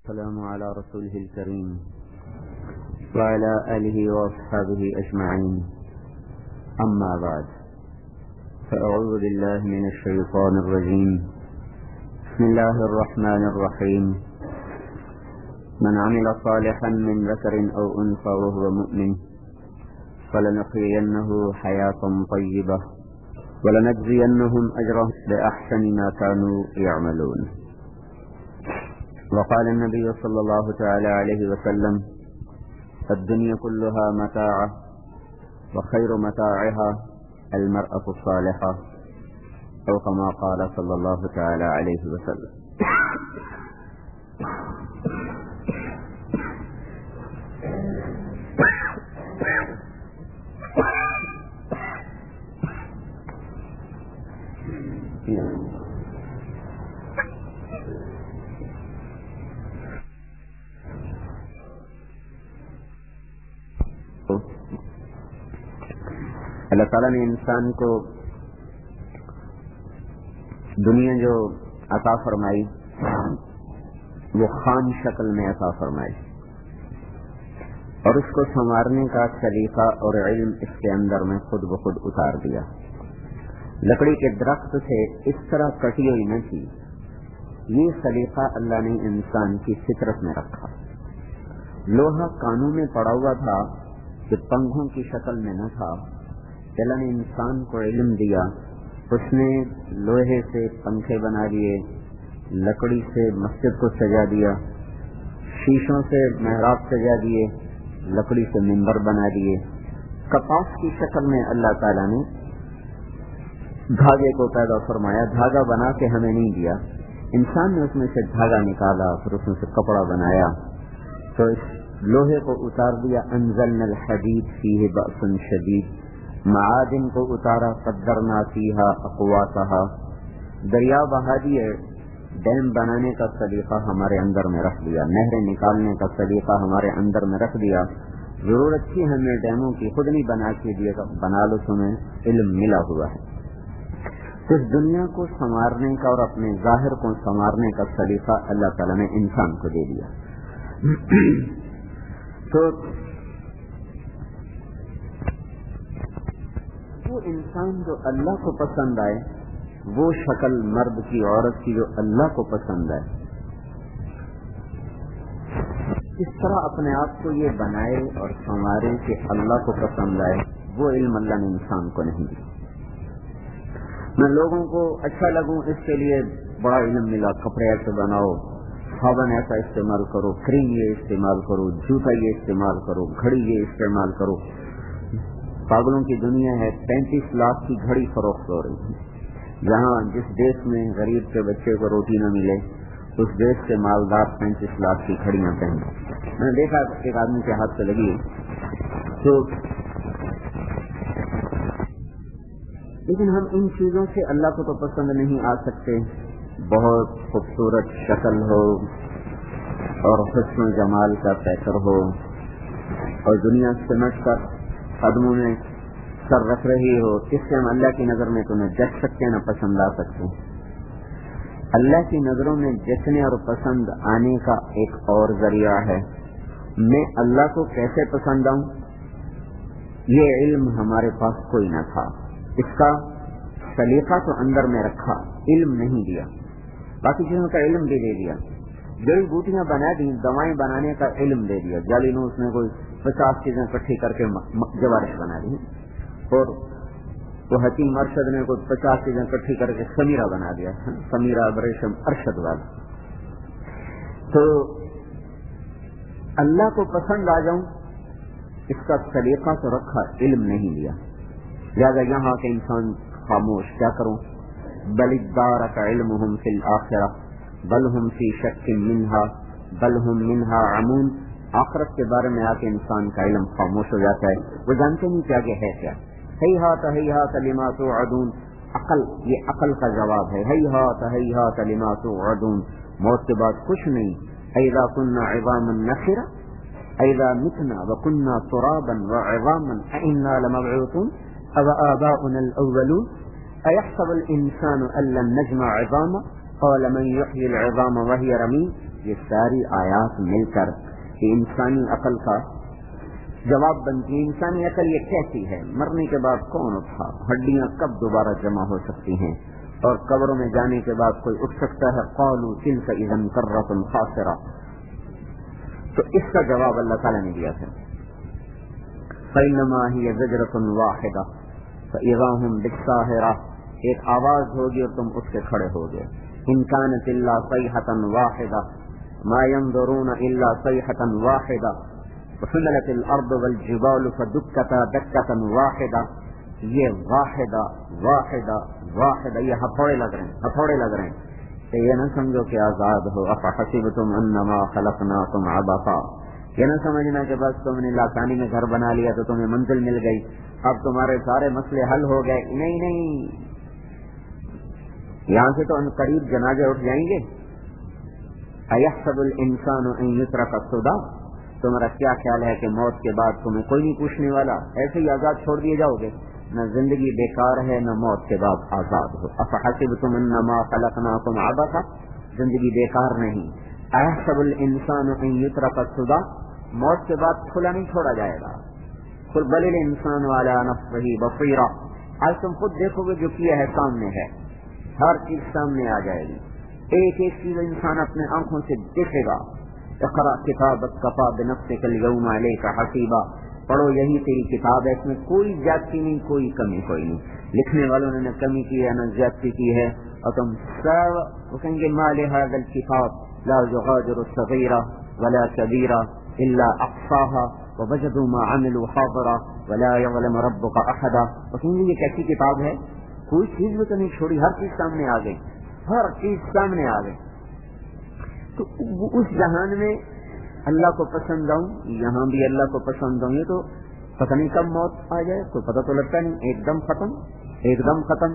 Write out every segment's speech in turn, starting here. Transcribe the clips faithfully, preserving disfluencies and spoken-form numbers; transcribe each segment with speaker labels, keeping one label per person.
Speaker 1: السلام على رسوله الكريم وعلى آله وأصحابه أجمعين. أما بعد، فأعوذ بالله من الشيطان الرجيم. بسم الله الرحمن الرحيم. من عمل صالحا من ذكر أو أنثى وهو مؤمن فلنحيينه حياة طيبة ولنجزينهم أجرهم بأحسن ما كانوا يعملون. وقال النبي صلى الله تعالى عليه وسلم: الدنيا كلها متاع وخير متاعها المرأة الصالحة، أو كما قال صلى الله تعالى عليه وسلم. اللہ تعالیٰ نے انسان کو دنیا جو عطا فرمائی وہ خام شکل میں عطا فرمائی، اور اس کو سنوارنے کا سلیقہ اور علم اس کے اندر میں خود بخود اتار دیا. لکڑی کے درخت سے اس طرح کٹی ہوئی نہ تھی، یہ سلیقہ اللہ نے انسان کی فطرت میں رکھا. لوہا کانوں میں پڑا ہوا تھا کہ پنکھوں کی شکل میں نہ تھا. اللہ نے انسان کو علم دیا، اس نے لوہے سے پنکھے بنا دیے، لکڑی سے مسجد کو سجا دیا، شیشوں سے محراب سجا دیے، لکڑی سے منبر بنا دیے. کپاس کی شکل میں اللہ تعالیٰ نے دھاگے کو پیدا فرمایا، دھاگا بنا کے ہمیں نہیں دیا. انسان نے اس میں سے دھاگا نکالا، پھر اس میں سے کپڑا بنایا، تو اس لوہے کو اتار دیا. انزلنا الحدید فیہ بأس شدید، معادن کو اتارا، قدرنا فیہا اقواتہا، دریا بہا دیے، ڈیم بنانے کا سلیقہ ہمارے اندر میں رکھ دیا، نہریں نکالنے کا سلیقہ ہمارے اندر میں رکھ دیا. ضرورت تھی ہمیں ڈیموں کی، خود نہیں بنا کے دیے گا، بنا لو، تمہیں علم ملا ہوا ہے. اس دنیا کو سنوارنے کا اور اپنے ظاہر کو سنوارنے کا سلیقہ اللہ تعالیٰ نے انسان کو دے دیا. تو وہ انسان جو اللہ کو پسند آئے، وہ شکل مرد کی، عورت کی جو اللہ کو پسند آئے، اس طرح اپنے آپ کو یہ بنائے اور سنوارے کہ اللہ کو پسند آئے، وہ علم اللہ نے انسان کو نہیں دیا. میں لوگوں کو اچھا لگوں اس کے لیے بڑا علم ملا، کپڑے ایسے بناؤ، صابن ایسا استعمال کرو، کریم یہ استعمال کرو، جوتا یہ استعمال کرو، گھڑی یہ استعمال کرو. پاگلوں کی دنیا ہے، پینتیس لاکھ کی گھڑی فروخت ہو رہی ہے. جہاں جس دیش میں غریب کے بچے کو روٹی نہ ملے، اس دیش کے مالدار پینتیس لاکھ کی گھڑیاں پہنتے. میں نے دیکھا ایک آدمی کے ہاتھ سے لگی، تو لیکن ہم ان چیزوں سے اللہ کو تو پسند نہیں آ سکتے. بہت خوبصورت شکل ہو اور حسن و جمال کا پیکر ہو، اور دنیا سمٹ کر قدموں میں سر رکھ رہی ہو، اس سے ہم اللہ کی نظر میں تمہیں جچ سکتے نہ پسند آ سکتے. اللہ کی نظروں میں جچنے اور پسند آنے کا ایک اور ذریعہ ہے. میں اللہ کو کیسے پسند آؤں، یہ علم ہمارے پاس کوئی نہ تھا. اس کا سلیقہ تو اندر میں رکھا، علم نہیں دیا. باقی چیزوں کا علم بھی دے دیا، جڑی بوٹیاں بنا دی، دوائیں بنانے کا علم دے دیا. جالی نو اس نے کوئی پچاس چیزیں اکٹھی کر کے جوارش بنا دی، اور وہ حکیم ارشد نے کوئی پچاس چیزیں اکٹھی کر کے سمیرہ بنا دیا، سمیرہ ریشم ارشد والا. تو اللہ کو پسند آ جاؤں، اس کا سلیقہ تو رکھا، علم نہیں دیا. لہٰذا یہاں کے انسان خاموش، کیا کروں؟ بل ادارک علمہم فی الآخرہ بل ہم فی شک منہا بل ہم منہا عمون. آخرت کے بارے میں آ کے انسان کا علم خاموش ہو جاتا ہے، وہ جانتے نہیں کیا کہ ہے کیا. ہیہات ہیہات لما توعدون، عقل، یہ عقل کا جواب ہے. ہیہات ہیہات لما توعدون، موت کے بعد کچھ نہیں. اذا كنا عظاما نخرا اذا متنا وكنا ترابا وعظاما ائنا لمبعوثون او آباؤنا الاولون ايحسب الانسان ان لن نجمع عظاما قال من يحيي العظام وهي رميم یہ ساری آیات مل کر کہ انسانی عقل کا جواب بنتی ہے. انسانی عقل یہ کیسی ہے؟ مرنے کے بعد کون اٹھا؟ ہڈیاں کب دوبارہ جمع ہو سکتی ہیں؟ اور قبروں میں جانے کے بعد کوئی اٹھ سکتا ہے؟ قالوا تلك اذا كرة خاسرة. تو اس کا جواب اللہ تعالیٰ نے دیا تھا فإنما هي زجرة واحدة فإذا هم بالساهرة. ایک آواز ہوگی اور تم اٹھ کے کھڑے ہوگے. إن كانت إلا صيحة واحدة ما ينظرون إلا صيحة واحدة وحملت الأرض والجبال فدكتا دكة واحدة. یہ واحدہ واحدہ واحدہ یہ ہتھوڑے لگ رہے ہیں ہتھوڑے لگ رہے ہیں. کہ یہ نہ سمجھو کہ آزاد ہو. افحسبتم انما خلقناکم عبثا. یہ نہ سمجھنا کہ بس تم نے لاکانی میں گھر بنا لیا تو تمہیں منزل مل گئی, اب تمہارے سارے مسئلے حل ہو گئے. نہیں نہیں, یہاں سے تو ان قریب جنازے اٹھ جائیں گے. ایحسب الانسان ان یترک سدی. تمہارا کیا خیال ہے کہ موت کے بعد تمہیں کوئی نہیں پوچھنے والا؟ ایسے ہی آزاد چھوڑ دیے جاؤ گے؟ نہ زندگی بیکار ہے نہ موت کے بعد آزاد ہو. افحسبتم انما خلقناکم عبثا. زندگی بیکار نہیں. ایحسب الانسان ان یترک سدی. موت کے بعد کھلا نہیں چھوڑا جائے گا. قل بل الانسان علی نفسہ بصیرہ. آج تم خود دیکھو گے جو کیا ہے سامنے ہے, ہر چیز سامنے آ جائے گی. ایک ایک چیز انسان اپنے آنکھوں سے دیکھے گا. اقرأ کتابک کفی بنفسک اليوم علیک حسیبا. پڑھو یہی تیری کتاب ہے, اس میں کوئی زیادتی نہیں, کوئی کمی کوئی نہیں. لکھنے والوں نے نہ کمی کی ہے نہ زیادتی کی ہے. اور تم سب وہ کہیں گے ما لهذا الكتاب لا يغادر صغیرہ ولا کبیرہ الا احصاها ووجدوا ما عملوا حاضرا ولا يظلم ربك احدا. وہ کہیں گے یہ کیسی کتاب ہے, کوئی چیز بھی تو نہیں چھوڑی, ہر چیز سامنے آ گئی, ہر چیز سامنے آ گئی. تو اس جہان میں اللہ کو پسند آؤں, یہاں بھی اللہ کو پسند آؤں. یہ تو پتہ نہیں کب موت آ جائے, کوئی پتہ تو لگتا نہیں. ایک دم ختم, ایک دم ختم.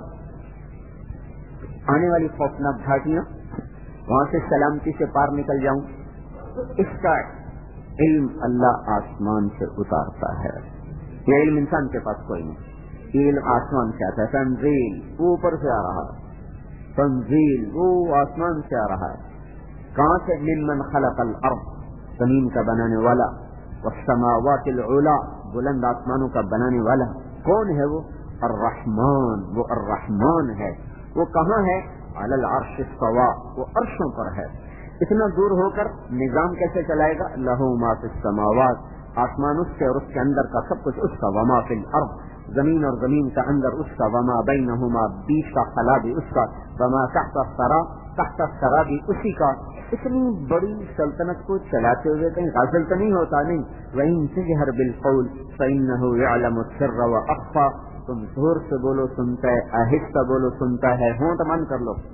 Speaker 1: آنے والی خوفناک گھاٹیاں, وہاں سے سلامتی سے پار نکل جاؤں. اس کا علم اللہ آسمان سے اتارتا ہے. یہ علم انسان کے پاس کوئی نہیں. یہ علم آسمان سے آتا ہے. تنزیل اوپر سے آ رہا ہے, تنزیل وہ آسمان سے آ رہا ہے. کہاں سے؟ ممن خلق الارض, زمین کا بنانے والا, والسماوات العلا, بلند آسمانوں کا بنانے والا. کون ہے وہ؟ الرحمن. وہ الرحمن ہے. وہ کہاں ہے؟ علی العرش استوى. وہ عرشوں پر ہے. اتنا دور ہو کر نظام کیسے چلائے گا؟ لہ ما فی السماوات. آسمان اس سے اور اس کے اندر کا سب کچھ اس کا. وما فی الارض. زمین اور زمین کا اندر اس کا. وما بینہما, بیچ کا خلا بھی اس کا. وما تحت الثری, تحت الثری بھی اسی کا. اتنی بڑی سلطنت کو چلاتے ہوئے کہیں غافل تو نہیں ہوتا؟ نہیں. وَإِن تَجْهَرْ بِالْقَوْلِ فَإِنَّهُ يَعْلَمُ السِّرَّ وَأَخْفَى. تم زور سے بولو سنتا ہے, آہستہ بولو سنتا ہے. ہونٹ بند کر لو.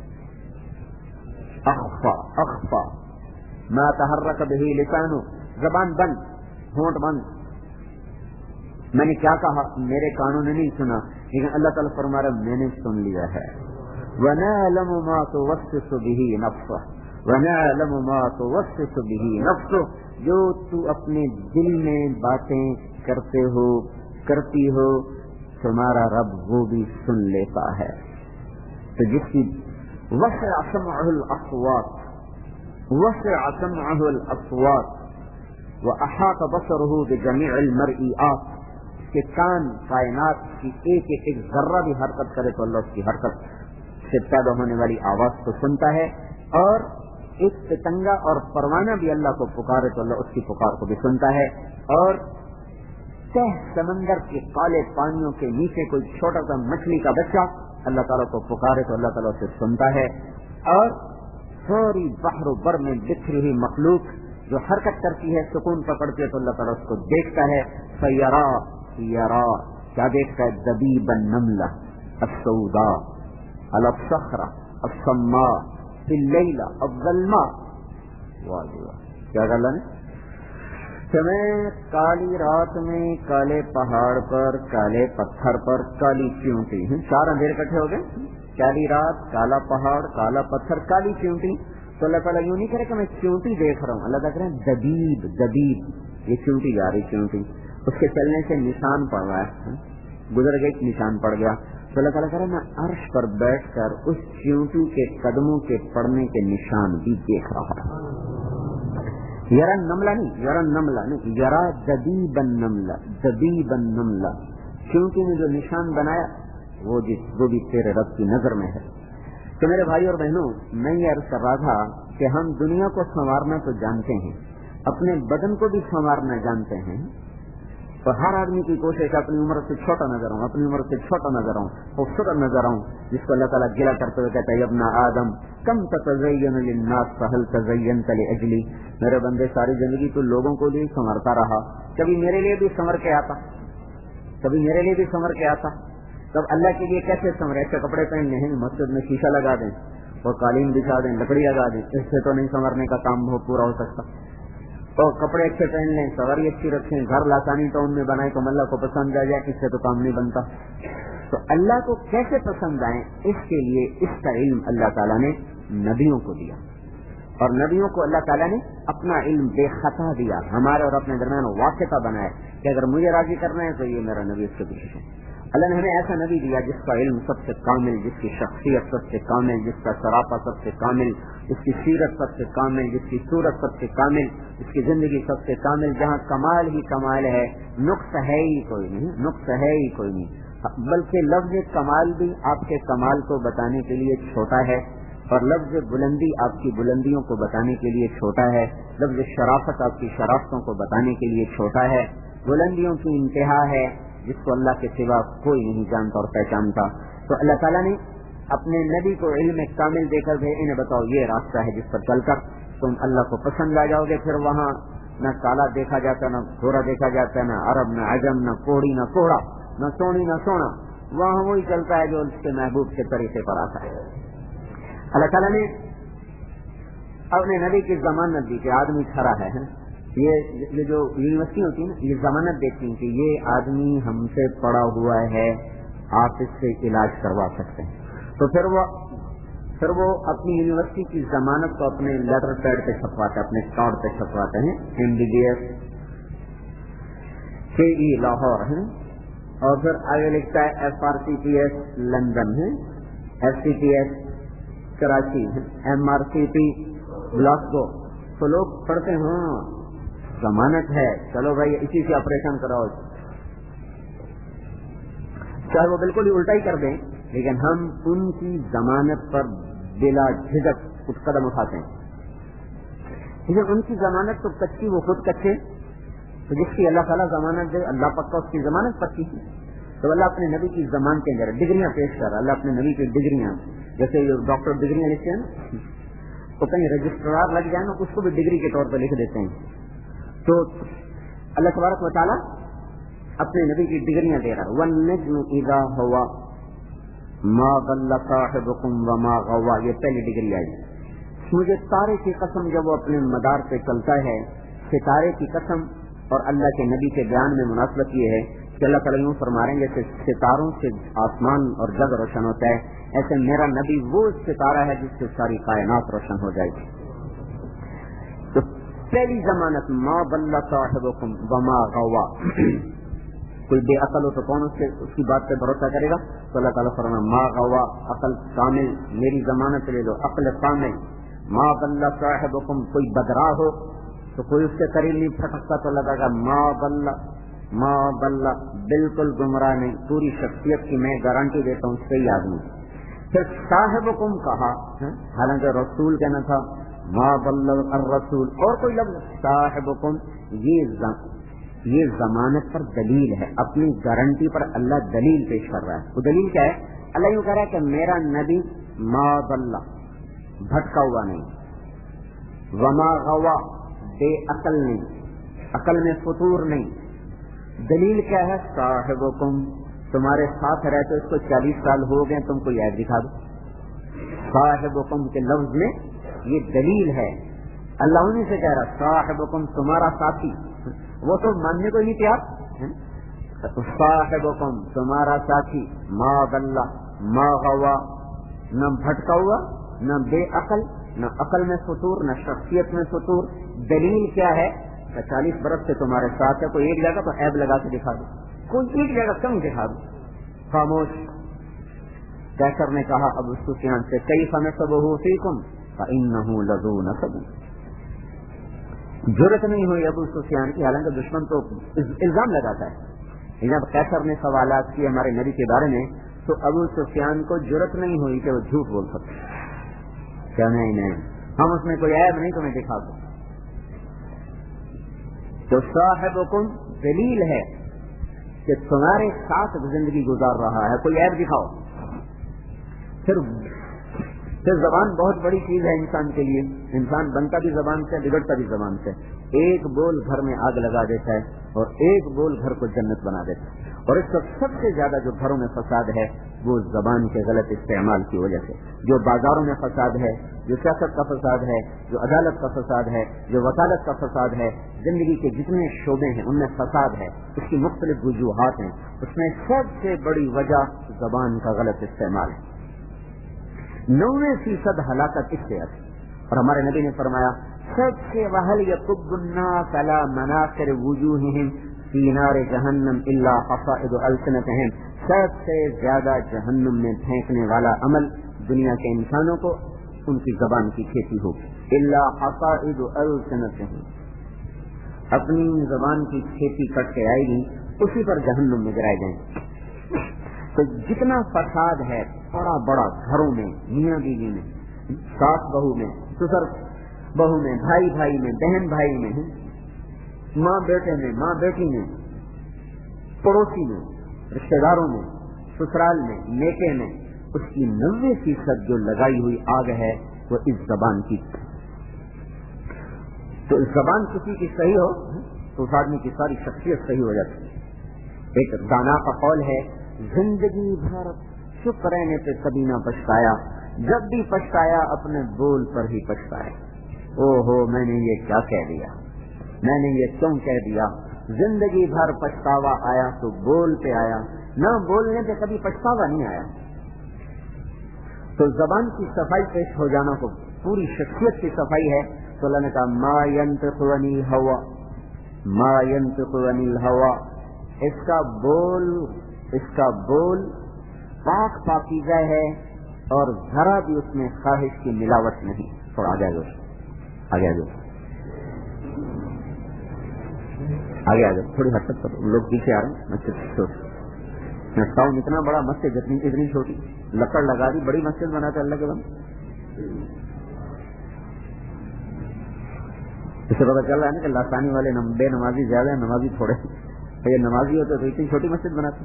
Speaker 1: اخفا اخفا ما تحرک به لسانو, زبان بند, ہونٹ بند. میں نے کیا کہا؟ میرے کانوں نے نہیں سنا, لیکن اللہ تعالیٰ فرما رہا میں نے سن لیا ہے. وَنَعْلَمُ مَا تُوَسْوِسُ بِهِ نَفْسُهُ وَنَعْلَمُ مَا تُوَسْوِسُ بِهِ نَفْسُهُ. جو تو اپنے دل میں باتیں کرتے ہو کرتی ہو تمہارا رب وہ بھی سن لیتا ہے. تو جس کی وسع سمعه الاصوات, وسع سمعه الاصوات واحاط بصره بجميع المرئيات. کہ کان کائنات کی ایک ایک ایک ذرہ بھی حرکت کرے تو اللہ اس کی حرکت سے پیدا ہونے والی آواز کو سنتا ہے. اور ایک پتنگا اور پروانہ بھی اللہ کو پکارے تو اللہ اس کی پکار کو بھی سنتا ہے. اور تہ سمندر کے کالے پانیوں کے نیچے کوئی چھوٹا سا مچھلی کا بچہ اللہ تعالیٰ کو پکارے تو اللہ تعالیٰ اسے سنتا ہے. اور سوری بحر و بر میں بکھری ہوئی مخلوق جو حرکت کرتی ہے, سکون پکڑتی ہے تو اللہ تعالیٰ اس کو دیکھتا ہے. فیرا یرا, کیا دیکھتا ہے؟ دبیب النملہ السوداء علی الصخرہ الصماء فی اللیلہ الظلماء. واہ واہ, کیا کہا اللہ نے؟ کہ میں کالی رات میں کالے پہاڑ پر, کالے پتھر پر, کالی چیونٹی. چار اندھیرے اکٹھے ہو گئے, کالی رات, کالا پہاڑ, کالا پتھر, کالی چیونٹی. تو اللہ تعالیٰ یوں نہیں کرے کہ میں چیونٹی دیکھ رہا ہوں, اللہ تعالیٰ کہہ رہے ہیں دبیب دبیب. یہ چیونٹی جا رہی, چیونٹی اس کے چلنے سے نشان پڑ رہا ہے, گزر گئی نشان پڑ گیا. تو اللہ تعالیٰ کہہ رہا ہے میں عرش پر بیٹھ کر اس چیونٹی کے قدموں کے پڑنے کے نشان بھی دیکھ رہا ہوں. یرا نملہ نہیں، یرا نملہ نہیں، یرا دبیب النملہ، دبیب النملہ، چونکہ نے جو نشان بنایا وہ جس وہ بھی تیرے رب کی نظر میں ہے۔ تو میرے بھائی اور بہنوں، میں یہ عرض کر رہا تھا کہ ہم دنیا کو سنوارنا تو جانتے ہیں، اپنے بدن کو بھی سنوارنا جانتے ہیں، تو ہر آدمی کی کوشش اپنی عمر سے چھوٹا نظر آؤں، اپنی عمر سے چھوٹا نظر آؤں، خوبصورت نظر آؤں، جس کو اللہ تعالیٰ گلا کرتے ہوئے کہتا ہے ابن آدم کم تتزین للناس فہل تزینت لاجلی، میرے بندے ساری زندگی تو لوگوں کو بھی سنورتا رہا، کبھی میرے لیے بھی سنور کے آتا، کبھی میرے لیے بھی سنور کے آتا، تب اللہ کے لیے کیسے سنورے؟ ایسے کپڑے پہننے ہیں، مسجد میں شیشہ لگا دیں اور قالین بچھا دیں، لکڑی لگا دیں، اس سے تو نہیں سنورنے کا کام پورا ہو سکتا۔ تو کپڑے اچھے پہن لیں، سواری اچھی رکھیں، گھر لاسانی ٹاؤن میں بنائیں تو اللہ کو پسند آ جائے، اس سے تو کام نہیں بنتا۔ تو اللہ کو کیسے پسند آئے، اس کے لیے اس کا علم اللہ تعالیٰ نے نبیوں کو دیا، اور نبیوں کو اللہ تعالیٰ نے اپنا علم بے خطا دیا، ہمارے اور اپنے درمیان واسطہ بنایا کہ اگر مجھے راضی کرنا ہے تو یہ میرا نبی اس کے پیچھے ہے۔ اللہ نے ہمیں ایسا نبی دیا جس کا علم سب سے کامل، جس کی شخصیت سب سے کامل، جس کا سراپا سب سے کامل، جس کی سیرت سب سے کامل، جس کی صورت سب سے کامل، جس کی زندگی سب سے کامل، جہاں کمال ہی کمال ہے، نقص ہے ہی کوئی نہیں، نقص ہے ہی کوئی نہیں، بلکہ لفظ کمال بھی آپ کے کمال کو بتانے کے لیے چھوٹا ہے، اور لفظ بلندی آپ کی بلندیوں کو بتانے کے لیے چھوٹا ہے، لفظ شرافت آپ کی شرافتوں کو بتانے کے لیے چھوٹا ہے، بلندیوں کی انتہا ہے جس کو اللہ کے سوا کوئی نہیں جانتا اور پہچانتا۔ تو اللہ تعالیٰ نے اپنے نبی کو علم کامل دے کر انہیں بتاؤ یہ راستہ ہے جس پر چل کر تم اللہ کو پسند آ جاؤ گے۔ پھر وہاں نہ کالا دیکھا جاتا، نہ گورا دیکھا جاتا، نہ عرب نہ عجم، نہ کوڑی نہ کوڑا، نہ سونی نہ سونا، وہاں وہی چلتا ہے جو اس کے محبوب کے طریقے پر آتا ہے۔ اللہ تعالیٰ نے اپنے نبی کی ضمانت دی کہ آدمی کھڑا ہے، یہ یہ جو یونیورسٹی ہوتی ہے نا، یہ ضمانت دیتی ہیں کہ یہ آدمی ہم سے پڑا ہوا ہے، آپ اس سے علاج کروا سکتے ہیں۔ تو پھر وہ پھر وہ اپنی یونیورسٹی کی ضمانت کو اپنے لیٹر پیڈ پہ چھپواتے ہیں، اپنے کارڈ پہ چھپواتے ہیں، ایم بی بی ایس کے ای لاہور ہے، اور پھر آگے لکھتا ہے F R C P S London ہے، F C P S Karachi ہے، M R C P Glasgow. تو لوگ پڑھتے ہیں ہاں ضمانت ہے، چلو بھائی اسی سے آپریشن کراؤ، چاہے وہ بالکل ہی الٹا ہی کر دیں، لیکن ہم ان کی ضمانت پر بلا جھجک کچھ قدم اٹھاتے ہیں۔ لیکن ان کی ضمانت تو کچی، وہ خود کچے، تو جس کی اللہ تعالیٰ ضمانت دے اللہ پکا، اس کی ضمانت پکی۔ تو اللہ اپنے نبی کی ضمانتیں دے رہا، ڈگریاں پیش کر رہا، اللہ اپنے نبی کی ڈگریاں، جیسے ڈاکٹر ڈگریاں لکھتے ہیں تو کہیں رجسٹرار لگ جائے نا، اس کو بھی ڈگری کے طور پر لکھ دیتے ہیں۔ تو اللہ تبارک و تعالیٰ اپنے نبی کی ڈگریاں دے رہا، وَالنَّجْمُ إِذَا هَوَى مَا ضَلَّ صَاحِبُكُمْ وَمَا غَوَى، یہ پہلی ڈگری آئی۔ مجھے تارے کی قسم جب وہ اپنے مدار پہ چلتا ہے، ستارے کی قسم، اور اللہ کے نبی کے بیان میں مناسبت یہ ہے کہ اللہ تعالیٰ یوں فرما رہے ہیں جیسے ستاروں سے آسمان اور جگ روشن ہوتا ہے، ایسے میرا نبی وہ ستارہ ہے جس سے ساری کائنات روشن ہو جائے گی۔ تو پہلی ضمانت ما ضل صاحبکم وما غوا، کوئی بے عقل ہو تو کون اس, اس کی بات پہ بھروسہ کرے گا؟ تو اللہ تعالیٰ فرمایا ما غوا، عقل کامل، میری ضمانت لے لو، عقل کامل۔ ما ضل صاحبکم، کوئی بدراہ ہو تو کوئی اس سے قریب نہیں پھٹکتا، تو اللہ تعالیٰ ما ضل ما ضل، بالکل گمراہ نہیں، پوری شخصیت کی میں گارنٹی دیتا ہوں صحیح آدمی۔ پھر صاحبکم کہا، حالانکہ رسول کہنا تھا، ما ضل الرسول، اور کوئی لفظ صاحبکم، یہ یہ ضمانت پر دلیل ہے، اپنی گارنٹی پر اللہ دلیل پیش کر رہا ہے۔ وہ دلیل کیا ہے؟ اللہ یوں کہہ رہا ہے کہ میرا نبی ما ضل، بھٹکا ہوا نہیں، وما غوا، بے عقل نہیں، عقل میں فطور نہیں۔ دلیل کیا ہے؟ صاحبکم، تمہارے ساتھ رہتے اس کو چالیس سال ہو گئے، تم کو یہ دکھا دو۔ صاحبکم کے لفظ میں یہ دلیل ہے، اللہ انہیں سے کہہ رہا صاحبکم، تمہارا ساتھی، وہ تو ماننے کو نہیں تیار۔ صاحبکم، تمہارا ساتھی، ما ضل ما غوا، نہ بھٹکا ہوا، نہ بے عقل، نہ عقل میں فطور، نہ شخصیت میں فطور۔ دلیل کیا ہے؟ چالیس برس سے تمہارے ساتھ ہے، کوئی ایک جگہ تو عیب لگا کے دکھا دو، کوئی ایک جگہ کم دکھا دو۔ خاموش۔ کیسر نے کہا ابو سفیان سے، کیف نسبہ فیکم فانہ لذو نسب، جرأت نہیں ہوئی ابو سفیان کی، حالانکہ دشمن تو الزام لگاتا ہے. جب قیصر نے سوالات کیے ہمارے نبی کے بارے میں تو ابو سفیان کو جرأت نہیں ہوئی کہ وہ جھوٹ بول سکتے. کیا نہیں نہیں ہم اس میں کوئی عیب نہیں تمہیں دکھا سکتے. تو صاحبکم دلیل ہے کہ تمہارے ساتھ زندگی گزار رہا ہے، کوئی عیب دکھاؤ. پھر پھر زبان بہت بڑی چیز ہے انسان کے لیے. انسان بنتا بھی زبان سے، بگڑتا بھی زبان سے. ایک بول گھر میں آگ لگا دیتا ہے اور ایک بول گھر کو جنت بنا دیتا ہے. اور اس وقت سب سے زیادہ جو گھروں میں فساد ہے وہ زبان کے غلط استعمال کی وجہ سے. جو بازاروں میں فساد ہے، جو سیاست کا فساد ہے، جو عدالت کا فساد ہے، جو وکالت کا فساد ہے، زندگی کے جتنے شعبے ہیں ان میں فساد ہے. اس کی مختلف وجوہات ہیں. اس میں سب سے بڑی وجہ زبان کا غلط استعمال ہے. نوے فیصد ہلاکت اس سے آتی. اور ہمارے نبی نے فرمایا سب سے وہل یکب الناس علی مناخر وجوہہم فی نار جہنم الا حصائد السنتہم. سب سے زیادہ جہنم میں پھینکنے والا عمل دنیا کے انسانوں کو ان کی زبان کی کھیتی ہوگی. الا حصائد السنتہم، اپنی زبان کی کھیتی کٹ کے آئے گی، اسی پر جہنم میں گرائے جائیں. تو جتنا فساد ہے بڑا بڑا گھروں میں، میاں بیوی میں، ساس بہو میں، سسر بہو میں، بھائی بھائی میں، بہن بھائی میں، ماں بیٹے میں، ماں بیٹی میں، پڑوسی میں، رشتے داروں میں، سسرال میں، نیکے میں، اس کی نوے فیصد جو لگائی ہوئی آگ ہے وہ اس زبان کی. تو زبان کسی کی صحیح ہو تو اس آدمی کی ساری شخصیت صحیح ہو جاتی ہے. ایک دانا کا قول ہے زندگی بھر چپ رہنے پہ کبھی نہ پچھتایا، جب بھی پچھتایا اپنے بول پر ہی پچھتایا. او ہو میں نے یہ کیا کہہ دیا، میں نے یہ کیوں کہہ دیا. زندگی بھر پچھتاوا آیا تو بول پہ آیا، نہ بولنے پہ کبھی پچھتاوا نہیں آیا. تو زبان کی صفائی پیش ہو جانا کو پوری شخصیت کی صفائی ہے. تو اللہ نے کہا ما ينطق عن الهوى، ما ينطق عن الهوى، اس کا بول اس کا بول پاک پاکیزہ ہے اور ذرا بھی اس میں خواہش کی ملاوٹ نہیں. تھوڑا آگے آگے آگے آگے آگے آگے تھوڑی حد تک لوگ پیچھے آ رہے ہیں. مسجد میں ساؤنڈ اتنا بڑا، مسجد جتنی اتنی چھوٹی، لکڑ لگا دی، بڑی مسجد بناتا اللہ کے بند. اس سے پتا چل رہا ہے نا کہ لاسانی والے بے نمازی زیادہ ہیں، نمازی تھوڑے. یہ نمازی ہوتے تو اتنی چھوٹی مسجد بناتے.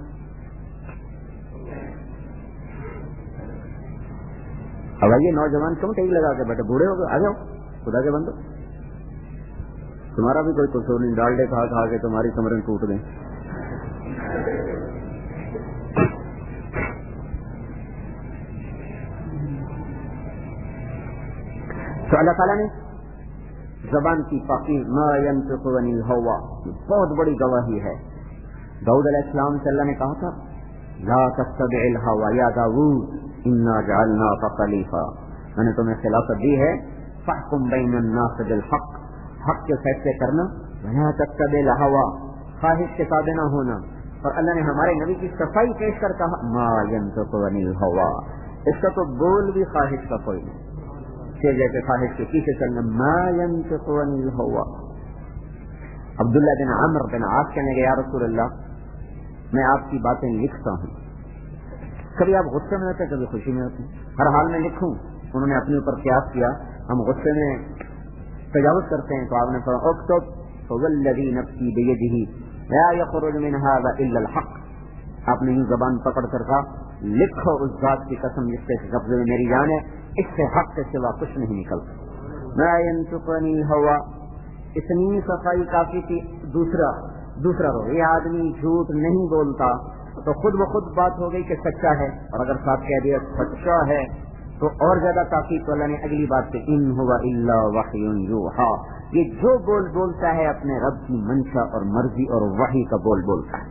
Speaker 1: اب آئیے نوجوان کیوں ٹی وی لگا کے بیٹھے، بوڑھے ہو گئے، آ جاؤ خدا کے بندو. تمہارا بھی کوئی قصور نہیں، ڈالڈے کھا کھا کے تمہاری کمریں ٹوٹ گئیں. تو اللہ تعالیٰ نے زبان کی پاکی ما ينطق عن الهوى بہت بڑی گواہی ہے. داؤد علیہ السلام سے اللہ نے کہا تھا لا تتبع الهوى یا داؤد انا جعلناک خلیفہ، میں نے تمہیں خلافت دی ہے، فاحکم بین الناس بالحق، حق کے فیصلے کرنا، ولا تتبع الهوى، خواہش کے تابع نہ ہونا. اور اللہ نے ہمارے نبی کی صفائی پیش کر کہا ما ينطق عن الهوى، اس کا تو بول بھی خواہش کا کوئی نہیں، جیسے خواہش کے پیچھے چلنا. ما ينطق عن الهوى. عبداللہ بن عمرو بن عاص کہنے گے یا رسول اللہ میں آپ کی باتیں لکھتا ہوں، کبھی آپ غصے میں ہوتے کبھی خوشی میں ہوتے، ہر حال میں لکھوں. انہوں نے اپنے اوپر قیاس کیا، ہم غصے میں تجاوز کرتے ہیں تو آپ نے فرمایا اکتب فوالذی نفسی بیدہ لا یخرج من هذا الا الحق. آپ نے یوں زبان پکڑ کر کہا لکھو اس ذات کی قسم جس کے قبضے میں میری جان ہے، اس سے حق کے سوا کچھ نہیں نکلتا. ما ينطق عن الهوى، اتنی صفائی کافی تھی. دوسرا دوسرا رو یہ آدمی جھوٹ نہیں بولتا تو خود بخود بات ہو گئی کہ سچا ہے، اور اگر ساتھ کہہ دیا سچا ہے تو اور زیادہ تاکید. تو اللہ نے اگلی بات سے ان هو الا وحی یوحی، یہ جو بول بولتا ہے اپنے رب کی منشا اور مرضی اور وحی کا بول بولتا ہے.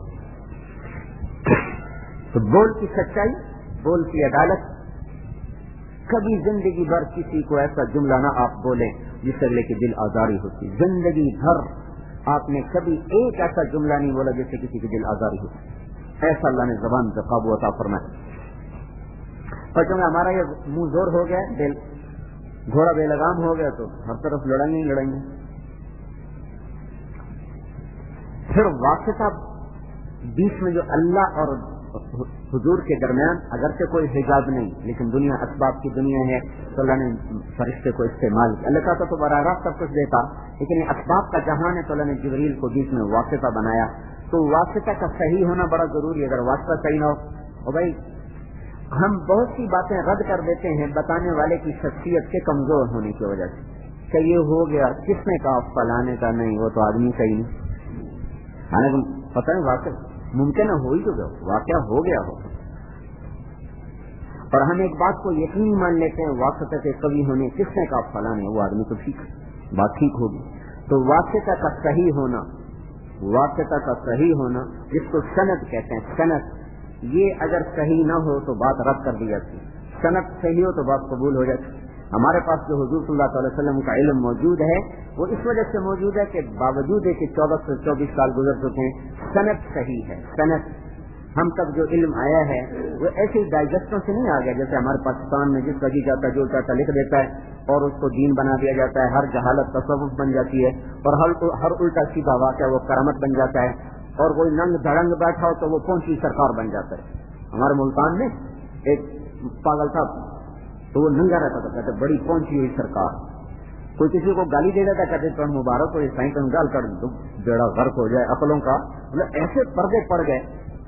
Speaker 1: تو بول کی سچائی، بول کی عدالت. کبھی زندگی بھر کسی کو ایسا جملہ نہ آپ بولیں جس سے اگلے کی دل آزاری ہوتی. زندگی بھر آپ نے کبھی ایک ایسا جملہ نہیں بولا جس سے کسی کی دل آزاری ہوتی. ایسا اللہ نے زبان پہ قابو عطا فرمایا. اور چونکہ ہمارا یہ منہ زور ہو گیا، گھوڑا بے لگام ہو گیا تو ہر طرف لڑائیں گے لڑائیں گے. پھر واسطہ بیچ میں جو اللہ اور حضور کے درمیان اگرچہ کوئی حجاب نہیں، لیکن دنیا اسباب کی دنیا ہے، تو اللہ نے فرشتے کو استعمال کیا. اللہ تعالیٰ تو براہ راست سب کچھ دیتا، لیکن یہ اسباب کا جہان ہے تو اللہ نے جبریل کو بیچ میں واسطہ بنایا. تو واسطہ کا صحیح ہونا بڑا ضروری ہے. اگر واسطہ صحیح نہ ہو، اور بھائی ہم بہت سی باتیں رد کر دیتے ہیں بتانے والے کی شخصیت کے کمزور ہونے کی وجہ سے کہ یہ ہو گیا، کس نے کہا فلانے کا نہیں، وہ تو آدمی صحیح نہیں. حالانکہ پتہ ہے واقع ممکن ہے ہو ہی تو گیا، واقعہ ہو گیا ہو، اور ہم ایک بات کو یقینی مان لیتے ہیں واسطہ کے کبھی ہونے، کس نے کہا فلانے، وہ آدمی تو ٹھیک ہے، بات ٹھیک ہوگی. تو واسطہ کا صحیح ہونا، واسطہ کا صحیح ہونا جس کو سند کہتے ہیں، سند، یہ اگر صحیح نہ ہو تو بات رد کر دی جاتی، سند صحیح ہو تو بات قبول ہو جاتی. ہمارے پاس جو حضور صلی اللہ علیہ وسلم کا علم موجود ہے وہ اس وجہ سے موجود ہے کہ باوجود ہے کہ چودہ سے چوبیس سال گزر چکے ہیں، سند صحیح ہے. سند ہم تک جو علم آیا ہے وہ ایسے ڈائجسٹوں سے نہیں آ گیا جیسے ہمارے پاکستان میں جس کا جی چاہتا جو چاہتا لکھ دیتا ہے اور اس کو دین بنا دیا جاتا ہے، ہر جہالت تصوف بن جاتی ہے، اور ہر ہر الٹا سیدھا واقعہ وہ کرامت بن جاتا ہے، اور کوئی ننگ دھڑنگ بیٹھا ہو تو وہ پہنچی سرکار بن جاتا ہے. ہمارے ملتان میں ایک پاگل تھا تو وہ ننگا رہتا تھا، کہتے بڑی پہنچی ہوئی سرکار. کوئی کسی کو گالی دے دیتا کہتے تو مبارک ہو، سائیں کا گال کر دو بیڑا غرق ہو جائے عقلوں کا. مطلب ایسے پردے پڑ گئے،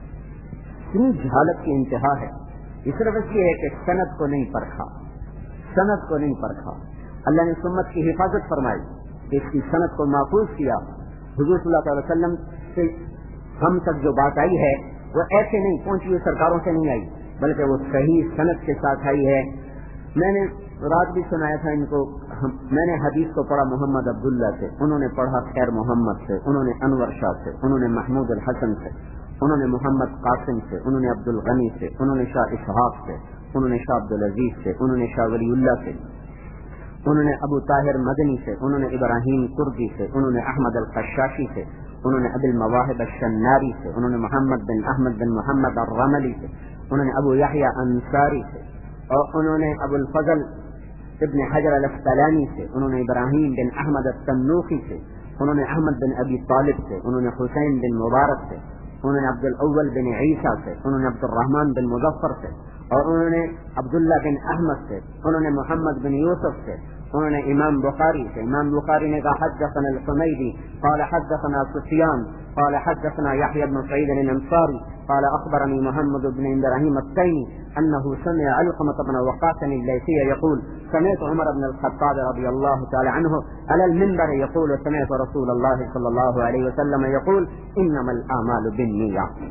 Speaker 1: اتنی جہالت کی انتہا ہے. اس صرف اس لیے ہے کہ سند کو نہیں پرکھا، سند کو نہیں پرکھا. اللہ نے سنت کی حفاظت فرمائی کہ اس کی سند کو محفوظ کیا. حضور صلی اللہ علیہ وسلم سے ہم تک جو بات آئی ہے وہ ایسے نہیں پہنچی ہوئی سرکاروں سے نہیں آئی، بلکہ وہ صحیح سند کے ساتھ آئی ہے. میں نے رات بھی سنایا تھا ان کو، میں نے حدیث کو پڑھا محمد عبداللہ سے، انہوں نے پڑھا خیر محمد سے، انہوں نے انور شاہ سے، انہوں نے محمود الحسن سے، انہوں نے محمد قاسم سے، انہوں نے عبد الغنی سے، انہوں نے شاہ اسحاق سے، انہوں نے شاہ عبد العزیز سے، انہوں نے شاہ ولی اللہ سے، انہوں نے ابو طاہر مدنی سے، انہوں نے ابراہیم کردی سے، انہوں نے احمد القشاشی سے، انہوں نے ابو المواہب الشناری سے، انہوں نے محمد بن احمد بن محمد الرملی سے، انہوں نے ابو یحییٰ انصاری سے، اور انہوں نے ابو الفضل ابن حجر الاسقلانی سے، انہوں نے ابراہیم بن احمد التنوخی سے، انہوں نے احمد بن ابی طالب سے، انہوں نے حسین بن مبارک سے، انہوں نے عبد الاول بن عیسیٰ سے، انہوں نے عبد الرحمن بن مظفر سے، اور انہوں نے عبداللہ بن احمد سے، انہوں نے محمد بن یوسف سے، انہوں نے امام بخاری سے. امام بخاری نے کہا حدثنا الحمیدی قال حدثنا سفیان قال حدثنا يحيى بن سعيد الانصاري قال اخبرني محمد بن ابراهيم التيمي انه سمع علقمة بن وقاص الليثي يقول سمعت عمر بن الخطاب رضي الله تعالى عنه على المنبر يقول سمعت رسول الله صلى الله عليه وسلم يقول انما الاعمال بالنيات.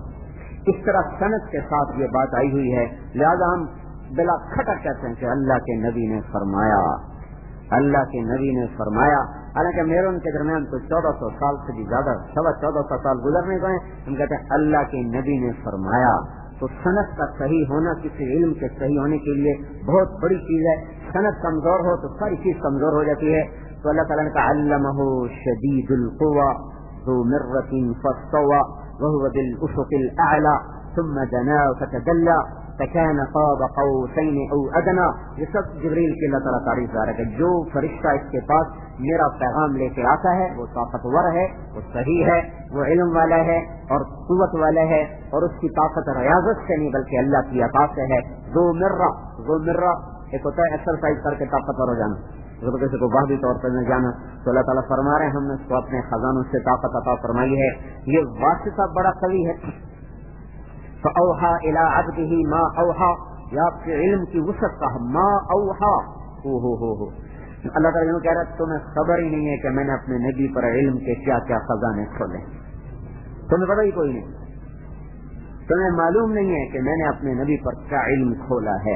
Speaker 1: اس طرح سند کے ساتھ یہ بات آئی ہوئی ہے، لہذا ہم بلا کھٹک کہتے ہیں کہ اللہ کے نبی نے فرمایا، اللہ کے نبی نے فرمایا. حالانکہ میرے ان کے درمیان تو چودہ سو سال سے بھی زیادہ سوا چودہ سو سال گزرنے گئے، ہم کہتے ہیں اللہ کے نبی نے فرمایا. تو سند کا صحیح ہونا کسی علم کے صحیح ہونے کے لیے بہت بڑی چیز ہے. سند کمزور ہو تو ساری چیز کمزور ہو جاتی ہے. تو اللہ تعالیٰ نے کہا علمہ شدید القوى ذو مرۃ فاستوى وهو بالافق الاعلى ثم دنا فتدلى فكان قاب قوسين او ادنى. یہ سب جبریل کی اللہ تعالیٰ تعریف دار ہے کہ جو فرشتہ اس کے پاس میرا پیغام لے کے آتا ہے وہ طاقتور ہے، وہ صحیح ہے، وہ علم والا ہے اور قوت والا ہے، اور اس کی طاقت ریاضت سے نہیں بلکہ اللہ کی عطا سے ہے. ذو مرہ، ذو مرہ ایک ہوتا ہے ایکسرسائز کر کے طاقتور ہو جانا، کسی کو باہری طور پر نہ جانا. تو اللہ تعالیٰ فرما رہے ہیں ہم نے اس کو اپنے خزانوں سے طاقت عطا فرمائی ہے. یہ واسطہ بڑا قوی ہے. فاوحى الى عبده ما اوحى، یہ آپ کے علم کی وسعت کا ما اوحى. او ہو ہو ہو اللہ تعالیٰ کہہ رہا ہے تمہیں خبر ہی نہیں ہے کہ میں نے اپنے نبی پر علم کے کیا کیا خزانے کھولے، تمہیں پتہ ہی کوئی نہیں، تمہیں معلوم نہیں ہے کہ میں نے اپنے نبی پر کیا علم کھولا ہے.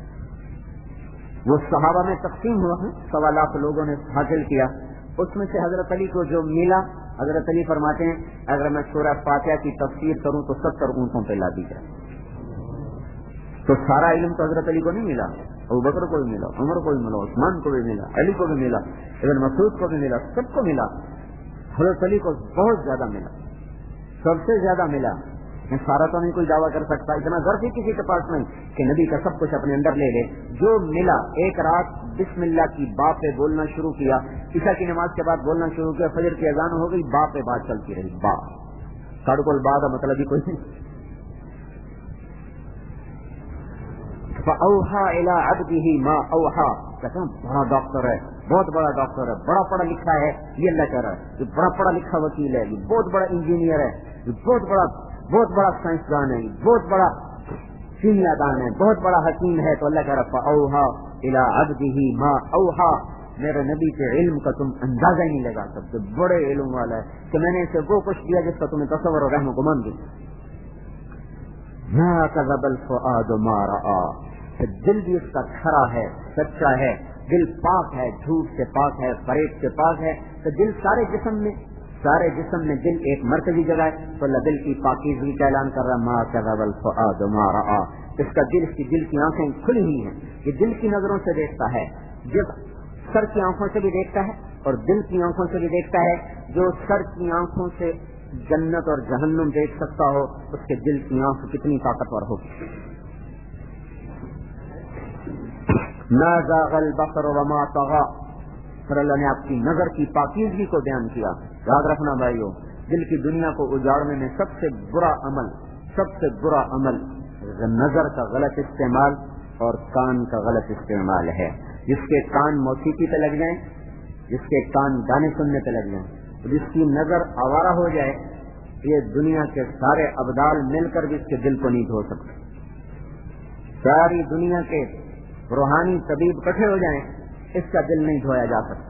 Speaker 1: وہ صحابہ میں تقسیم ہوا ہے، سوا لاکھ لوگوں نے حاصل کیا. اس میں سے حضرت علی کو جو ملا، حضرت علی فرماتے ہیں اگر میں سورہ فاتحہ کی تفسیر کروں تو ستر اونٹوں پہ لا دی جائے. تو سارا علم تو حضرت علی کو نہیں ملا، ابو بکر کو بھی ملا، عمر کو بھی ملا، عثمان کو بھی ملا، علی کو بھی ملا، ابن مسعود کو بھی ملا، سب کو ملا. حضرت علی کو بہت زیادہ ملا، سب سے زیادہ ملا. میں سارا تو نہیں کوئی دعویٰ کر سکتا، اتنا ظرف ہی کسی کے پاس نہیں کہ نبی کا سب کچھ اپنے اندر لے لے. جو ملا ایک رات بسم اللہ کی با پہ بولنا شروع کیا، عشاء کی نماز کے بعد بولنا شروع کیا، فجر کی اذان ہو گئی، با پہ بات چلتی رہی. با ساڑھے کو با کا مطلب ہی کوئی نہیں. فَأَوْحَى إِلَىٰ عَبْدِهِ مَا أَوْحَى، کہتے ہیں بڑا ڈاکٹر ہے، بہت بڑا ڈاکٹر ہے، بڑا پڑھا لکھا ہے، یہ اللہ کہہ رہا ہے. یہ بڑا پڑھا لکھا وکیل ہے، یہ بہت بڑا انجینئر ہے، یہ بہت بڑا بہت بڑا سائنسدان ہے، بہت بڑا کیمیا دان ہے، بہت بڑا حکیم ہے. تو اللہ کہہ رہا فَأَوْحَى إِلَىٰ عَبْدِهِ مَا أَوْحَى، میرے نبی کے علم کا تم اندازہ ہی نہیں لگا سکتے. بڑے علم والا ہے کہ میں نے اسے وہ کچھ دیا جس کا تمہیں تصور اور رحم و گمان بھی. مَا كَذَبَ الْفُؤَادُ مَا رَأَىٰ، دل بھی اس کا کھرا ہے، سچا ہے، دل پاک ہے، جھوٹ سے پاک ہے، فریب سے پاک ہے. تو دل سارے جسم میں سارے جسم میں دل ایک مرکزی جگہ ہے. تو اللہ دل کی پاکیزگی کا اعلان کر رہا ہے، ما كذب الفؤاد ما رأى. اس کا دل، اس کی دل کی آنکھیں کھلی ہوئی ہیں، یہ دل کی نظروں سے دیکھتا ہے. جب سر کی آنکھوں سے بھی دیکھتا ہے اور دل کی آنکھوں سے بھی دیکھتا ہے. جو سر کی آنکھوں سے جنت اور جہنم دیکھ سکتا ہو، اس کے دل کی آنکھ کتنی طاقتور ہوگی. ما زاغ البصر وما طغى، پھر اللہ نے آپ کی نظر کی پاکیزگی کو بیان کیا. یاد رکھنا بھائیو، دل کی دنیا کو اجاڑنے میں سب سے برا عمل سب سے برا عمل نظر کا غلط استعمال اور کان کا غلط استعمال ہے. جس کے کان موسیقی پہ لگ جائیں، جس کے کان گانے سننے پہ لگ جائیں، جس کی نظر آوارہ ہو جائے، یہ دنیا کے سارے ابدال مل کر بھی اس کے دل کو نہیں دھو سکتے. ساری دنیا کے روحانی طبیب اکٹھے ہو جائیں، اس کا دل نہیں دھویا جا سکتا.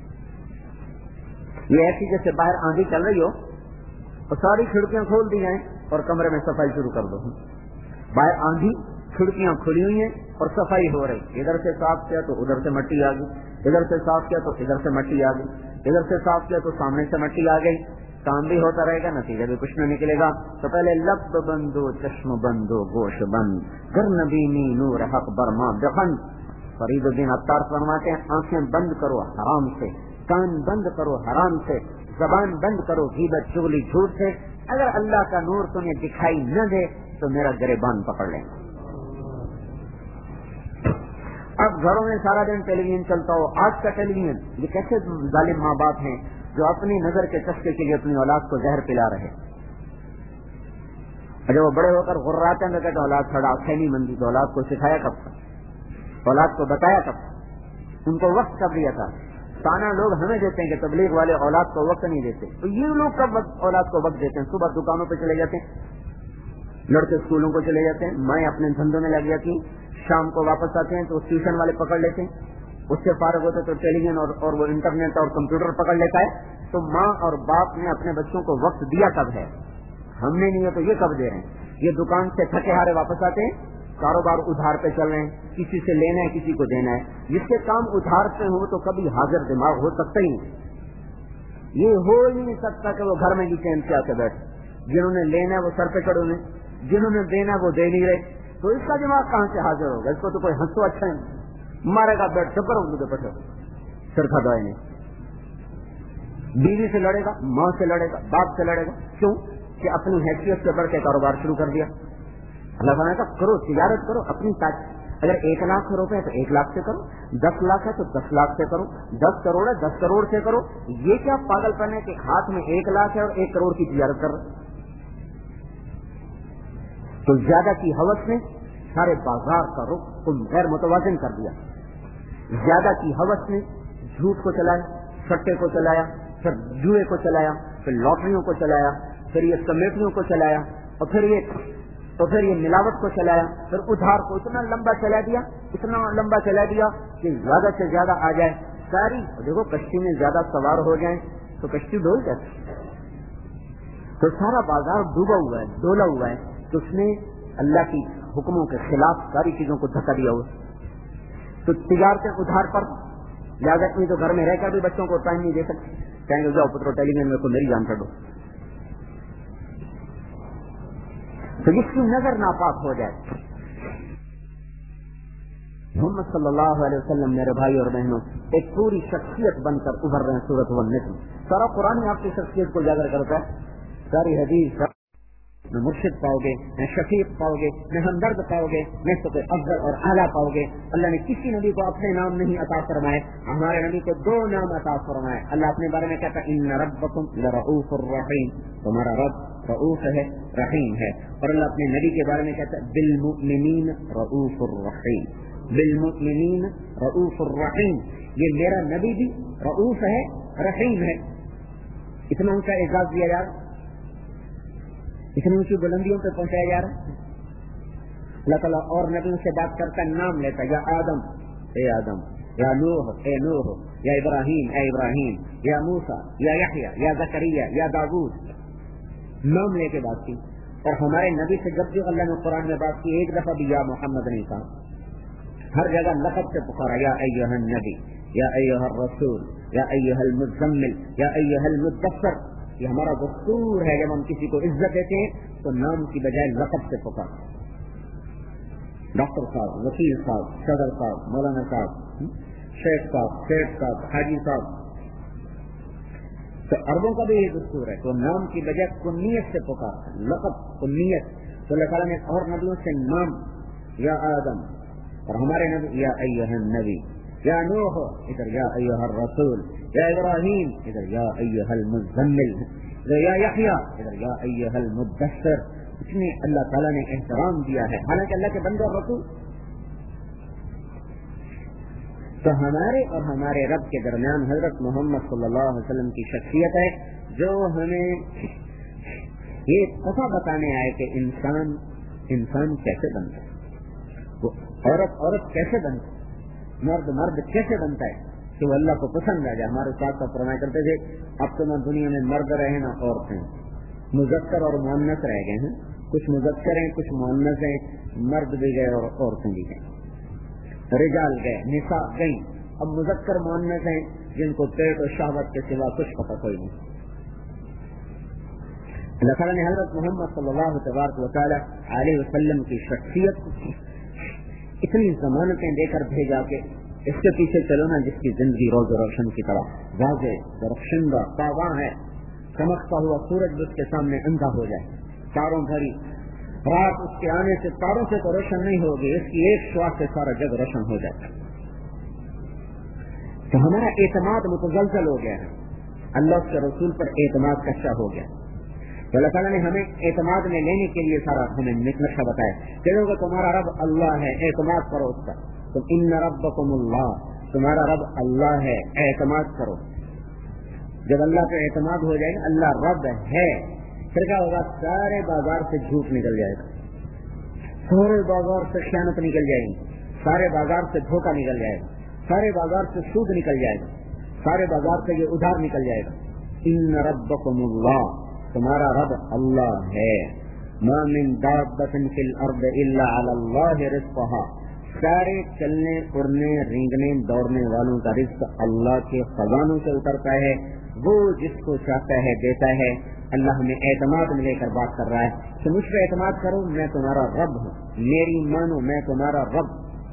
Speaker 1: یہ ایسی جیسے باہر آندھی چل رہی ہو اور ساری کھڑکیاں کھول دی جائیں اور کمرے میں صفائی شروع کر دو. باہر آندھی، کھڑکیاں کھلی ہوئی ہیں اور صفائی ہو رہی. ادھر سے صاف کیا تو ادھر سے مٹی آ گئی، ادھر سے صاف کیا تو ادھر سے مٹی آ گئی، ادھر سے صاف کیا تو سامنے سے مٹی آ گئی. کام بھی ہوتا رہے گا، نتیجہ بھی کچھ نہ نکلے گا. تو پہلے لب بندو چشم بندو گوش بند، گر نبینی نور حق برما بخن. فرید الدین عطار فرماتے ہیں، آنکھیں بند کرو حرام سے، کان بند کرو حرام سے، زبان بند کرو غیبت چغلی جھوٹ سے. اگر اللہ کا نور تمہیں دکھائی نہ دے تو میرا گریبان پکڑ لیں. اب گھروں میں سارا دن ٹیلی ویژن چلتا ہو. آج کا ٹیلی ویژن، یہ کیسے ظالم ماں باپ ہیں جو اپنی نظر کے چسکے کے لیے اپنی اولاد کو زہر پلا رہے. جب وہ بڑے ہو کر غراتے ہیں تو اولاد چھڑا خیمی مندی، تو اولاد کو سکھایا کب تھا؟ اولاد کو بتایا کب تھا؟ ان کو وقت کب دیا تھا؟ تانا لوگ ہمیں دیتے ہیں کہ تبلیغ والے اولاد کو وقت نہیں دیتے. تو یہ لوگ کب اولاد کو وقت دیتے ہیں؟ صبح دکانوں پہ چلے جاتے ہیں، لڑکے اسکولوں کو چلے جاتے ہیں، مائیں اپنے دھندوں میں لگ جاتی ہیں، شام کو واپس آتے ہیں تو ٹیوشن والے پکڑ لیتے ہیں، اس سے فارغ ہوتے تو ٹیلی ویژن اور, اور وہ انٹرنیٹ اور کمپیوٹر پکڑ لیتا ہے. تو ماں اور باپ نے اپنے بچوں کو وقت دیا کب ہے؟ ہم نے نہیں ہے تو یہ کب دے رہے ہیں؟ یہ دکان سے تھکے ہارے واپس آتے ہیں، کاروبار ادھار پہ چل رہے ہیں، کسی سے لینا ہے کسی کو دینا ہے. جس کے کام ادھار پہ ہو تو کبھی حاضر دماغ ہو سکتا ہی نہیں. یہ ہو ہی نہیں سکتا کہ وہ گھر میں بھی چین سے آ کے بیٹھے. جنہوں نے لینا ہے وہ سر پہ چڑھو نے، جنہوں نے دینا وہ دے نہیں رہے. تو اس کا دماغ کہاں سے حاضر ہوگا؟ اس کو تو کوئی ہنسو اچھا ہے، مارے گا بیٹھ چپ کرو مجھے پٹو سر کھا دائیں. بیوی سے لڑے گا، ماں سے لڑے گا، باپ سے لڑے گا. کیوں کہ اپنی حیثیت سے بڑھ کے کاروبار شروع کر دیا. اللہ تعالیٰ کا کرو، تجارت کرو اپنی تاج. اگر ایک لاکھ روپے ہے تو ایک لاکھ سے کرو، دس لاکھ ہے تو دس لاکھ سے کرو، دس کروڑ ہے دس کروڑ سے کرو. یہ کیا پاگل پن ہے کہ ہاتھ میں ایک لاکھ ہے اور ایک کروڑ کی تجارت کر رہے؟ تو زیادہ کی ہوس نے سارے بازار کا رخ تم غیر متوازن کر دیا. زیادہ کی ہوس نے جھوٹ کو چلایا، سٹے کو چلایا، پھر جوئے کو چلایا، پھر لاٹریوں کو چلایا، پھر یہ کمیٹیوں کو چلایا، اور پھر یہ تو پھر یہ ملاوٹ کو چلایا، پھر ادھار کو اتنا لمبا چلا دیا اتنا لمبا چلا دیا کہ زیادہ سے زیادہ آ جائے. ساری دیکھو کشتی میں زیادہ سوار ہو جائیں تو کشتی ڈول جاتی. تو سارا بازار ڈوبا ہوا ہے، ڈولا ہوا ہے. تو اس نے اللہ کی حکموں کے خلاف ساری چیزوں کو دھکا دیا ہوا. تو تجارتیں ادھار پر، لہٰذا نہیں تو گھر میں رہ کر بھی بچوں کو ٹائم نہیں دے سکتے. کہیں گے جاؤ پترو ٹیلی ویژن میں کو میری جان کر دو. تو جس کی نظر ناپاک ہو جائے. محمد صلی اللہ علیہ وسلم میرے بھائی اور بہنوں ایک پوری شخصیت بن کر ابھر رہے ہیں سورۃ النجم. سارا قرآن آپ کی شخصیت کو اجاگر کرتا ہے. ساری حدیث نہ مرشد پاؤ گے، نہ شفیق پاؤ گے، نہ ہمدرد پاؤ گے، نہ تو کوئی افضل اور اعلیٰ پاؤ گے۔ اللہ نے کسی نبی کو اپنے نام نہیں عطا فرمائے، ہمارے نبی کو دو نام عطا فرمائے۔ اللہ اپنے بارے میں کہتا ہے ان ربکم لرؤوف الرحیم، تمہارا رب رؤوف ہے، رحیم ہے۔ اور اللہ اپنے نبی کے بارے میں کہتا ہے بالمؤمنین رؤوف الرحیم، بالمؤمنین رؤوف الرحیم۔ یہ میرا نبی بھی رؤوف ہے، رحیم ہے۔ اتنا اونچا اعزاز دیا جا رہا، اتنی اونچی بلندیوں پہ پہنچایا جا رہا ہے۔ اللہ تعالیٰ اور نبیوں سے بات کرتا ہے، نام لیتا ہے، یا آدم اے آدم، یا نوح اے نوح، یا ابراہیم اے ابراہیم، یا موسیٰ، یا یحییٰ، یا زکریا، یا داؤد، نام لے کے بات کی۔ اور ہمارے نبی سے جب بھی اللہ نے قرآن میں بات کی، ایک دفعہ بھی یا محمد نہیں کہا، ہر جگہ لقب سے پکارا، یا ایھا النبی، یا ایھا الرسول، یا ایھا المزمل، یا ایھا المدثر۔ یہ ہمارا دستور ہے، جب ہم کسی کو عزت دیتے ہیں تو نام کی بجائے لقب سے پکار، ڈاکٹر صاحب، وکیل صاحب، صدر صاحب، مولانا صاحب، شیخ صاحب، شیخ صاحب، حاجی صاحب۔ تو عربوں کا بھی یہ دستور ہے، تو نام کی بجائے کنیت سے پکار، لقب، کنیت۔ تو اللہ تعالیٰ نے اور نبیوں سے نام، یا آدم، اور ہمارے نبی یا ایھا النبی، یا نوح ادھر یا ایھا الرسول، یا ابراہیم ادھر یا ایھا المزمل، یا یحییٰ ادھر یا ایھا المدثر۔ اس میں اللہ تعالیٰ نے احترام دیا ہے، حالانکہ اللہ کے بندے اور رسول۔ تو ہمارے اور ہمارے رب کے درمیان حضرت محمد صلی اللہ علیہ وسلم کی شخصیت ہے، جو ہمیں یہ پتہ بتانے آئے کہ انسان انسان کیسے بنتا ہے، وہ عورت عورت کیسے بنتا ہے، مرد مرد کیسے بنتا ہے کہ وہ اللہ کو پسند آ جائے۔ ہمارے ساتھ کا فرمایا کرتے تھے، اب تو نہ دنیا میں مرد رہے نہ عورتیں، مذکر اور مؤنث رہ گئے ہیں، کچھ مذکر ہیں کچھ مؤنث ہیں، مرد بھی گئے اور عورتیں بھی گئیں، رجال گئے، نساء گئیں، اب مذکر مؤنث ہیں جن کو پیٹ اور شہوت کے سوا کچھ پتہ کوئی نہیں۔ اللہ تعالیٰ نے حضرت محمد صلی اللہ تبارک و تعالی علیہ وسلم کی شخصیت اتنی ضمانتیں دے کر بھیجا کہ اس کے پیچھے چلو نا جس کی زندگی روز روشن کی طرح واضح، درخشندہ، تاباں ہے، چمکتا ہوا سورج اس کے سامنے اندھا ہو جائے، تاروں بھری رات اس کے آنے سے تاروں سے تو روشن نہیں ہوگی، اس کی ایک شعاع سے سارا جگ روشن ہو جائے۔ تو ہمارا اعتماد متزلزل ہو گیا ہے، اللہ کے رسول پر اعتماد کشا ہو گیا۔ تو اللہ تعالیٰ نے ہمیں اعتماد میں لینے کے لیے سارا ہمیں نقشہ بتایا، چلو کہ تمہارا رب اللہ ہے، اعتماد کرو اس پر، تو ان ربکم اللہ، تمہارا رب اللہ ہے، اعتماد کرو۔ جب اللہ پہ اعتماد ہو جائے گا اللہ رب ہے، پھر کیا ہوگا، سارے بازار سے جھوٹ نکل جائے گا، سارے بازار سے خیانت نکل جائے گی، سارے بازار سے دھوکہ نکل جائے گا، سارے بازار سے سود نکل جائے گا، سارے بازار سے یہ ادھار نکل جائے گا۔ ان ربکم اللہ، تمہارا رب اللہ ہے۔ ما من دابۃ فی الارض الا علی اللہ رزقها، سارے چلنے اڑنے رینگنے دوڑنے والوں کا رزق اللہ کے خزانوں سے اترتا ہے، وہ جس کو چاہتا ہے دیتا ہے۔ اللہ ہمیں اعتماد میں لے کر بات کر رہا ہے کہ مجھ پہ اعتماد کرو، میں تمہارا رب ہوں، میری مانو، میں تمہارا رب۔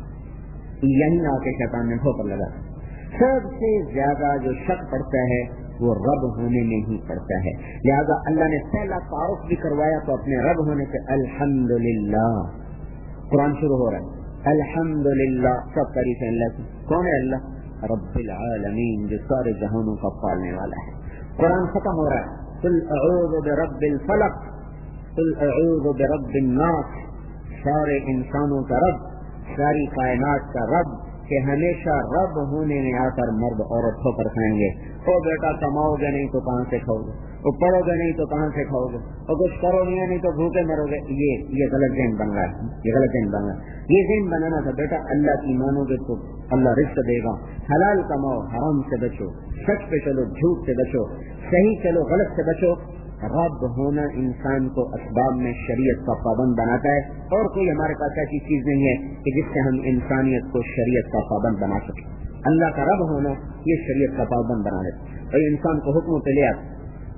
Speaker 1: یہی آ کے شیطان نے ٹھوکر لگا، سب سے زیادہ جو شک پڑتا ہے وہ رب ہونے میں ہی پڑتا ہے، لہذا اللہ نے پہلا تعارف بھی کروایا تو اپنے رب ہونے سے الحمدللہ، قرآن شروع ہو رہا ہے الحمدللہ، سب تعریفیں اللہ کی۔ کون ہے اللہ؟ رب العالمین، جو سارے جہانوں کا پالنے والا ہے۔ قرآن ختم ہو رہا ہے، قل اعوذ برب الفلق، قل اعوذ برب الناس، سارے انسانوں کا رب، ساری کائنات کا رب، کہ ہمیشہ رب ہونے میں آ کر مرد عورت ہو کر کھائیں گے۔ او بیٹا کماؤ گے نہیں تو کہاں سے کھاؤ گے، وہ پڑھو گے نہیں تو کہاں سے کھاؤ گے، اور کچھ کرو گے نہیں تو بھوکے مرو گے۔ یہ یہ غلط ذہن بن رہا ہے، یہ غلط ذہن بن رہا ہے۔ یہ ذہن بنانا تھا بیٹا اللہ کی مانو گے تو اللہ رزق دے گا، حلال کماؤ، حرام سے بچو، سچ پہ چلو، جھوٹ سے بچو، صحیح چلو، غلط سے بچو۔ رب ہونا انسان کو اسباب میں شریعت کا پابند بناتا ہے، اور کوئی ہمارے پاس ایسی چیز نہیں ہے کہ جس سے ہم انسانیت کو شریعت کا پابند بنا سکیں۔ اللہ کا رب ہونا یہ شریعت کا پابند بنا دیتا ہے، اور انسان کو حکموں پہ لے آتا۔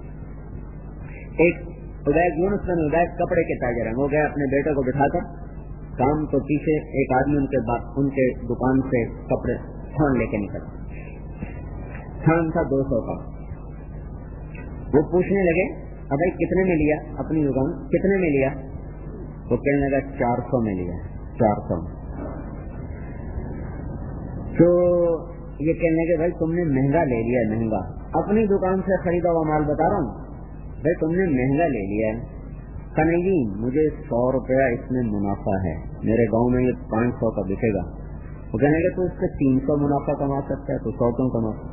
Speaker 1: ایک عبید یونس بن عبید کپڑے کے تاجر ہیں، وہ گئے اپنے بیٹے کو بٹھا کر کام تو پیچھے ایک آدمی ان کے ان کے دکان سے کپڑے تھان لے کے نکلا، تھان تھا دو سو کا۔ وہ پوچھنے لگے اب بھائی کتنے میں لیا اپنی دکان؟ کتنے میں لیا؟ وہ کہنے لگا چار سو میں لیا. چار سو. تو یہ کہنے لگے بھائی تم نے مہنگا لے لیا. مہنگا اپنی دکان سے خریدا ہوا مال بتا رہا ہوں بھائی تم نے مہنگا لے لیا ہے. کہ نہیں جی مجھے سو روپیہ اس میں منافع ہے, میرے گاؤں میں یہ پانچ سو کا بکے گا. وہ کہنے لگے تو اس سے تین سو منافع کما سکتا ہے تو سو کیوں کما سکتا؟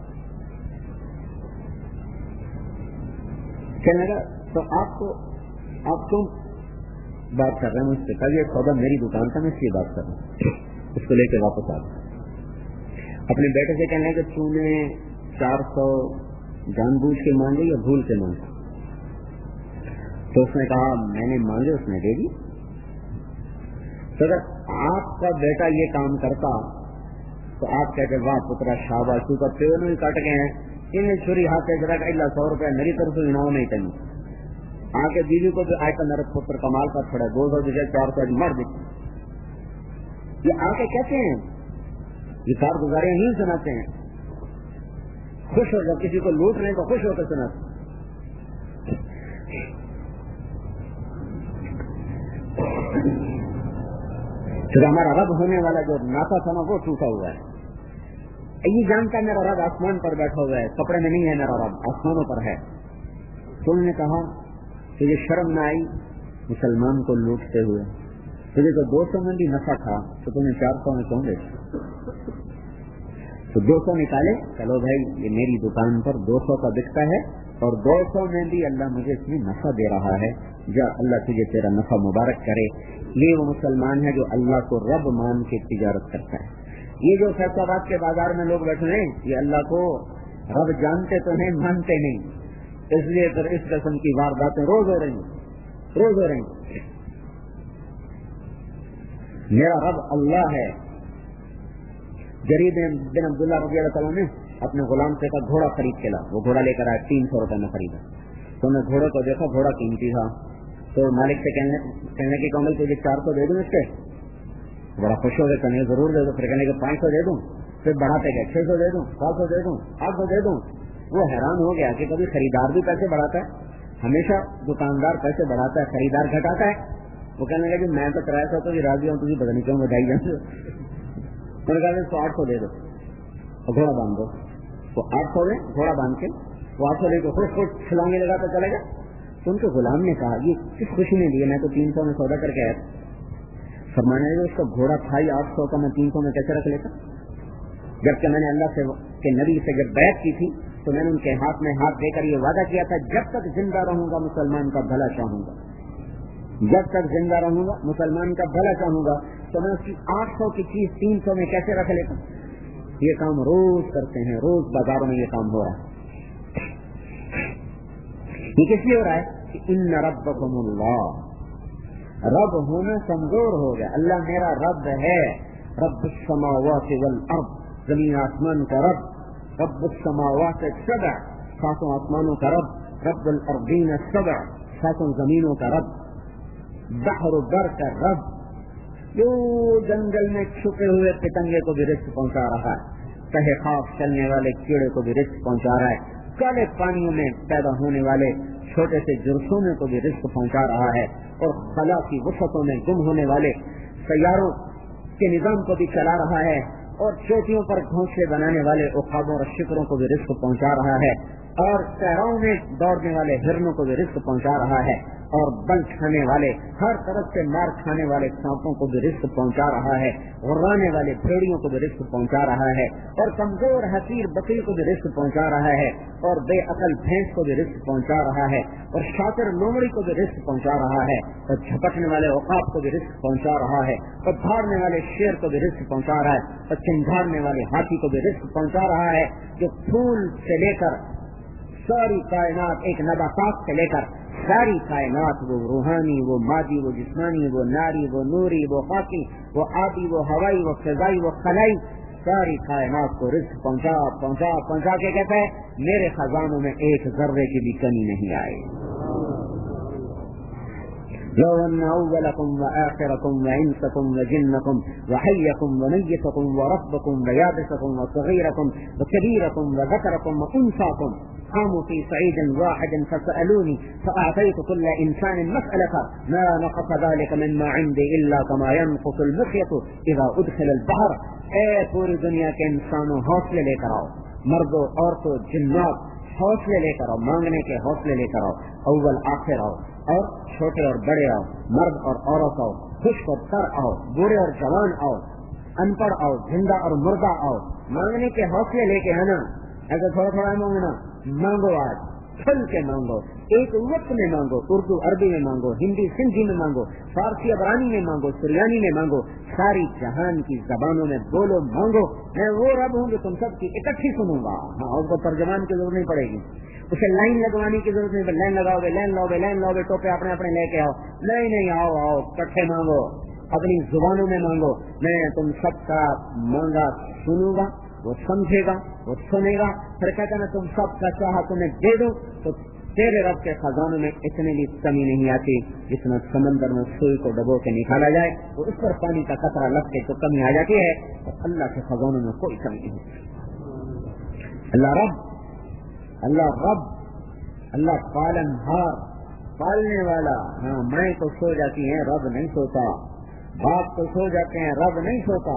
Speaker 1: کہنے لگا تو آپ کو آپ کیوں بات کر رہے ہیں مجھ سے؟ کل یہ سودا میری دکان کا, میں اس کی بات کر رہا ہوں. اس کو لے کے واپس آ اپنے بیٹے سے کہنے کہ تو نے چار سو جان بوجھ کے مانگے یا بھول کے مانگے؟ تو اس نے کہا میں نے مانگے, اس نے دے دی. تو اگر آپ کا بیٹا یہ کام کرتا تو آپ کہتے واہ پترا شاباش, تو کا پیڑ نہیں کاٹ گئے ہیں, انہیں چھری ہاتھ سے ذرا اللہ سو روپیہ میری طرف سے انعام نہیں کرنی. آ کے بیوی کو بھی آئے تو میرے پتر کمال کا تھوڑا دو سو جگہ چار سو مر دیتے. یہ آ کے کہتے ہیں, یہ کارگزاریاں نہیں سناتے ہیں, خوش ہو جب کسی کو لوٹ رہے تو خوش ہو کر سناتے. پھر ہمارا رب ہونے والا جو ناتا تھا نا وہ ٹوٹا ہوا ہے. یہ جانتا ہے میرا رب آسمان پر بیٹھا ہوا ہے, کپڑے میں نہیں ہے, میرا رب آسمانوں پر ہے. تو انہوں نے کہا تجھے شرم نہ آئی مسلمان کو لوٹتے ہوئے؟ تجھے تو دو سو میں بھی نفع تھا تو تمہیں چار سو میں کیوں دے؟ تو دو سو نکالے, چلو بھائی یہ میری دکان پر دو سو کا بکتا ہے اور دو سو میں بھی اللہ مجھے اس میں نفع دے رہا ہے, جا اللہ تجھے تیرا نفع مبارک کرے. یہ وہ مسلمان ہے جو اللہ کو رب مان کے تجارت کرتا ہے. یہ جو فیصلہ کے بازار میں لوگ بیٹھے ہیں یہ اللہ کو رب جانتے تو نہیں, مانتے نہیں, اس لیے پھر اس قسم کی وارداتیں روز ہو رہی ہیں, روز ہو رہی ہیں. میرا رب اللہ ہے. جریر بن عبداللہ رضی اللہ تعالیٰ نے اپنے غلام سے کا گھوڑا خرید کے لا, وہ گھوڑا لے کر آیا, تین سو روپے میں خریدا. تو میں گھوڑے کو دیکھا, گھوڑا قیمتی تھا. تو مالک سے کہنے کی کہوں گی تجھے چار سو دے دوں اس سے؟ بڑا خوش ہو گئے, کہنے ضرور دے دو. پھر کہنے کے پانچ سو دے دوں, پھر بڑھاتے گئے, چھ سو دے دوں, سات سو دے دوں, آٹھ سو دے دوں. وہ حیران ہو گیا کہ کبھی خریدار بھی پیسے بڑھاتا ہے, ہمیشہ دکاندار پیسے بڑھاتا ہے, خریدار گھٹاتا ہے. وہ کہنے لگا کہ میں تو کرایہ سو تو راضی ہوں, تجھے بدنی کیوں بدائی جاتے. انہوں نے کہا سو آٹھ سو دے دو اور گھوڑا باندھ دو. تو آٹھ سو میں گھوڑا باندھ کے وہ آٹھ سو لے کے خوش خوش چھلانگے لگا تو چلے گا. تو ان کے غلام نے کہا یہ کس خوشی میں لیے, میں تو تین سو میں سودا کر کے آیا. فرمانے لگے اس کا گھوڑا تھا ہی آٹھ سو کا, میں تین سو میں کیسے رکھ لیتا؟ جبکہ میں نے اللہ سے کے نبی سے جب بیعت کی تھی تو میں نے ان کے ہاتھ میں ہاتھ دے کر یہ وعدہ کیا تھا جب تک زندہ رہوں گا مسلمان کا بھلا چاہوں گا, جب تک زندہ رہوں گا مسلمان کا بھلا چاہوں گا. تو میں اس کی آٹھ سو کی چیز تین سو میں کیسے رکھ لیتا؟ یہ کام روز کرتے ہیں, روز بازاروں میں یہ کام ہو رہا ہے. یہ کس لیے ہو رہا ہے کہ ان ربکم اللہ, رب ہونا کمزور ہو گیا. اللہ میرا رب ہے, رب السماوات والارض, زمین آسمان کا رب, رب السماوات السبع, ساتوں آسمانوں کا رب, رب الارضین السبع, ساتوں زمینوں کا رب, بحر بر کا رب, جو جنگل میں چھپے ہوئے پتنگے کو بھی رزق پہنچا رہا ہے, تہے خاک چلنے والے کیڑے کو بھی رزق پہنچا رہا ہے, کالے پانیوں میں پیدا ہونے والے چھوٹے سے جرثوموں کو بھی رزق پہنچا رہا ہے, اور خلا کی وسعتوں میں گم ہونے والے سیاروں کے نظام کو بھی چلا رہا ہے, اور چوٹیوں پر گھونسلے بنانے والے عقابوں اور شکروں کو بھی رزق پہنچا رہا ہے, اور صحراؤں میں دوڑنے والے ہرنوں کو بھی رزق پہنچا رہا ہے, اور بن کھانے والے ہر طرف سے مار کھانے والے سانپوں کو بھی رزق پہنچا رہا ہے, غرانے والے بھیڑیوں کو بھی رزق پہنچا رہا ہے, اور کمزور حقیر بکری کو بھی رزق پہنچا رہا ہے, اور بے عقل بھینس کو بھی رزق پہنچا رہا ہے, اور شاطر لومڑی کو بھی رزق پہنچا رہا ہے, اور جھپٹنے والے عقاب کو بھی رزق پہنچا رہا ہے, اور دھاڑنے والے شیر کو بھی رزق پہنچا رہا ہے, اور چنگھاڑنے والے ہاتھی کو بھی رزق پہنچا رہا ہے, جو پھول سے لے کر ساری کائنات, ایک نباتات سے لے کر ساری کائنات, وہ روحانی, وہ مادی, وہ جسمانی, وہ ناری, وہ نوری, وہ خاکی, وہ آبی, وہ ہوائی, وہ فضائی, وہ خلائی, ساری کائنات کو رزق پہنچا پہنچا پہنچا کے کہتا ہے میرے خزانوں میں ایک ذرے کی بھی کمی نہیں آئی. لو ان اولکم وآخرکم وانسکم وجنکم وحیکم ومیتکم وربکم ویابسکم وصغیرکم وکبیرکم وذکرکم وانثاکم
Speaker 2: قاموا في صعيد واحد فسألوني فأعطيت كل إنسان مسألة ما نقص ذلك مما عندي إلا كما ينقص المخيط إذا أدخل البحر. اے پوری دنیا کے انسانوں حوصلے لے کر آؤ، مردوں عورتوں جنات حوصلے لے کر آؤ، مانگنے کے حوصلے لے کر آؤ، اول آخر آؤ، اور چھوٹے اور بڑے آؤ، مرد اور عورت آؤ، خشک اور تر آؤ، بوڑھے اور جوان آؤ، ان پڑھ آؤ، زندہ اور مردہ آؤ، مانگنے کے حوصلے لے کے ہے نا. ایسا تھوڑا تھوڑا مانگنا، مانگو آج کھل کے مانگو، ایک وقت میں مانگو، اردو عربی میں مانگو، ہندی سندھی میں مانگو، فارسی عبرانی میں مانگو، سریانی میں مانگو، ساری جہان کی زبانوں میں بولو مانگو. میں وہ رب ہوں جو تم سب کی اکٹھی سنوں گا. ہاں، اس کو ترجمان کی ضرورت نہیں پڑے گی، اسے لائن لگوانے کی ضرورت نہیں. لائن لگاؤ گے، لائن لاؤ گے، لائن لاؤ گے، ٹوپے اپنے اپنے لے کے آؤ. نہیں نہیں، آؤ آؤ اکٹھے مانگو، اپنی زبانوں میں مانگو. میں تم سب کا مانگا سنوں گا، وہ سمجھے گا، وہ سنے گا. پھر کہتا میں تم سب کا چاہا تمہیں دے دوں. تو تیرے رب کے خزانوں میں اتنے بھی کمی نہیں آتی جتنا سمندر میں سوئی کو ڈبو کے نکالا جائے اور اس پر پانی کا قطرہ لگ کے تو کمی آ جاتی ہے. تو اللہ کے خزانوں میں کوئی کمی نہیں. اللہ رب، اللہ رب، اللہ پالن ہار، پالنے والا. ہاں، مائیں تو سو جاتی ہیں، رب نہیں سوتا. باپ تو سو جاتے ہیں، رب نہیں سوتا.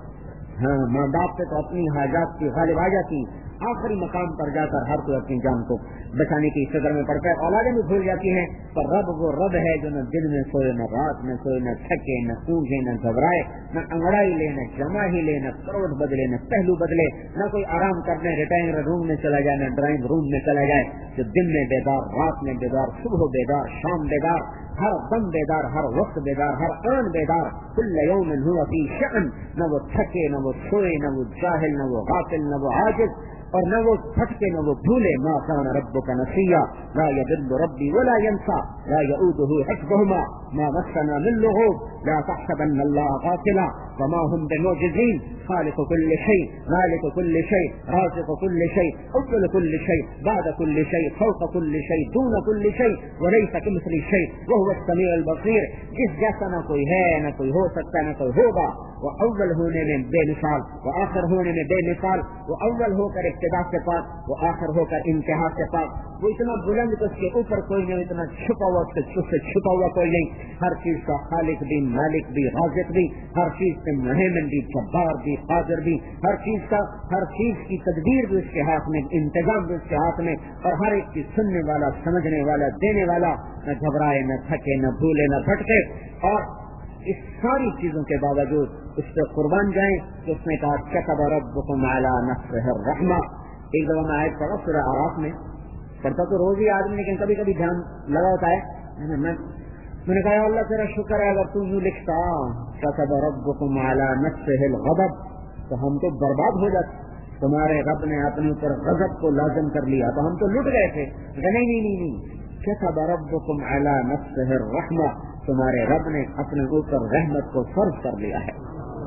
Speaker 2: ہاں، ماں باپ سے تو اپنی حاجات کی غالب آ جاتی، آخری مقام پر جا کر ہر کوئی اپنی جان کو بچانے کی فکر میں پڑتا ہے. اولادیں بھی بھول جاتی ہیں، پر رب وہ رب ہے جو نہ دن میں سوئے، نہ رات میں سوئے، نہ تھکے، نہ اونگے، نہ گھبرائے، نہ انگڑائی لے، نہ جمع ہی لے، نہ کروڑ بدلے، نہ پہلو بدلے، نہ کوئی آرام کرنے ریٹائر روم میں چلا جائے، نہ ڈرائنگ روم میں چلا جائے. جو دن میں بیدار، رات میں بیدار، صبح بیدار، شام بیدار، ہر دم بیدار، ہر وقت بیدار، ہر آن بیدار. کل یوم هو فی شأن. نہ وہ تھکے، نہ وہ سوئے، نہ وہ جاہل، نہ وہ غافل، نہ وہ عاجز، اور نہ وہ پھٹکے نہ وہ بھولے. ما كان ربك نسيا لا يضل ربي ولا ينسى لا يؤوده حفظهما ما مسنا من لغوب لا تحسبن الله غافلا وما هم بمعجزين خالق كل شيء مالك كل شيء رازق كل شيء أول كل شيء بعد كل شيء فوق كل شيء دون كل شيء وليس كمثله شيء وهو السميع البصير. جس جیسا نہ کوئی ہے، نہ کوئی ہو سکتا، نہ کوئی ہوگا. وہ اول ہونے میں بے مثال، وہ آخر ہونے میں بے مثال، وہ اول ہو کر ابتدا سے پاک، وہ آخر ہو کر انتہا سے پاک. وہ اتنا بلند کہ اس کے اوپر کوئی نہیں، اتنا چھپا ہوا اس سے چھپا ہوا کوئی نہیں. ہر چیز کا خالق بھی، مالک بھی، رازق بھی، ہر چیز سے مہیمن بھی، جبار بھی، قادر بھی، ہر چیز کا، ہر چیز کی تدبیر بھی اس کے ہاتھ میں، انتظام بھی اس کے ہاتھ میں، اور ہر ایک کی سننے والا، سمجھنے والا، دینے والا. نہ گھبرائے، نہ تھکے، نہ بھولے، نہ بھٹکے. اور اس ساری چیزوں کے باوجود اس سے قربان جائیں تو اس نے کہا كتب ربكم على نفسه الرحمة. ایک دفعہ میں آیت پڑھا سورہ اعراف میں، پڑھتا تو روز ہی آدمی، لیکن کبھی کبھی دھیان لگا ہوتا ہے. میں میں نے کہا اللہ تیرا شکر ہے اگر تو یوں لکھتا كتب ربكم على نفسه الغضب تو ہم تو برباد ہو جاتے. تمہارے رب نے اپنے اوپر غضب کو لازم کر لیا تو ہم تو لٹ گئے تھے. نہیں نہیں نہیں نہیں كتب ربكم على نفسه الرحمة. تمہارے رب نے اپنے اوپر رحمت کو فرض کر لیا ہے.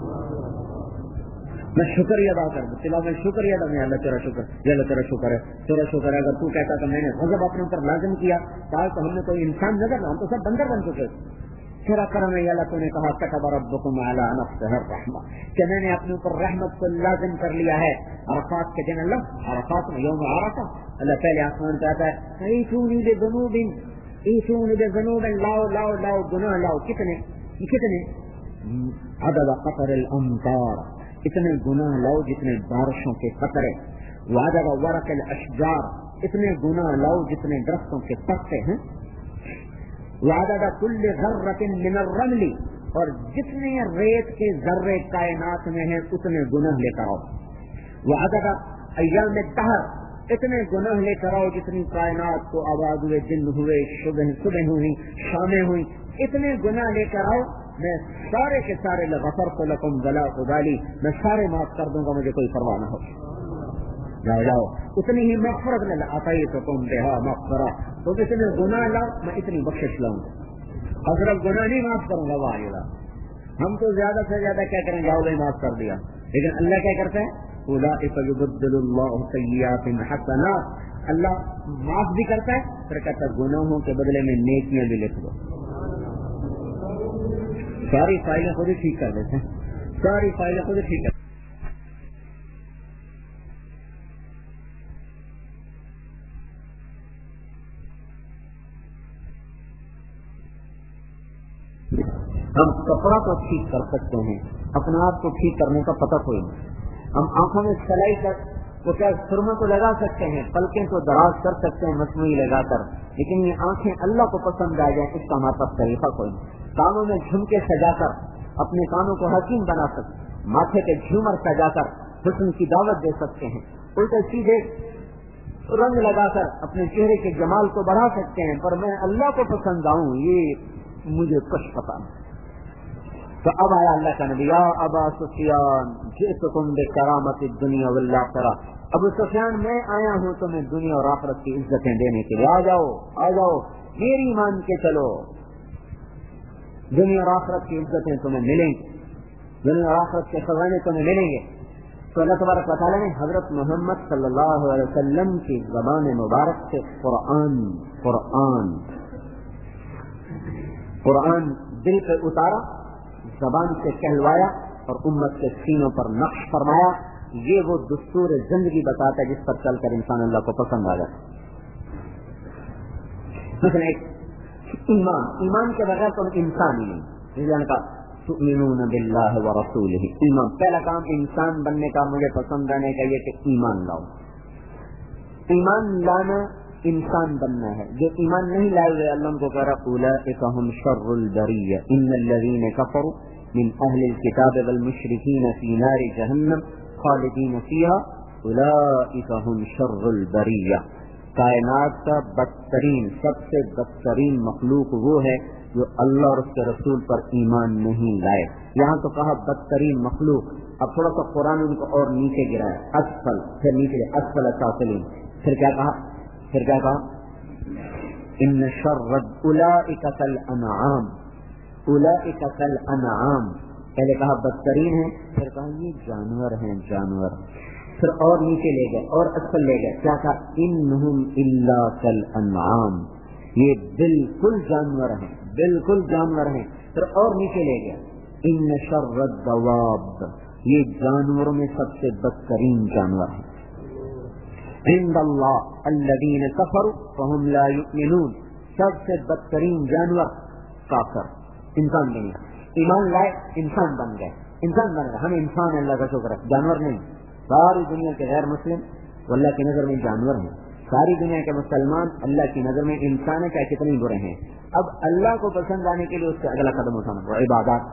Speaker 2: میں شکریہ ادا کر دوں، چلا میں شکریہ ادا، میں اللہ تیرا شکر، یہ اللہ تیرا شکر ہے، تیرا شکر ہے. اگر تو کہتا کہ میں نے غضب اپنے اوپر لازم کیا تو ہم نے کوئی انسان نظر نہ، ہم تو سب بندر بن چکے. تیرا کرم ہے اللہ، تو نے کہا كتب ربكم على نفسه الرحمة کہ میں نے اپنے اوپر رحمت کو لازم کر لیا ہے. عرفات کے دن اللہ، عرفات میں یوم عرفہ، اللہ پہلے آسمان پہ آتا ہے، ایتونی بذنوب ایتونی بذنوب، لاؤ لاؤ لاؤ گناہ لاؤ. کتنے کتنے؟ عدد قطر الامطار، اتنے گناہ لاؤ جتنے بارشوں کے قطرے. وعدد ورق الاشجار، اتنے گناہ لاؤ جتنے درختوں کے پتے ہیں. وعدد کل ذرة من الرمل، اور جتنے ریت کے ذرے کائنات میں ہیں اتنے گناہ لے کر آؤ. وعدد ایام الدہر، اتنے گناہ لے کر آؤ جتنی کائنات کو آواز ہوئے، دن ہوئے، صبح صبح ہوئی، شامیں ہوئی، اتنے گناہ لے کر آؤ. میں سارے کے سارے غفرت لکم ولا ابالی، میں سارے معاف کر دوں گا، مجھے کوئی پرواہ نہ ہو. جاؤ جاؤ اتنی ہی مغفرت میں عطائی تو تم بہا مغفرہ، تو اتنے گناہ لاؤ میں اتنی بخشش لاؤں گا. اگر گناہ نہیں معاف کروں گا واہ. ہم تو زیادہ سے زیادہ کیا کریں گے، جاؤ بھائی معاف کر دیا، لیکن اللہ کیا کرتے ہیں، اولئک یبدل اللہ سیئات حسنات. اللہ معاف بھی کرتا ہے، پھر کہتا ہے گناہوں کے بدلے میں نیکیاں بھی لکھ دو. ساری فائلیں خود ہی ٹھیک کر دیتے ہیں، ساری فائلیں خود ہی ٹھیک کر ہم کپڑا کو ٹھیک کر سکتے ہیں، اپنے آپ کو ٹھیک کرنے کا پتہ کوئی نہیں. ہم آنکھوں میں سلائی کر وہ کیا سرمے کو لگا سکتے ہیں، پلکیں کو دراز کر سکتے ہیں مصنوعی لگا کر، لیکن یہ آنکھیں اللہ کو پسند آ جائیں اس کا ہمارے پاس طریقہ کوئی نہیں. کانوں میں جھمکے سجا کر اپنے کانوں کو حسین بنا سکتے، ماتھے پہ جھومر سجا کر حسن کی دعوت دے سکتے ہیں، الٹے سیدھے رنگ لگا کر اپنے چہرے کے جمال کو بڑھا سکتے ہیں، پر میں اللہ کو پسند آؤں یہ مجھے کچھ پتا نہیں. تو اب آیا اللہ کا نبی، یا ابا سفیان جئتکم بکرامت الدنیا والآخرہ، ابو سفیان میں آیا ہوں تمہیں دنیا اور آخرت کی عزتیں دینے کے لیے، آ جاؤ آ جاؤ میری مان کے چلو، دنیا اور آخرت کی عزتیں تمہیں ملیں گی، دنیا اور آخرت کے خزانے تمہیں ملیں گے. تو اللہ تبارک و تعالیٰ نے حضرت محمد صلی اللہ علیہ وسلم کی زبان مبارک سے قرآن قرآن قرآن دل پہ اتارا، زبان سے کہلوایا اور امت کے سینوں پر نقش فرمایا. یہ وہ دستور زندگی بتاتا ہے جس پر چل کر انسان اللہ کو پسند آ جاتا. مثلا ایک ایمان ایمان کے بغیر تم انسان ہی نہیں. کا تؤمنون باللہ ورسولہ، ایمان پہلا کام انسان بننے کا، مجھے پسند آنے کا یہ کہ ایمان لاؤ. ایمان لانا انسان بننا ہے. جو ایمان نہیں لائے ہوئے اللہ کو کہہ رہا اولئک هم شر البریہ ان الذین کفروا من اہل الکتاب والمشرکین فی نار جہنم خالدین فیہا اولئک هم شر البریہ. کائنات کا بدترین، سب سے بدترین مخلوق وہ ہے جو اللہ اور اس کے رسول پر ایمان نہیں لائے. یہاں تو کہا بدترین مخلوق، اب تھوڑا سا قرآن ان کو اور نیچے گرایا، اسفل، پھر نیچے اسفل سافلین، پھر کیا کہا پھر کیا کہا ان شر اولئک کالانعام، اولئک کالانعام. پہلے کہا بدترین ہے، پھر کہا یہ جانور ہیں جانور، پھر اور نیچے لے گئے اور اسفل لے گئے، کیا کہا انہم الا کالانعام، یہ بالکل جانور ہیں بالکل جانور ہیں. پھر اور نیچے لے گیا ان شر الدواب، یہ جانوروں میں سب سے بدترین جانور ہیں. عند اللہ الذین کفروا فهم لا یؤمنون، سب سے بدترین جانور کافر، انسان نہیں. ایمان لائے انسان بن گئے، انسان بن گئے. ہم انسان اللہ کا شکر ہے، جانور نہیں. ساری دنیا کے غیر مسلم وہ اللہ کی نظر میں جانور ہیں، ساری دنیا کے مسلمان اللہ کی نظر میں انسان ہے، چاہے کتنے برے ہیں. اب اللہ کو پسند آنے کے لیے اس سے اگلا قدم اٹھانا وہ عبادات.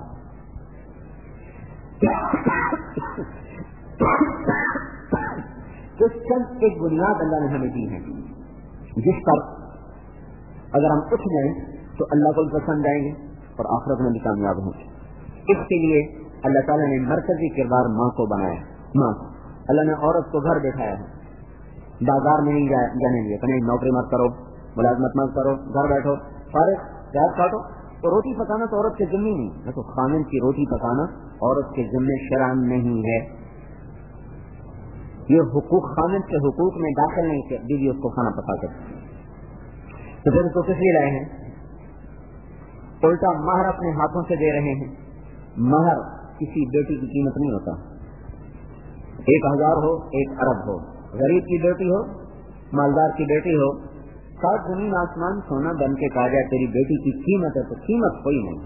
Speaker 2: تو چند ایک بنیاد اللہ نے ہمیں دی ہے جس پر اگر ہم اٹھ جائیں تو اللہ کو بھی پسند آئیں گے اور آخرت میں بھی کامیاب ہوں گے. اس کے لیے اللہ تعالیٰ نے مرکزی کردار ماں کو بنایا. ماں اللہ نے عورت کو گھر دکھایا ہے، بازار میں نہیں جانے دیا، کہیں نوکری مت کرو، ملازمت مت کرو، گھر بیٹھو فارغ پیاز کاٹو. تو روٹی پکانا تو عورت کے ذمہ نہیں ہے، تو خامن کی روٹی پکانا عورت کے ذمہ شرعاً نہیں ہے. یہ حقوق خامن کے حقوق میں داخل نہیں کہ بیوی اس کو کھانا پکا کر. تو پھر اس کو کس لیے لائے ہیں؟ الٹا مہر اپنے ہاتھوں سے دے رہے ہیں. مہر کسی بیٹی کی قیمت نہیں ہوتا، ایک ہزار ہو ایک ارب ہو، غریب کی بیٹی ہو مالدار کی بیٹی ہو، سات زمین آسمان سونا بن کے کہا جائے تیری بیٹی کی قیمت ہے تو قیمت کوئی نہیں.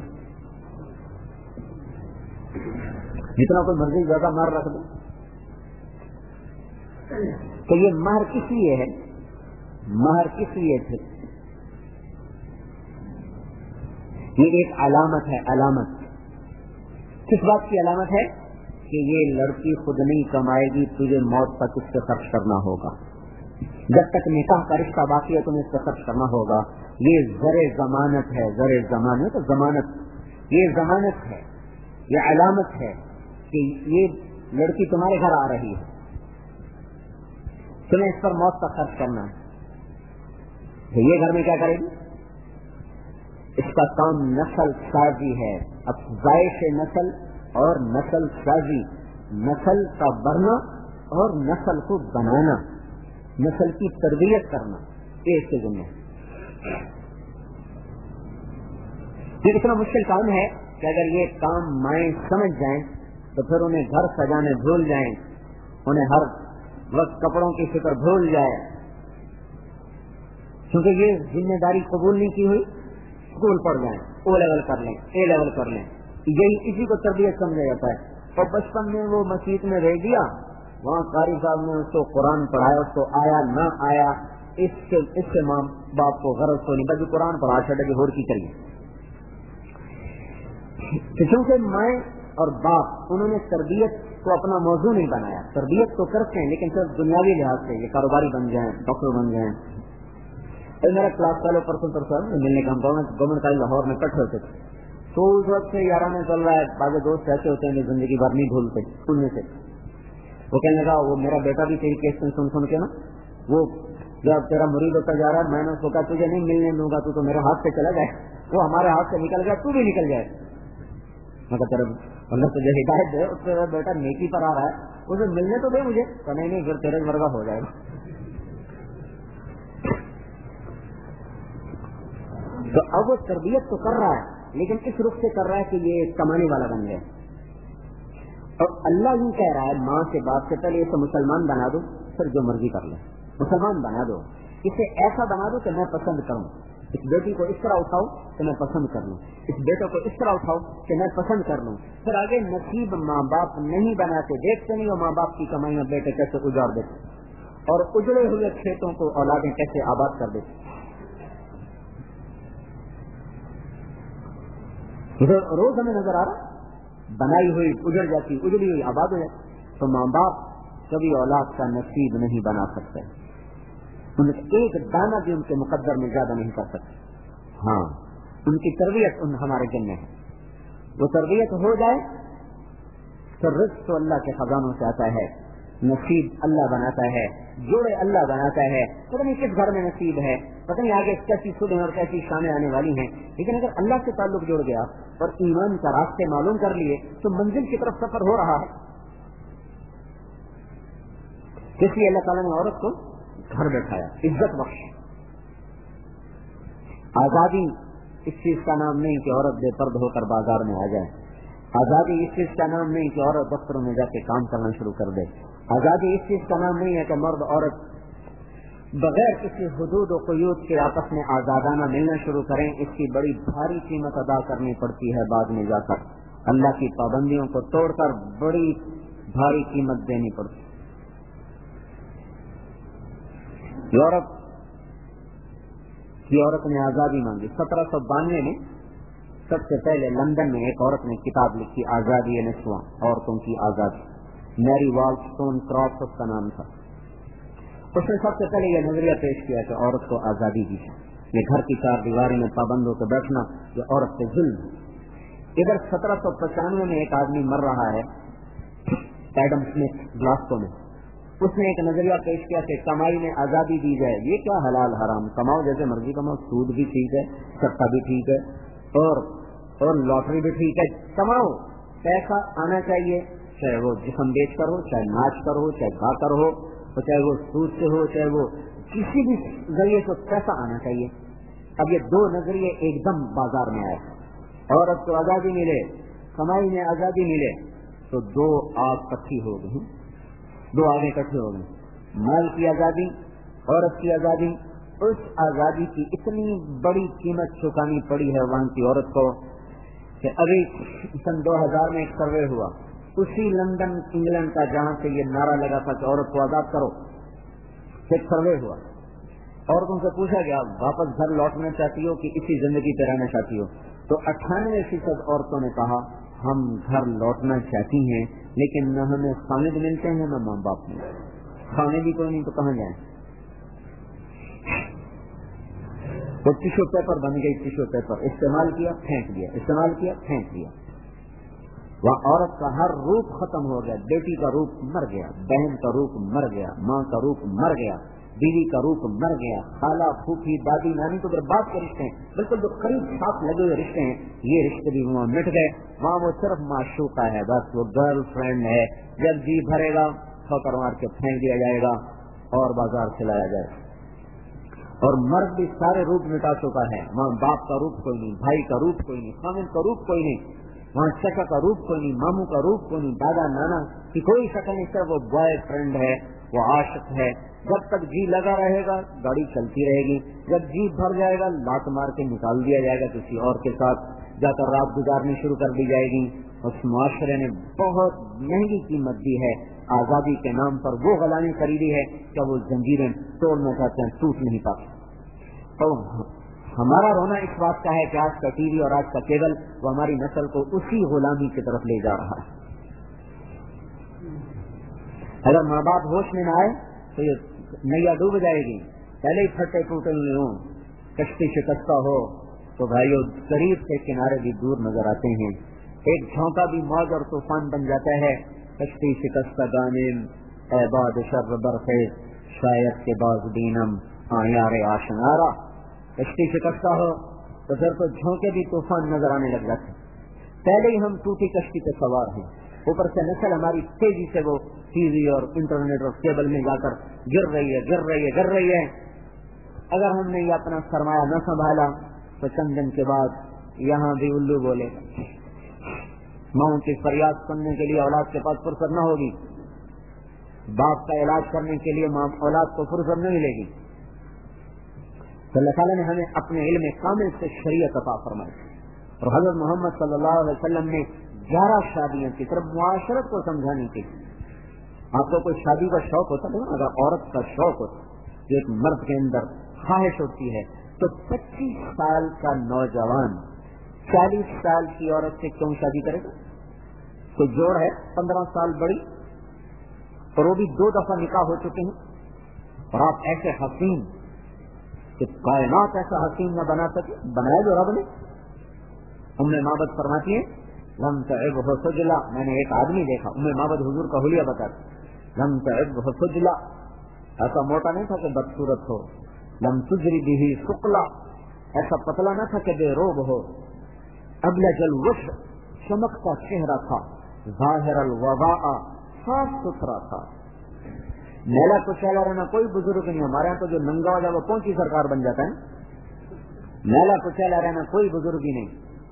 Speaker 2: جتنا کوئی مرضی زیادہ مہر رکھ دو. تو یہ مہر کس لیے ہے؟ مہر کس لیے تھے؟ یہ ایک علامت ہے. علامت کس بات کی علامت ہے؟ کہ یہ لڑکی خود نہیں کمائے گی، تجھے موت تک اس سے خرچ کرنا ہوگا. جب تک نکاح کا رشتہ باقی ہے تمہیں اس سے خرچ کرنا ہوگا. یہ زر ضمانت ہے. زر ضمانت ضمانت یہ ضمانت ہے، یہ علامت ہے کہ یہ لڑکی تمہارے گھر آ رہی ہے، تمہیں اس پر موت تک خرچ کرنا ہے. یہ گھر میں کیا کرے گی؟ اس کا کام نسل سازی ہے، افزائش نسل اور نسل سازی، نسل کا بڑھنا اور نسل کو بنانا، نسل کی تربیت کرنا، یہ اس کے ذمہ ہے. یہ اتنا مشکل کام ہے کہ اگر یہ کام مائیں سمجھ جائیں تو پھر انہیں گھر سجانے بھول جائیں، انہیں ہر وقت کپڑوں کی فکر بھول جائے، کیونکہ یہ ذمہ داری قبول نہیں کی ہوئی، اسکول پڑھ جائیں، او لیول کر لیں, اے لیول کر لیں, یہی اسی کو تربیت سمجھا جاتا ہے. اور بچپن میں وہ مسجد میں رہ گیا, وہاں قاری صاحب نے اس کو قرآن پڑھایا, اس کو آیا نہ آیا اس سے اس سے ماں باپ کو غرض تو نہیں, بلکہ قرآن پڑھا چھڑے کہ ہور کی کریے. چونکہ مائیں اور باپ انہوں نے تربیت کو اپنا موضوع نہیں بنایا. تربیت تو کرتے ہیں لیکن صرف دنیاوی لحاظ سے, یہ کاروباری بن جائیں, ڈاکٹر بن جائیں. میرا کلاس فیلو پرسن پرسن ملنے کا گورنمنٹ کالج لاہور میں کٹ ہوتے تھے, تو اس وقت سے یارانہ چل رہا ہے. بعض دوست ایسے ہوتے ہیں جو زندگی بھر نہیں بھولتے. ان میں سے وہ کہنے لگا وہ میرا بیٹا بھی تیری کیس سن سن کے نا, وہ جب تیرا مرید ہوتا جا رہا ہے, میں نے اس کو کہا تجھے نہیں ملنے دوں گا, تو, تو میرے ہاتھ سے چلا جائے, وہ ہمارے ہاتھ سے نکل گیا, تو بھی نکل جائے. مگر تیرا اللہ تجھے ہدایت دے, اس سے بیٹا نیکی پر آ رہا ہے, اسے ملنے تو دے مجھے. نہیں نہیں پھر تیرے ورگا ہو جائے گا. تو اب وہ تربیت تو کر رہا ہے لیکن اس رخ سے کر رہا ہے کہ یہ کمانے والا بن گیا. اور اللہ یوں کہہ رہا ہے ماں سے باپ سے, پہلے اسے مسلمان بنا دو, پھر جو مرضی کر لے. مسلمان بنا دو, اسے ایسا بنا دو کہ میں پسند کروں. اس بیٹی کو اس طرح اٹھاؤ کہ میں پسند کر لوں, اس بیٹے کو اس طرح اٹھاؤ کہ میں پسند کر لوں. پھر آگے نصیب ماں باپ نہیں بناتے, دیکھتے نہیں, اور ماں باپ کی کمائیاں بیٹے کیسے اجاڑ دیتے, اور اجڑے ہوئے کھیتوں کو اولادیں کیسے آباد کر دیتے. روز ہمیں نظر آ رہا, بنائی ہوئی اجڑ جاتی, اجڑی ہوئی آباد ہو جاتی. تو ماں باپ کبھی اولاد کا نصیب نہیں بنا سکتے, ان ایک دانہ بھی ان کے مقدر میں زیادہ نہیں کر سکتے. ہاں ان کی تربیت ان ہمارے ذمہ ہے. وہ تربیت ہو جائے تو رزق تو اللہ کے خزانوں سے آتا ہے, نصیب اللہ بناتا ہے, جوڑے اللہ بناتا ہے. پتہ نہیں کس گھر میں نصیب ہے, پتہ نہیں آگے کیسی صبح اور کیسی شامیں آنے والی ہیں, لیکن اگر اللہ سے تعلق جڑ گیا اور ایمان کا راستے معلوم کر لیے تو منزل کی طرف سفر ہو رہا ہے. اس لیے اللہ تعالیٰ نے عورت کو گھر بیٹھایا, عزت بخش. آزادی اس چیز کا نام نہیں کہ عورت بے پرد ہو کر بازار میں آ جائے. آزادی اس چیز کا نام نہیں کہ عورت دفتروں میں جا کے کام کرنا شروع کر دے. آزادی اس چیز کا نام نہیں ہے کہ مرد عورت بغیر کسی حدود و قیود کے آپس میں آزادانہ ملنا شروع کریں. اس کی بڑی بھاری قیمت ادا کرنی پڑتی ہے بعد میں جا کر, اللہ کی پابندیوں کو توڑ کر بڑی بھاری قیمت دینی پڑتی. یورپ کی عورت نے آزادی مانگی. سترہ سو بانوے میں سب سے پہلے لندن میں ایک عورت نے کتاب لکھی, آزادی نسواں, عورتوں کی آزادی. میری والسٹون کراس اس کا نام تھا. اس نے سب سے پہلے یہ نظریہ پیش کیا کہ عورت کو آزادی دی جائے. یہ گھر کی چار دیواری میں پابند ہو کے بیٹھنا یہ عورت پہ ظلم. ادھر سترہ سو پچانوے میں ایک آدمی مر رہا ہے, ایڈم سمتھ گلاسکو میں. اس نے ایک نظریہ پیش کیا کہ کمائی میں آزادی دی جائے. یہ کیا حلال حرام, کماؤ جیسے مرضی کماؤ, سود بھی ٹھیک ہے, سٹا بھی ٹھیک ہے, اور اور لاٹری بھی ٹھیک ہے, کماؤ. پیسہ آنا چاہیے, چاہے وہ جسم بیچ کر ہو, چاہے ناچ کر ہو, چاہے گا کر ہو, چاہے وہ سود سے ہو, چاہے وہ کسی بھی ذریعے سے پیسہ آنا چاہیے. اب یہ دو نظریے ایک دم بازار میں آئے. عورت کو آزادی ملے, کمائی میں آزادی ملے, تو دو آگ اکٹھی ہو گئی, دو آگے اکٹھے ہو گئے. مال کی آزادی, عورت کی آزادی. اس آزادی کی اتنی بڑی قیمت چکانی پڑی ہے وہاں کی عورت کو کہ ابھی سن دو ہزار میں ایک سروے ہوا, اسی لندن انگلینڈ کا جہاں سے یہ نعرہ لگا تھا کہ عورت کو آزاد کرو. ایک سروے ہوا, عورتوں سے پوچھا گیا واپس گھر لوٹنا چاہتی ہو کہ اسی زندگی پہ رہنا چاہتی ہو, تو اٹھانوے فیصد عورتوں نے کہا ہم گھر لوٹنا چاہتی ہیں, لیکن نہ ہمیں خامد ملتے ہیں نہ ماں باپ ملتے. کھانے بھی کوئی نہیں تو کہاں جائیں. وہ ٹیشو پیپر بن گئی, ٹیشو پیپر استعمال کیا پھینک دیا, استعمال کیا پھینک دیا. وہاں عورت کا ہر روپ ختم ہو گیا. بیٹی کا روپ مر گیا, بہن کا روپ مر گیا, ماں کا روپ مر گیا, بیوی کا روپ مر گیا, خالہ پھوپھی دادی نانی تو بات کے رشتے ہیں, بالکل جو قریب ساتھ لگے ہوئے رشتے ہیں, یہ رشتے بھی وہاں مٹ گئے. وہاں وہ صرف معشوقہ ہے, بس وہ گرل فرینڈ ہے. جب جی بھرے گا ٹھوکر مار کے پھینک دیا جائے گا اور بازار سے لایا جائے گا. اور مرد بھی سارے روپ مٹا چکا ہے. وہاں باپ کا روپ کوئی نہیں, بھائی کا روپ کوئی نہیں, خامد کا روپ کوئی نہیں, وہاں چچا کا روپ کوئی نہیں, ماموں کا روپ کوئی نہیں, دادا نانا کی کوئی شکل نہیں, صرف وہ بوائے فرینڈ ہے, وہ عاشق ہے. جب تک جی لگا رہے گا گاڑی چلتی رہے گی, جب جی بھر جائے گا لات مار کے نکال دیا جائے گا, کسی اور کے ساتھ جا کر رات گزارنی شروع کر دی جائے گی. اس معاشرے نے بہت مہنگی قیمت دی ہے, آزادی کے نام پر وہ غلامی خریدی ہے کہ وہ زنجیریں توڑنا چاہتے ہیں, ٹوٹ نہیں پاتے. تو ہمارا رونا اس بات کا ہے کہ آج کا ٹی وی اور آج کا کیبل وہ ہماری نسل کو اسی غلامی کی طرف لے جا رہا ہے. اگر ماں باپ ہوش میں نہ آئے تو یہ نیا ڈوب جائے گی. پہلے ہی پھٹے ٹوٹے ہوئے ہوں, کشتی شکستہ ہو تو بھائیو قریب کے کنارے بھی دور نظر آتے ہیں. ایک جھونکا بھی موج اور طوفان بن جاتا ہے. کشتی شکستہ گانم احباد شر برخیز شاید کے باز دینم آیار آشنارا. کشتی شکستہ ہو تو پھر تو جھونکے بھی طوفان نظر آنے لگ جاتے ہیں. پہلے ہی ہم ٹوٹی کشتی پہ سوار ہیں, اوپر سے نسل ہماری تیزی سے وہ ٹی وی اور انٹرنیٹ اور کیبل میں جا کر گر رہی ہے گر رہی ہے گر رہی ہے. اگر ہم نے یہ اپنا سرمایہ نہ سنبھالا تو چند دن کے بعد یہاں بھی الو بولے گا. ماؤں کی فریاد سننے کے لیے اولاد کے پاس فرصت نہ ہوگی, باپ کا علاج کرنے کے لیے اولاد کو فرصت نہیں ملے گی. تو اللہ تعالیٰ نے ہمیں اپنے علم کامل سے شریعت عطا فرمائی, اور حضرت محمد صلی اللہ علیہ وسلم نے گیارہ شادیوں کی طرف معاشرت کو سمجھانے کی. آپ کو کوئی شادی کا شوق ہوتا ہے, اگر عورت کا شوق ہوتا جو ایک مرد کے اندر خواہش ہوتی ہے, تو پچیس سال کا نوجوان چالیس سال کی عورت سے کیوں شادی کرے گا؟ کوئی جوڑ ہے پندرہ سال بڑی اور وہ بھی دو دفعہ نکاح ہو چکے ہیں, اور آپ ایسے حسین کہ کائنات ایسا حسین نہ بنا سکے, بنایا جو رب نے. ام مابد فرماتی ہے لم تعبه سجلا, میں نے ایک آدمی دیکھا, ام مابد حضور کا حلیہ بتاتی, لم تعبه سجلا, ایسا موٹا نہیں تھا کہ بدصورت ہو, لم تجری به ثقلا, ایسا پتلا نہ تھا کہ بے روب ہو, ابلج الوجه, چمکتا چہرہ تھا, ظاہر الوضاء, صاف ستھرا تھا. میلا کچیلا رہنا کوئی بزرگ نہیں, ہمارے یہاں تو جو ننگا ہو جائے وہ کون سی سرکار بن جاتا ہے. میلا کچیلا رہنا کوئی بزرگ ہی نہیں.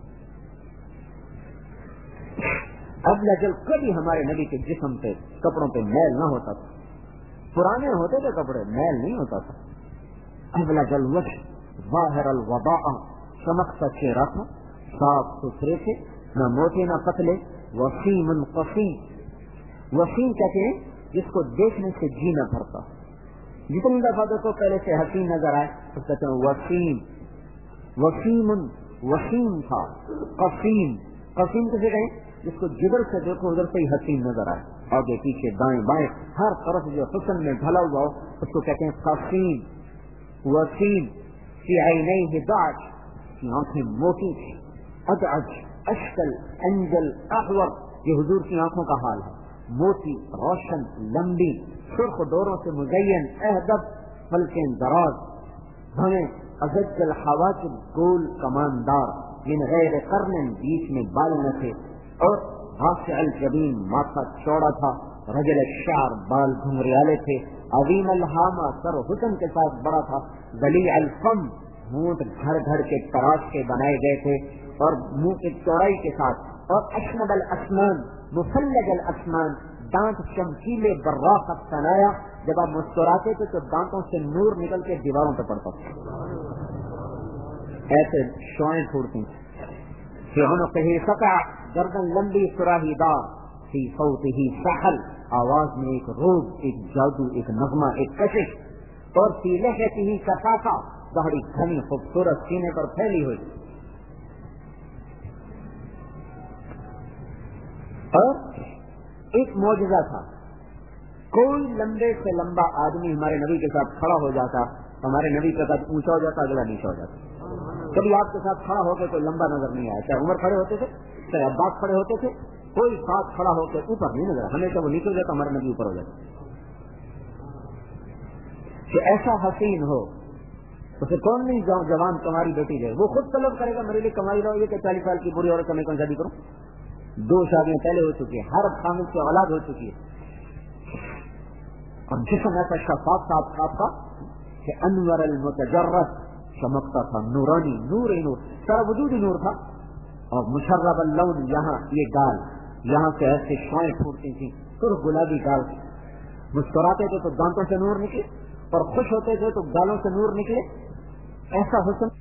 Speaker 2: اب لجل کبھی ہمارے نبی کے جسم پہ کپڑوں پہ میل نہ ہوتا تھا, پرانے ہوتے تھے کپڑے, میل نہیں ہوتا تھا. اب لجل وش ظاہر الوضاء, چمکتا چہرہ تھا, صاف ستھرے تھے, نہ موٹے نہ پتلے. وسیم قسیم, وسیم کہتے ہیں جس کو دیکھنے سے جی نہ بھرتا. جتنی دفعہ دیکھو پہلے سے حسین نظر آئے تو کہتے ہیں وسیم. وسیم وسیم تھا. قسیم, قسیم کسے کہیں جس کو جدھر سے دیکھو ادھر سے ہی حسین نظر آئے, آگے پیچھے دائیں بائیں ہر طرف جو حسن میں ڈھلا ہوا ہو اس کو کہتے ہیں قسیم. وسیم فی عینیہ ضعج, کی آنکھیں موٹی تھی. ادعج اشکل انجل احور, یہ حضور کی آنکھوں کا حال ہے, موٹی روشن لمبی سرخ ڈوروں سے مزین, اہدب پلکیں دراز, بھویں ازج الحواجب, گول کماندار, من غیر قرن, بیچ میں بال نہ تھے, اور واسع الجبین, ماتھا چوڑا تھا, رجل الشعر, بال گھنگریالے تھے, عظیم الحامہ, سر حسن کے ساتھ بڑا تھا, ذلیع الفم, ہونٹ گھڑ گھڑ کے تراش کے بنائے گئے تھے اور منہ کی چوڑائی کے ساتھ, اور اشمد الاسنان, مفلج الاسنان, دانت چمکیلے براق تنایا, جب آپ مسکراتے تھے تو دانتوں سے نور نکل کے دیواروں پہ پڑتا تھا, ایسے شوائیں پھوڑتی. فی عنقہ سقع, گردن لمبی سراہی دار, فی صوتہ سحل, آواز میں ایک روب, ایک جادو, ایک نغمہ, ایک کشش, اور فی لحیتہ کثافہ, داڑھی گھنی خوبصورت, سینے پر پھیلی ہوئی. اور ایک معجزہ تھا, کوئی لمبے سے لمبا آدمی ہمارے نبی کے ساتھ کھڑا ہو جاتا, ہمارے نبی کا قد اونچا ہو جاتا, اگلا نیچا ہو جاتا. کبھی آپ کے ساتھ کھڑا ہو کے کوئی لمبا نظر نہیں آیا, چاہے عمر کھڑے ہوتے تھے, چاہے عباس کھڑے ہوتے تھے, کوئی ساتھ کھڑا ہو کے اوپر نہیں نظر, ہمیشہ وہ نیچے ہو جاتا, ہمارے نبی اوپر ہو جاتا. کہ ایسا حسین ہو اسے کون نہیں جوان تمہاری بیٹی دے, وہ خود طلب کرے گا میرے لیے کمائی رہو, یہ کہ چالیس سال کی بری عورت میں کون شادی کروں, دو شادیاں پہلے ہو چکی ہیں, ہر خامد سے اولاد ہو چکی ہے, اور جسم ایسا شفاف صاف صاف تھا کہ انور المتجرد, چمکتا تھا, نورانی, نور ہی نور, سارا وجود ہی نور تھا. اور مشرب اللون, یہاں یہ گال, یہاں سے ایسے شوائیں پھوٹتی تھی, سرخ گلابی گال, مسکراتے تھے تو دانتوں سے نور نکلے اور خوش ہوتے تھے تو گالوں سے نور نکلے. ایسا حسن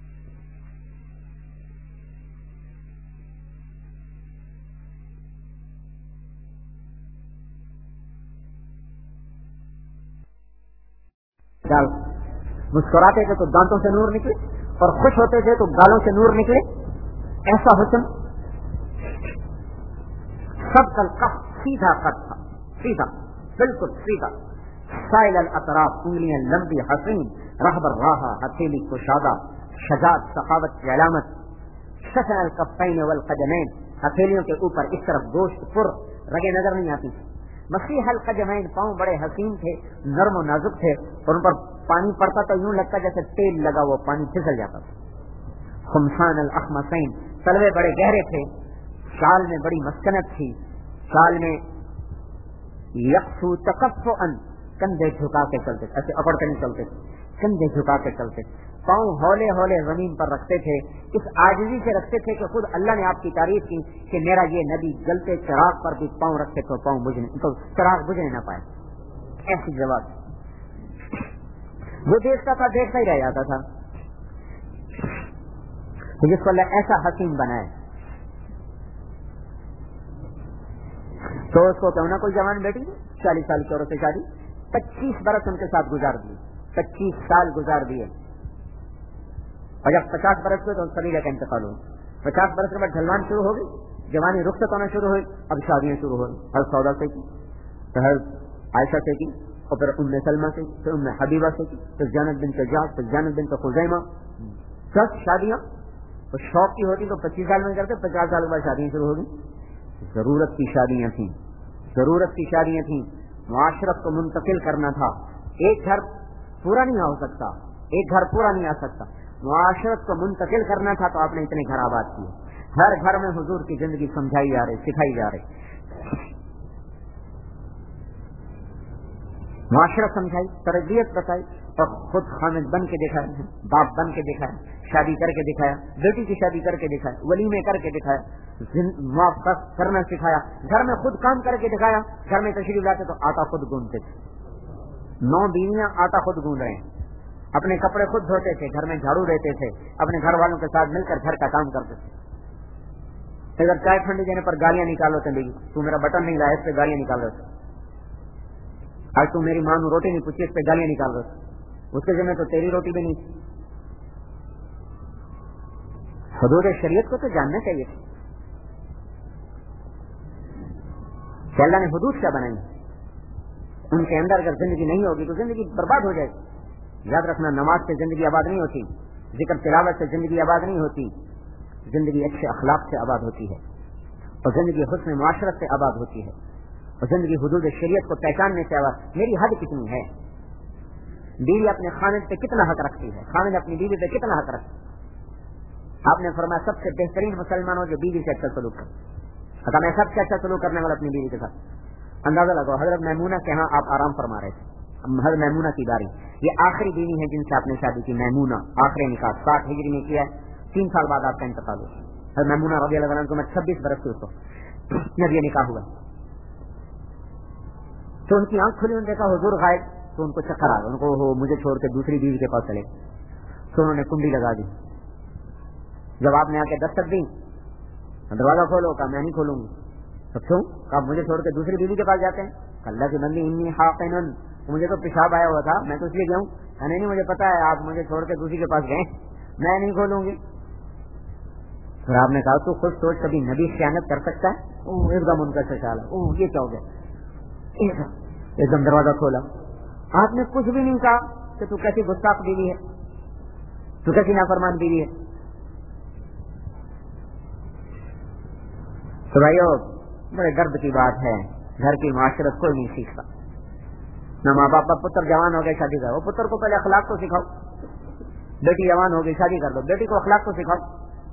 Speaker 2: ڈال. مسکراتے تھے تو دانتوں سے نور نکلے اور خوش ہوتے تھے تو گالوں سے نور نکلے. ایسا حسن سب کل کا سیدھا خط تھا, سیدھا بالکل سیدھا. سائل الاطراف, انگلیاں لمبی حسین, رہبر راہا, ہتھیلی کشادہ, شجاعت سخاوت کی علامت. شسن الکفین والقدمین, ہتھیلیوں کے اوپر اس طرف گوشت پر, رگیں نظر نہیں آتی. مسیح القدمین, پاؤں بڑے حسین تھے, نرم و نازک تھے اور ان پر پانی پڑتا تو یوں لگتا جیسے تیل لگا وہ پانی پھسل جاتا تھا. خمسان الاخمسین, تلوے بڑے گہرے تھے, شال میں بڑی مسکنت تھی, شال میں یکسو تکفؤا, کندھے جھکا کے چلتے, ایسے اکڑ کے نہیں چلتے, کندھے جھکا کے چلتے, پاؤں ہولے ہولے زمین پر رکھتے تھے, اس عاجزی سے رکھتے تھے کہ خود اللہ نے آپ کی تعریف کی کہ میرا یہ نبی جلتے چراغ پر بھی پاؤں رکھتے تو پاؤں بجھنے تو چراغ بجھنے نہ پائے. ایسی جواب وہ دیکھتا تھا, دیکھتا ہی رہ جاتا تھا. جس کو اللہ ایسا حسین بنائے تو اس کو کیوں نہ کوئی جوان بیٹی چالیس سال کی عورت سے شادی, پچیس برس ان کے ساتھ گزار دیے, پچیس سال گزار دیے, اور جب پچاس برس ہوئے تو سلیقہ کا انتقال ہو. پچاس برس کے بعد ڈھلوان شروع ہوگی, جوانی رخصت ہونا شروع ہوئی, اب شادیاں شروع ہوئی. ہر سودا سے کی, پھر عائشہ سے کی, اور پھر ام سلمہ سے, پھر ام حبیبہ سے کی, پھر جانب بنت جعد, پھر جانب بنت خزیمہ. دس شادیاں. تو شوق کی ہوتی تو پچیس سال میں کرتے, پچاس سال کے بعد شادیاں شروع ہوگی. ضرورت کی شادیاں تھیں, ضرورت کی شادیاں تھیں. معاشرت کو منتقل کرنا تھا. ایک گھر پورا نہیں ہو سکتا, ایک گھر پورا نہیں آ سکتا. معاشرت کو منتقل کرنا تھا تو آپ نے اتنے گھر آباد کیے. ہر گھر میں حضور کی زندگی سمجھائی جا رہی, سکھائی جا رہی, معاشرت سمجھائی, تربیت بتائی, اور خود خامد بن کے دکھایا, باپ بن کے دکھایا, شادی کر کے دکھایا, بیٹی کی شادی کر کے دکھایا, ولیمے کر کے دکھایا, موافقت کرنا سکھایا, گھر میں خود کام کر کے دکھایا. گھر میں تشریف لاتے تو آٹا خود گوندتے تھے, نو بیویاں آٹا خود گوند رہے ہیں, اپنے کپڑے خود دھوتے تھے, گھر میں جھاڑو دیتے تھے, اپنے گھر والوں کے ساتھ مل کر گھر کا کام کرتے تھے. اگر چائے ٹھنڈی دینے پر گالیاں نکال ہوتے ہیں, تو میرا بٹن نہیں لایا, اس پہ گالیاں نکال رہے تھے. آج تو میری ماں نے روٹی نہیں پوچھی, اس پہ گالیاں نکال رہے تھے. اس کے ذمہ تو تیری روٹی بھی نہیں تھی. حدود شریعت کو تو جاننا چاہیے تھا کہ اللہ نے حدود کیا بنائی. ان کے اندر اگر زندگی نہیں ہوگی تو زندگی برباد ہو جائے گی. یاد رکھنا, نماز سے زندگی آباد نہیں ہوتی, ذکر تلاوت سے زندگی آباد نہیں ہوتی. زندگی اچھے اخلاق سے آباد ہوتی ہے, اور زندگی حسن معاشرت سے آباد ہوتی ہے, اور زندگی حدود شریعت کو پہچاننے سے آباد. میری حد کتنی ہے, بیوی اپنے خاوند پہ کتنا حق رکھتی ہے, خاوند اپنی بیوی پہ کتنا حق رکھتی ہے. آپ نے فرمایا سب سے بہترین مسلمان ہو جو بیوی سے اچھا سلوک کرے. اگر میں سب سے اچھا سلوک کرنے والا اپنی بیوی کے ساتھ. اندازہ لگاؤ, حضرت میمونہ کے ہاں آپ آرام فرما رہے تھے, حضرت میمونہ کی باری, یہ آخری بیوی ہے جن سے آپ نے شادی کی. میمونہ آخری نکاح ساٹھ ہجری میں کیا ہے, تین سال بعد آپ کا انتقال ہوا. حضرت میمونہ رضی اللہ عنہ کو میں چھبیس برس سے اس کو جب یہ نکاح ہوا تو ان کی آنکھ کھلی, انہوں نے دیکھا حضور غائب, تو ان کو چکر آ گیا, ان کو ہو مجھے چھوڑ کے دوسری بیوی کے پاس چلے. تو انہوں نے کنڈی لگا دی. جب آپ نے آ کے دستک دی, دروازہ کھولو, کہا میں نہیں کھولوں گی. تو کیوں؟ کہا مجھے چھوڑ کے دوسری بیوی کے پاس جاتے ہیں. اللہ کی بندی انی حاقن, مجھے تو پیشاب آیا ہوا تھا, میں تو اس لیے گیا ہوں. نہیں نہیں مجھے پتا ہے آپ مجھے چھوڑ کے دوسری کے پاس گئے, میں نہیں کھولوں گی. پھر آپ نے کہا تو خود سوچ, کبھی نبی خیانت کر سکتا ہے؟ اوہ ایک دم ان کا چچالا, اوہ یہ کیا ہو گیا, ایک دم دروازہ کھولا. آپ نے کچھ بھی نہیں کہا کہ تو کیسی گستاخ بیوی ہے, تو کیسی نافرمان بیوی ہے. تو بھائیو بڑے درد کی بات ہے, گھر کی معاشرت کوئی نہیں سیکھتا. نہ ماں باپ کا پتر جوان ہو گئے شادی کرو, پتر کو پہلے اخلاق کو سکھاؤ. بیٹی جوان ہو گئی شادی کر دو, بیٹی کو اخلاق کو سکھاؤ.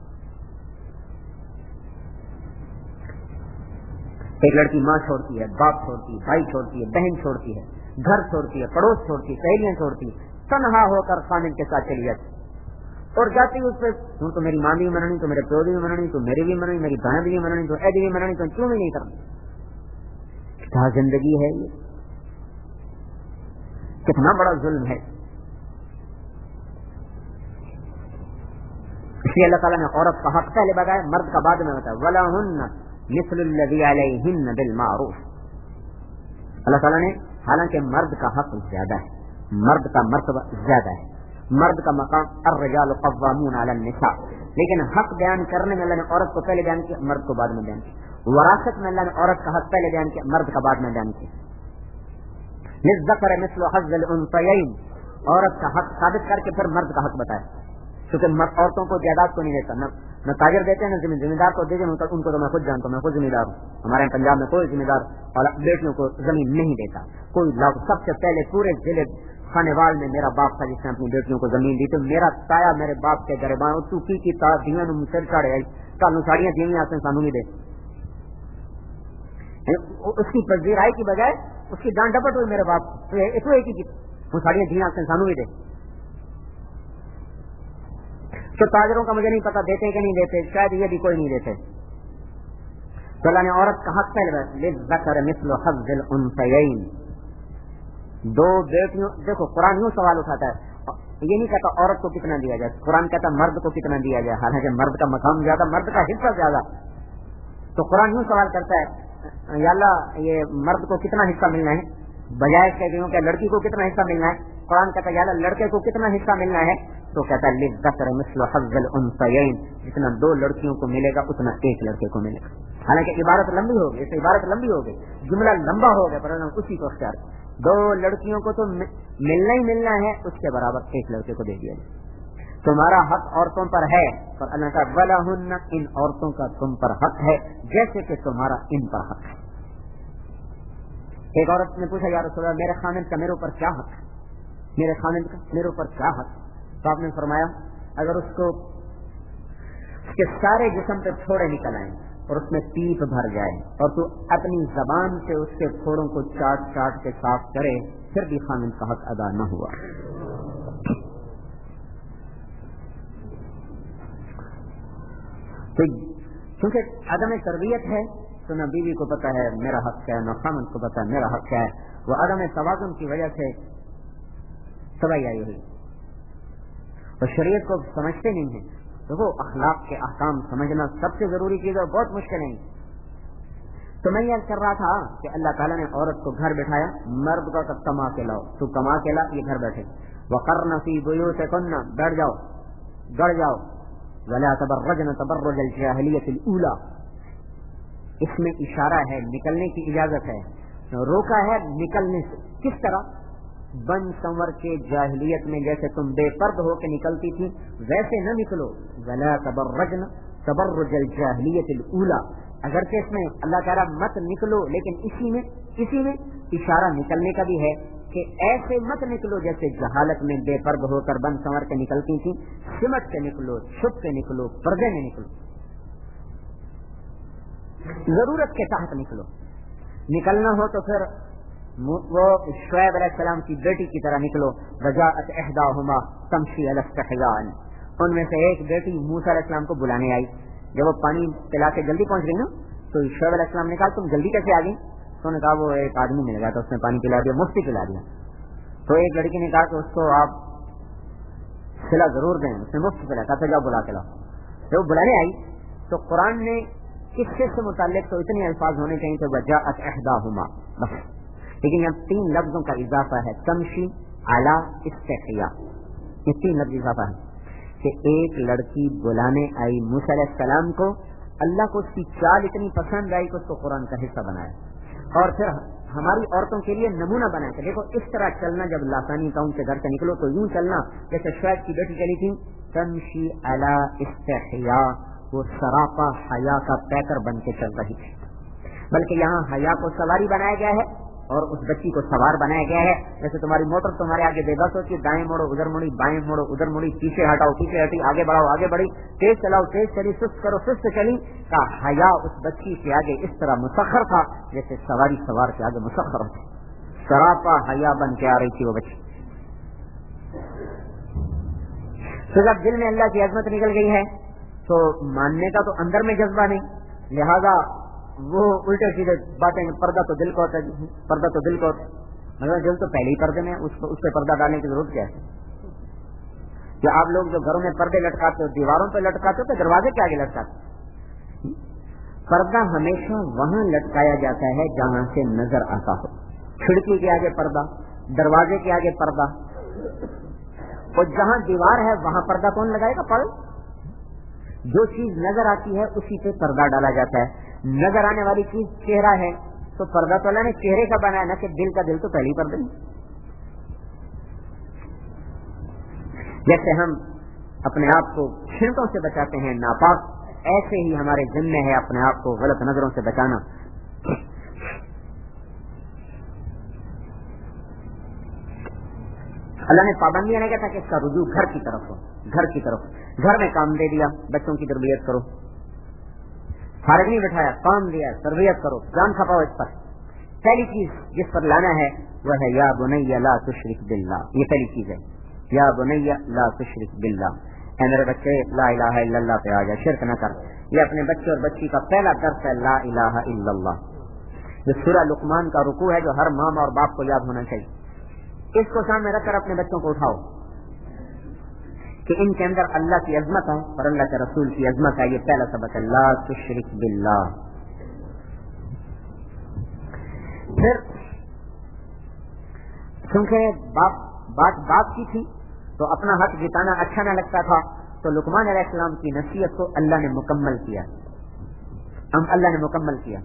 Speaker 2: ایک لڑکی ماں چھوڑتی ہے, باپ چھوڑتی ہے, بھائی چھوڑتی ہے, بہن چھوڑتی ہے, گھر چھوڑتی ہے, پڑوس چھوڑتی ہے, سہیلیاں چھوڑتی ہے, تنہا ہو کر خامد کے ساتھ چلی جاتی اور جاتی اس پہ, ہوں تو میری ماں بھی مننی, تو میرے پیو بھی مننی, تو میری بھی مننی, میری بہن بھی مننی, تو ایڈی بھی مننی, تو کیوں بھی نہیں کرنا. کیا زندگی ہے یہ, کتنا بڑا ظلم ہے. اس لیے اللہ تعالیٰ نے عورت کا حق پہلے بتایا, مرد کا بعد میں بتایا. وَلَهُنَّ مِثْلُ الَّذِي عَلَيْهِنَّ بِالْمَعْرُوفِ. اللہ تعالیٰ نے حالانکہ مرد کا حق زیادہ ہے, مرد کا مرتبہ زیادہ ہے, مرد کا مقام الرجال قوامون علی النساء, لیکن حق بیان کرنے میں اللہ نے عورت کو پہلے بیان کیا, مرد کو بعد میں بیان کیا. وراثت میں اللہ نے عورت کا حق پہلے بیان کیا, مرد کا بعد میں بیان کیا. للذکر مثل حظ الانثیین, عورت کا حق ثابت کر کے پھر مرد کا حق بتایا, کیونکہ مرد عورتوں کو جائیداد کو نہیں دیتا, نہ نہ تاجر دیتے ہیں نہ ذمہ دار کو دیتے ہیں. ان کو تو میں خود جانتا ہوں, میں خود ذمہ دار ہوں. ہمارے پنجاب میں کوئی ذمہ دار اور بیٹیوں کو زمین نہیں دیتا. کوئی لوگ سب سے پہلے پورے ضلع خانے وال میں میرا باپ تھا جس نے اپنی بیٹیوں کو زمین دی. تو میرا تایا میرے باپ کے گربان تو کی کی تا دیاں نو سر چڑھے آئی کل ساڑیاں دیاں آتے سانو بھی دے. اس کی پذیرائی کی بجائے اس کی ڈانٹ ڈپٹ ہوئی میرے باپ تو ایک ہی وہ ساڑیاں دیاں آتے سانو بھی دے. تو تاجروں کا مجھے نہیں پتا دیتے کہ نہیں دیتے, شاید یہ بھی کوئی نہیں دیتے. تو اللہ نے عورت کا حق پہلے للذکر مثل حظ الانثیین, دو بیٹیوں. دیکھو قرآن یوں سوال اٹھاتا ہے, یہ نہیں کہتا عورت کو کتنا دیا جائے, قرآن کہتا مرد کو کتنا دیا جائے, حالانکہ مرد کا مقام زیادہ, مرد کا حصہ زیادہ. تو قرآن یوں سوال کرتا ہے یا اللہ یہ مرد کو کتنا حصہ ملنا ہے, بجائے کہ کہ لڑکی کو کتنا حصہ ملنا ہے. قرآن کہتا ہے یا اللہ لڑکے کو کتنا حصہ ملنا ہے, تو کہتا ہے للذکر مثل حظ الانثیین, جتنا دو لڑکیوں کو ملے گا اتنا ایک لڑکے کو ملے گا. حالانکہ عبارت لمبی ہوگی, اس عبارت لمبی ہوگی, جملہ لمبا ہوگا, پر اسی کو اختیار دو لڑکیوں کو تو ملنا ہی ملنا ہے, اس کے برابر ایک لڑکے کو دے دیا جائے. تمہارا حق عورتوں پر ہے, پر اللہ کا وَلَهُنَّ, ان عورتوں کا تم پر حق ہے جیسے کہ تمہارا ان پر حق ہے. ایک عورت نے پوچھا یا رسول اللہ میرے خامد کا میرے اوپر کیا حق ہے, میرے خامد کا میرے اوپر کیا حق ہے. تو آپ نے فرمایا اگر اس کو اس کے سارے جسم پہ پھوڑے نکل آئیں اور اس میں پیپ بھر جائے اور تو اپنی زبان سے اس کے پھوڑوں کو چاٹ چاٹ کے صاف کرے, پھر بھی خامد کا حق ادا نہ ہوا. تو کیونکہ عدم تربیت ہے تو نہ بیوی کو پتا ہے میرا حق کیا ہے, نہ خامد کو پتا ہے میرا حق کیا ہے. وہ عدم توازن کی وجہ سے تباہی آئی ہوئی, اور شریعت کو سمجھتے نہیں ہیں. دیکھو اخلاق کے احکام سمجھنا سب سے ضروری چیز ہے, بہت مشکل ہے. تو میں یہ کر رہا تھا کہ اللہ تعالیٰ نے عورت کو گھر بٹھایا, مرد کا کما کے لاؤ, تو کما کے لا, یہ گھر بیٹھے. وقرن فی بیوتکن, بیٹھ جاؤ گڑ جاؤ. ولا تبرجن تبرج الجاہلیۃ الاولی, اس میں اشارہ ہے نکلنے کی اجازت ہے, روکا ہے نکلنے سے. کس طرح بن سنور کے جاہلیت میں جیسے تم بے پرد ہو کے نکلتی تھی ویسے نہ نکلو. ولا تبرجن تبرج الجاہلیۃ الاولی, اگرچہ اس میں اللہ کہہ رہا مت نکلو, لیکن اسی میں اسی میں اشارہ نکلنے کا بھی ہے کہ ایسے مت نکلو جیسے جہالت میں بے پرد ہو کر بن سنور کے نکلتی تھی. سمٹ کے نکلو, چھپ کے نکلو, پردے میں نکلو, ضرورت کے تحت نکلو. نکلنا ہو تو پھر وہ شعیب علیہ السلام کی بیٹی کی طرح نکلو. وجاءت احداہما تمشی علی استحیاء, ان میں سے ایک بیٹی موسیٰ علیہ السلام کو بلانے آئی. جب وہ پانی پلا کے جلدی پہنچ گئی نا, تو شعیب علیہ السلام نے کہا تم جلدی کیسے آ گئی؟ تو نے کہا وہ ایک آدمی مل گیا تھا, اس نے پانی پلا دیا, مفتی پلا دیا. تو ایک لڑکی نے کہا کہ اس کو آپ صلہ ضرور دیں, اس نے مفت پلا, کہا جاؤ بلا کے لاؤ. جب وہ بلانے آئی تو قرآن نے قصے سے متعلق تو اتنے الفاظ ہونے چاہیے تھے وجاءت احداہما بس, لیکن یہاں تین لفظوں کا اضافہ ہے, تمشی علی استحیاء, یہ تین لفظ اضافہ ہے کہ ایک لڑکی بلانے آئی موسیٰ علیہ السلام کو, اللہ کو اس کی چال اتنی پسند آئی کہ اس کو قرآن کا حصہ بنایا, اور پھر ہماری عورتوں کے لیے نمونہ بنا کہ دیکھو اس طرح چلنا, جب لاسانی کا ان کے گھر سے نکلو تو یوں چلنا جیسے شعیب کی بیٹی چلی تھی. تمشی علی استحیاء, وہ سراپا حیا کا پیکر بن کے چل رہی تھی. بلکہ یہاں حیا کو سواری بنایا گیا ہے اور اس بچی کو سوار بنایا گیا ہے. جیسے تمہاری موٹر تمہارے آگے بے بس ہوتی ہے, دائیں موڑو ادھر مڑی, بائیں موڑو ادھر مڑی, پیچھے ہٹاؤ پیچھے ہٹی, آگے بڑھاؤ آگے بڑھی, تیز چلاؤ تیز چلی, سست کرو سست چلی. کا حیا اس بچی کے آگے اس طرح مسخر تھا جیسے سواری سوار کے آگے مسخر ہوتی. سراپا حیا بن کے آ رہی تھی وہ بچی. تو جب دل میں اللہ کی عظمت نکل گئی ہے تو ماننے کا تو اندر میں جذبہ نہیں, لہذا وہ الٹے سیدھے باتیں, پردہ تو دل کو ہوتا ہے, پردہ تو دل کو ہوتا ہے. مگر دل تو پہلے ہی پردے میں، اس اس پہ پردہ ڈالنے کی ضرورت کیا ہے؟ کہ آپ لوگ جو گھروں میں پردے لٹکاتے ہو دیواروں پہ لٹکاتے ہو تو دروازے کے آگے لٹکاتے؟ پردہ ہمیشہ وہاں لٹکایا جاتا ہے جہاں سے نظر آتا ہو. کھڑکی کے آگے پردہ، دروازے کے آگے پردہ، اور جہاں دیوار ہے وہاں پردہ کون لگائے گا؟ پڑ جو چیز نظر آتی ہے اسی پہ پردہ ڈالا جاتا ہے. نظر آنے والی چیز چہرہ ہے تو پردہ تو اللہ نے چہرے کا بنایا نا، کہ دل کا دل تو پہلے ہی پردہ نہیں. جیسے ہم اپنے آپ کو چھینٹوں سے بچاتے ہیں ناپاک، ایسے ہی ہمارے ذمہ ہے اپنے آپ کو غلط نظروں سے بچانا. اللہ نے پابندیاں نہیں کہتا کہ اس کا رجوع گھر کی طرف ہو، گھر کی طرف. گھر میں کام دے دیا، بچوں کی تربیت کرو. فارغ نہیں بٹھایا، کام دیا، تربیت کرو، جان کھپاؤ اس پر. پہلی چیز جس پر لانا ہے وہ ہے یا بنی لا تشرک باللہ. یہ پہلی چیز ہے، یا بنی لا تشرک باللہ. اے میرے بچے لا الہ الا اللہ پہ آ جا، شرک نہ کر. یہ اپنے بچے اور بچی کا پہلا درس ہے، لا الہ الا اللہ. یہ سورہ لقمان کا رکوع ہے جو ہر ماں اور باپ کو یاد ہونا چاہیے. اس کو سامنے رکھ کر اپنے بچوں کو اٹھاؤ کہ ان کے اندر اللہ کی عظمت ہے اور اللہ کے رسول کی عظمت ہے. یہ پہلا سبق ہے، لا تشرک باللہ. پھر کیونکہ باپ بات باپ کی تھی تو اپنا حق جتانا اچھا نہ لگتا تھا، تو لقمان علیہ السلام کی نصیحت کو اللہ نے مکمل کیا. ہم اللہ نے مکمل کیا.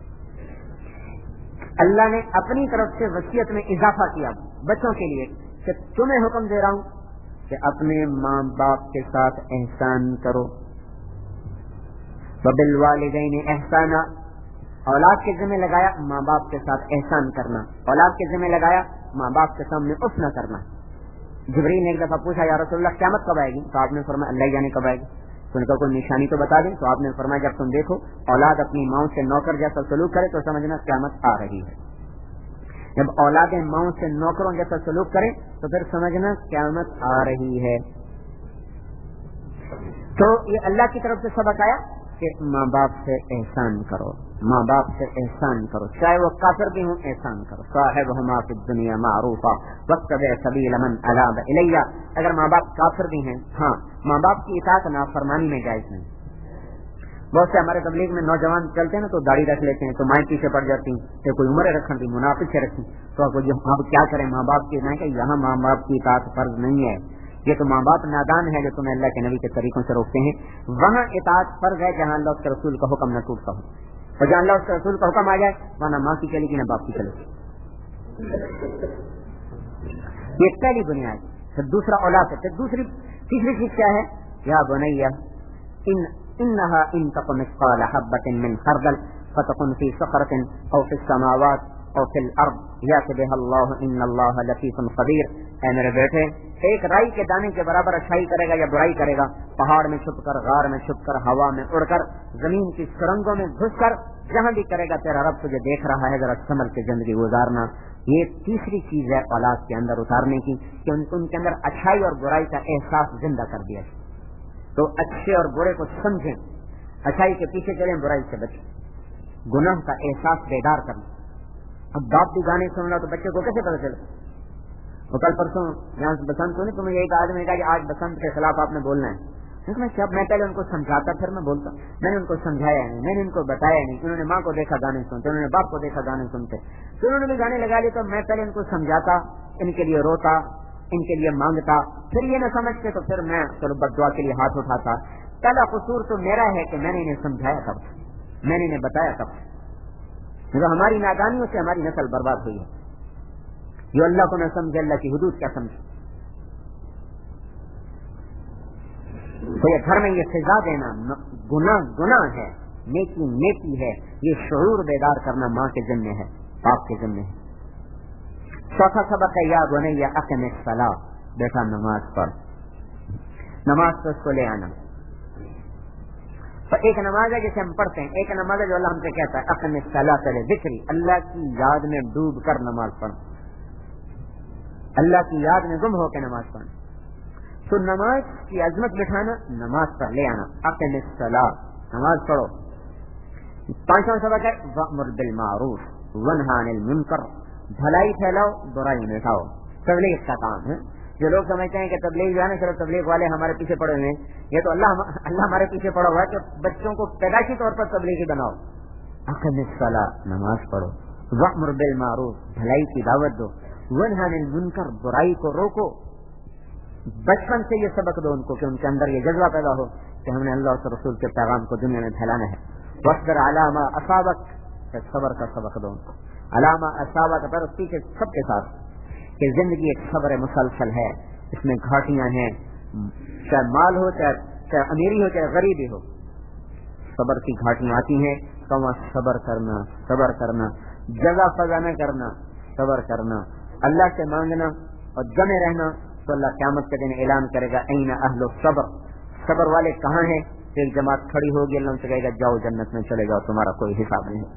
Speaker 2: اللہ نے اپنی طرف سے وصیت میں اضافہ کیا بچوں کے لیے کہ تمہیں حکم دے رہا ہوں کہ اپنے ماں باپ کے ساتھ احسان کرو. وبالوالدین احسانا، اولاد کے ذمہ لگایا ماں باپ کے ساتھ احسان کرنا. اولاد کے ذمہ لگایا ماں باپ کے سامنے اف نہ کرنا. جبریل نے ایک دفعہ پوچھا یا رسول اللہ قیامت کب آئے گی؟ تو آپ نے فرمایا اللہ جانے کب آئے گی. تو ان کا کوئی نشانی تو بتا دیں. تو آپ نے فرمایا جب تم دیکھو اولاد اپنی ماؤں سے نوکر جیسا سلوک کرے تو سمجھنا قیامت آ رہی ہے. جب اولادیں ماؤں سے نوکروں جیسا سلوک کریں تو پھر سمجھنا قیامت آ رہی ہے. تو یہ اللہ کی طرف سے سبق آیا کہ ماں باپ سے احسان کرو، ماں باپ سے احسان کرو، چاہے وہ کافر بھی ہوں احسان کرو. صاحبہما فی الدنیا معروفا واتبع سبیل من اناب الی. اگر ماں باپ کافر بھی ہیں، ہاں ماں باپ کی اطاعت نافرمانی میں جائز نہیں. بہت سے ہمارے تبلیغ میں نوجوان چلتے ہیں نا تو داڑھی رکھ لیتے ہیں تو مائیں پیچھے پڑ جاتی ہیں، تو کوئی عمریں رکھیں تو منافق سے رکھیں. تو آپ کیا کریں؟ ماں باپ کی نہیں کہ یہاں ماں باپ کی اطاعت فرض نہیں ہے. یہ تو ماں باپ نادان ہے جو تمہیں اللہ کے نبی کے طریقوں سے روکتے ہیں. وہاں اطاعت فرض ہے جہاں اللہ کے رسول کا حکم نہ ٹوٹتا ہو، اور جہاں اللہ کے رسول کا حکم آ جائے وہاں نہ ماں کی چلے گی نہ باپ کی چلے گی. یہ پہلی بنیاد. پھر دوسرا اولاد ہے. پھر دوسری تیسری چیز کیا ہے؟ یا بنیا ان انہا ان تک مثقال حبۃ من خردل فتکن فی صخرۃ او فی السماوات او فی الارض یأت بها اللہ ان اللہ لطیف خبیر. اے میرے بیٹے، ایک رائی کے دانے کے برابر اچھائی کرے گا یا برائی کرے گا، پہاڑ میں چھپ کر، غار میں چھپ کر، ہوا میں اڑ کر، زمین کی سرنگوں میں گھس کر، جہاں بھی کرے گا تیرا رب تجھے دیکھ رہا ہے. ذرا سنبھل کے زندگی گزارنا. یہ تیسری چیز ہے اولاد کے اندر اتارنے کی کہ ان کے اندر اچھائی اور برائی کا احساس زندہ کر دیا. تو اچھے اور برے کو سمجھیں، اچھائی کے پیچھے چلیں، برائی سے بچیں. گناہ کا احساس بیدار کرنا. اب باپ بھی گانے سن رہا تو بچے کو کیسے پتا چلے؟ وہ کل پرسوں یہاں سے بسنت کو نہیں تمہیں ایک آدمی نے کہا کہ آج بسنت کے خلاف آپ نے بولنا ہے. میں میں پہلے ان کو سمجھاتا پھر میں بولتا. میں نے ان کو سمجھایا نہیں، میں نے ان کو بتایا نہیں. انہوں نے ماں کو دیکھا گانے سنتے، انہوں نے باپ کو دیکھا گانے سنتے، پھر انہوں نے بھی گانے لگا لیے. تو میں پہلے ان کو سمجھاتا، ان کے لیے روتا، ان کے لیے مانگتا، پھر یہ نہ سمجھتے تو پھر میں چلو بد دعا کے لیے ہاتھ اٹھاتا. پہلا قصور تو میرا ہے کہ میں نے انہیں سمجھایا کب، میں نے انہیں بتایا کب. ہماری نادانیوں سے ہماری نسل برباد ہوئی ہے. جو اللہ کو نہ سمجھے، اللہ کی حدود کیا سمجھے. تو یہ گھر میں یہ سزا دینا گناہ گناہ ہے، نیکی نیکی ہے. یہ شعور بیدار کرنا ماں کے ذمہ ہے، باپ کے ذمہ ہے. چوتھا سبق ہے یا بنیا اقم الصلاۃ. بیٹا نماز پڑھ، نماز پہ اس کو لے آنا. تو ایک نماز ہے جسے ہم پڑھتے ہیں، ایک نماز ہے جو اللہ ہم سے کہتا ہے اقم الصلاۃ لذکری. اللہ کی یاد میں ڈوب کر نماز پڑھ، اللہ کی یاد میں گم ہو کے نماز پڑھ. تو نماز کی عظمت بٹھانا، نماز پر لے آنا. اقم الصلاۃ، نماز پڑھو. پانچواں سبق ہے وأمر بالمعروف وانہی عن المنکر بھلائی پھیلاؤ برائی مٹاؤ، تبلیغ کا کام ہے۔ جو لوگ سمجھتے ہیں کہ تبلیغ جو ہے نا صرف تبلیغ والے ہمارے پیچھے پڑے ہوئے ہیں، یہ تو اللہ اللہ ہمارے پیچھے پڑا ہوا ہے کہ بچوں کو پیدائشی طور پر تبلیغی بناؤ۔ اقم الصلاۃ، نماز پڑھو، وامر بالمعروف، بھلائی کی دعوت دو، ونہی عن المنکر، برائی کو روکو۔ بچپن سے یہ سبق دو ان کو کہ ان کے اندر یہ جذبہ پیدا ہو کہ ہم نے اللہ اور رسول کے پیغام کو دنیا میں پھیلانا ہے۔ واصبر علی ما اصابک، صبر کا سبق دو ان کو، علی ما اصابک، پر اسی کے سب کے ساتھ کہ زندگی ایک صبر مسلسل ہے، اس میں گھاٹیاں ہیں، چاہے مال ہو، چاہے چاہے امیری ہو، چاہے غریبی ہو، صبر کی گھاٹیاں آتی ہیں۔ تو صبر کرنا، صبر کرنا، جزا فضا نہ کرنا، صبر کرنا، اللہ سے مانگنا اور جمے رہنا، تو اللہ قیامت کے دن اعلان کرے گا این اہل الصبر، صبر والے کہاں ہیں؟ ایک جماعت کھڑی ہوگی، اللہ سے کہے گا جاؤ جنت میں چلے جاؤ، تمہارا کوئی حساب نہیں۔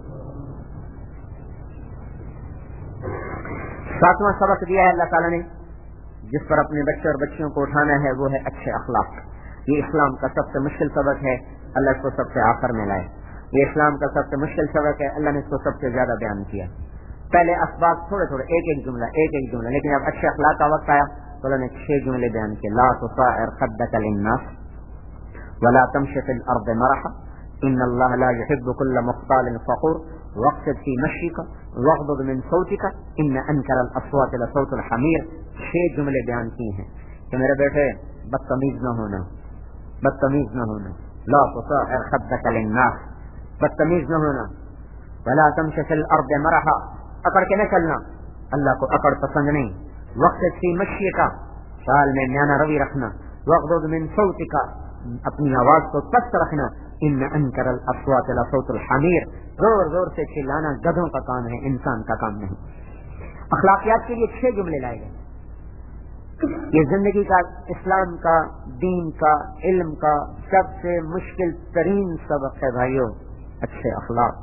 Speaker 2: ساتواں سبق دیا ہے اللہ تعالیٰ نے جس پر اپنے بچے اور بچیوں کو اٹھانا ہے، وہ ہے اچھے اخلاق۔ یہ اسلام کا سب سے مشکل سبق ہے، اللہ اس کو سب سے آخر میں لائے۔ یہ اسلام کا سب سے مشکل سبق ہے، اللہ نے اس کو سب سے زیادہ بیان کیا۔ پہلے اسباب تھوڑے تھوڑے، ایک ایک جملہ ایک ایک جملہ، لیکن اب اچھے اخلاق کا وقت آیا تو اللہ نے چھ جملے بیان کیے۔ لا تصعر خدك للناس ولا تمشي في الارض مرحا ان الله لا يحب كل مختال فخور واقصد في مشيك واغضض من صوتك ان انكر الاصوات لصوت الحمير۔ چھ جملے بیان کیے ہیں کہ میرے بیٹے بدتمیز نہ ہونا، بدتمیز نہ ہونا، لا تصعر خدك للناس، بدتمیز نہ ہونا، ولا تمشي في الارض مرحا، اکڑ کے نہ چلنا، اللہ کو اکڑ پسند نہیں، واقصد في مشيك، چال میں میانہ روی رکھنا، واغضض من صوتك، اپنی آواز کو پست رکھنا، ان انکر الاصوات لصوت الحمیر، زور زور سے چلانا گدھوں کا کام ہے، انسان کا کام نہیں۔ اخلاقیات کے لیے چھ جملے لائے گئے۔ یہ زندگی کا، اسلام کا، دین کا، علم کا سب سے مشکل ترین سبق ہے بھائیو، اچھے اخلاق۔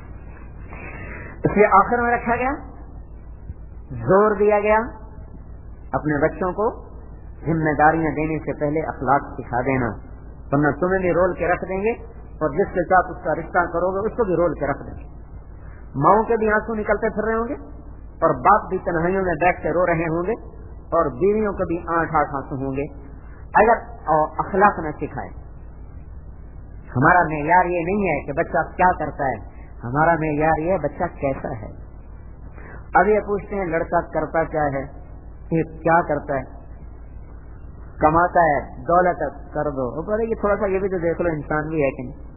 Speaker 2: اس لیے آخر میں رکھا گیا، زور دیا گیا اپنے بچوں کو ذمہ داریاں دینے سے پہلے اخلاق سکھا دینا، ورنہ تمہیں بھی رول کے رکھ دیں گے اور جس کے ساتھ اس کا رشتہ کرو گے اس کو بھی رول کے رکھ دیں گے۔ ماؤں کے بھی آنسو نکلتے پھر رہے ہوں گے اور باپ بھی تنہائیوں میں بیٹھ کے رو رہے ہوں گے اور بیویوں کے بھی آٹھ آٹھ آنسو ہوں گے اگر اخلاق نہ سکھائے۔ ہمارا معیار یہ نہیں ہے کہ بچہ کیا کرتا ہے، ہمارا معیار یہ ہے بچہ کیسا ہے۔ اب یہ پوچھتے ہیں لڑکا کرتا کیا ہے، یہ کیا کرتا ہے، کماتا ہے، دولت کر دو، بولے کہ تھوڑا سا یہ بھی تو دیکھ لو انسان بھی ہے کہ نہیں۔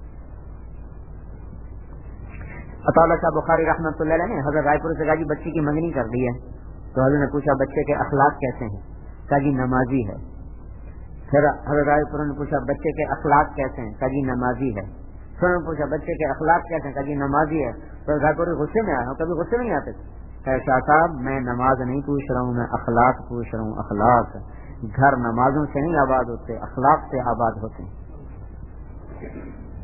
Speaker 2: عطاءاللہ صاحب بخاری رحمۃ اللہ علیہ نے حضرت رائے پور سے کہا جی بچی کی منگنی کر دی ہے، تو حضرت نے پوچھا بچے کے اخلاق کیسے ہیں، کہا جی نمازی ہے۔ پھر حضرت رائے پور نے پوچھا بچے کے اخلاق کیسے ہیں، کہا جی نمازی ہے۔ پھر نے پوچھا بچے کے اخلاق کیسے ہیں، کہا جی نمازی ہے۔ تو رائے پور غصے میں آیا، کبھی غصے میں نہیں آتے، کہا صاحب میں نماز نہیں پوچھ رہا ہوں، میں اخلاق پوچھ رہا ہوں، اخلاق۔ گھر نمازوں سے نہیں آباد ہوتے، اخلاق سے آباد ہوتے ہیں۔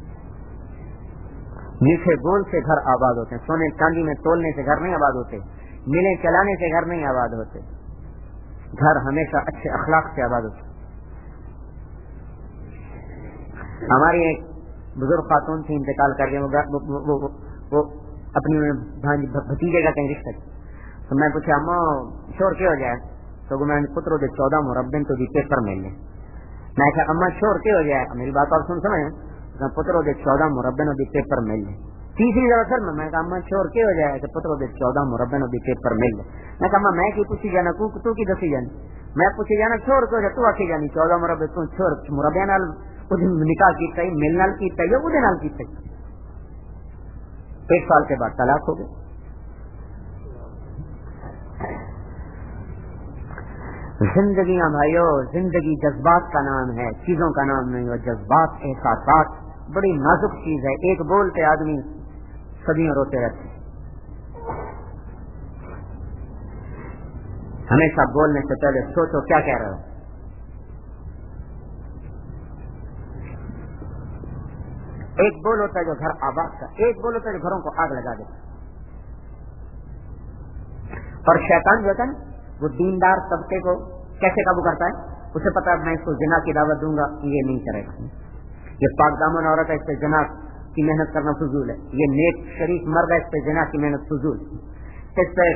Speaker 2: میٹھے بول سے گھر آباد ہوتے ہیں، سونے چاندی میں تولنے سے گھر نہیں آباد ہوتے، ملیں چلانے سے گھر نہیں آباد ہوتے، گھر ہمیشہ اچھے اخلاق سے آباد ہوتے۔ ہماری ایک بزرگ خاتون تھی، انتقال کر کے وہ, وہ, وہ, وہ اپنی بھتیجے کا کہیں رشتہ، تو میں پوچھا اماں شور کیا ہو جائے، تو میں پترو دے چودہ مربن تو دی پیپر مل لے۔ میں کہا اماں شور کیا ہو جائے، میری بات آپ سن سمجھ، پترو دے چودہ مربن دی پیپر مل لے۔ تیسری دفعہ پھر میں کہا اماں شور کیا ہو جائے کہ پترو دے چودہ مربن دی پیپر مل لے۔ میں کہا میں کی پوچھی جانا تو تو کی دسی جانی، میں پوچھی جانا شور کیوں جائے، تو آخی جانی چودہ مربے تو شور مربے نال نکاح کیتا ہی، مل نال کیتا ہی، وہ نال کیتا ہی۔ ایک سال کے بعد طلاق ہو گئی۔ زندگیاں بھائیو، زندگی جذبات کا نام ہے، چیزوں کا نام نہیں، وہ جذبات، احساسات بڑی نازک چیز ہے۔ ایک بول پہ آدمی صدیوں روتے رہتے، ہمیشہ بولنے سے پہلے سوچو کیا کہہ رہے ہو۔ ایک بول ہوتا ہے جو گھر آباد کا، ایک بول ہوتا ہے جو گھروں کو آگ لگا دیتا۔ اور شیطان جو ہوتا ہے وہ دیندار طبقے کو کیسے قابو کرتا ہے، اسے پتا ہے میں اس کو زنا کی دعوت دوں گا، یہ نہیں کرے گا، یہ پاک دامن عورت ہے اس پہ زنا کی محنت کرنا فضول ہے، یہ نیک شریف مرد ہے اس پہ زنا کی محنت فضول۔ اس پہ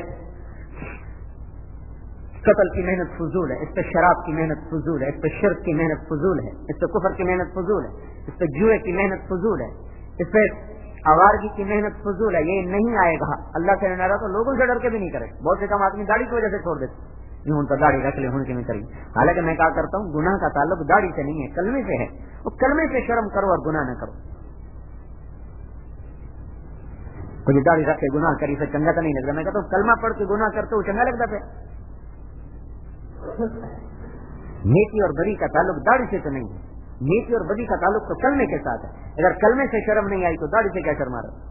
Speaker 2: قتل کی محنت فضول ہے، اس پہ شراب کی محنت فضول ہے، اس پہ شرک کی محنت فضول ہے، اس پہ کفر کی محنت فضول ہے، اس پہ جوئے کی محنت فضول ہے، اس پہ آوارگی کی محنت فضول ہے. یہ نہیں آئے گا. اللہ سے نہ تو لوگوں سے ڈر کے بھی نہیں کرے. بہت سے کام آدمی داڑھی کی وجہ سے چھوڑ دیتے، یوں ان کا داڑھی رکھ لے ہوں کہ میں کری. حالانکہ میں کہا کرتا ہوں گناہ کا تعلق داڑھی سے نہیں ہے، کلمے سے ہے. وہ کلمے سے شرم کرو اور گناہ نہ کرو. کوئی داڑھی رکھ کے گناہ کری سے چنگا تو نہیں لگتا. میں کہتا ہوں کلمہ پڑھ کے گناہ کرتے وہ چنگا لگتا پھر. نیکی اور بری کا تعلق داڑھی سے تو نہیں ہے. نیکی اور بدی کا تعلق تو کلمے کے ساتھ ہے. اگر کلمے سے شرم نہیں آئی تو داڑھی سے کیا شرما رہا.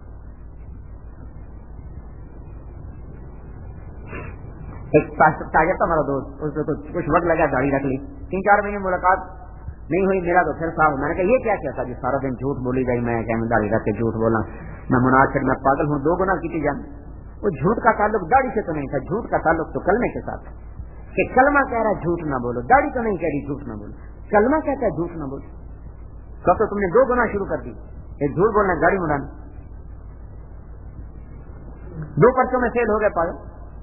Speaker 2: ایک تاجر تھا ہمارا دوست، اس کو کچھ وقت لگا داڑھی رکھ لی، تین چار مہینے ملاقات نہیں ہوئی. میرا تو پھر صاحب، میں نے کہا یہ کیا کیا تھا جی سارا دن جھوٹ بولی جائی. میں کہ میں داڑھی رکھ کے جھوٹ بولا، میں منافق، میں پاگل ہوں، دو گنا کی جان. وہ جھوٹ کا تعلق داڑھی سے تو نہیں تھا، جھوٹ کا تعلق تو کلمے کے ساتھ ہے کہ کلمہ کہہ رہا جھوٹ نہ بولو. داڑھی تو نہیں کہہ رہی جھوٹ نہ بولو، کلمہ کہتا ہے جھوٹ نہ بولو. کب تو تم نے دو گنا شروع کر دی. ایک جھوٹ بولنا، گاڑی مڑانا، دو پرچوں میں فیل ہو گئے پاگل.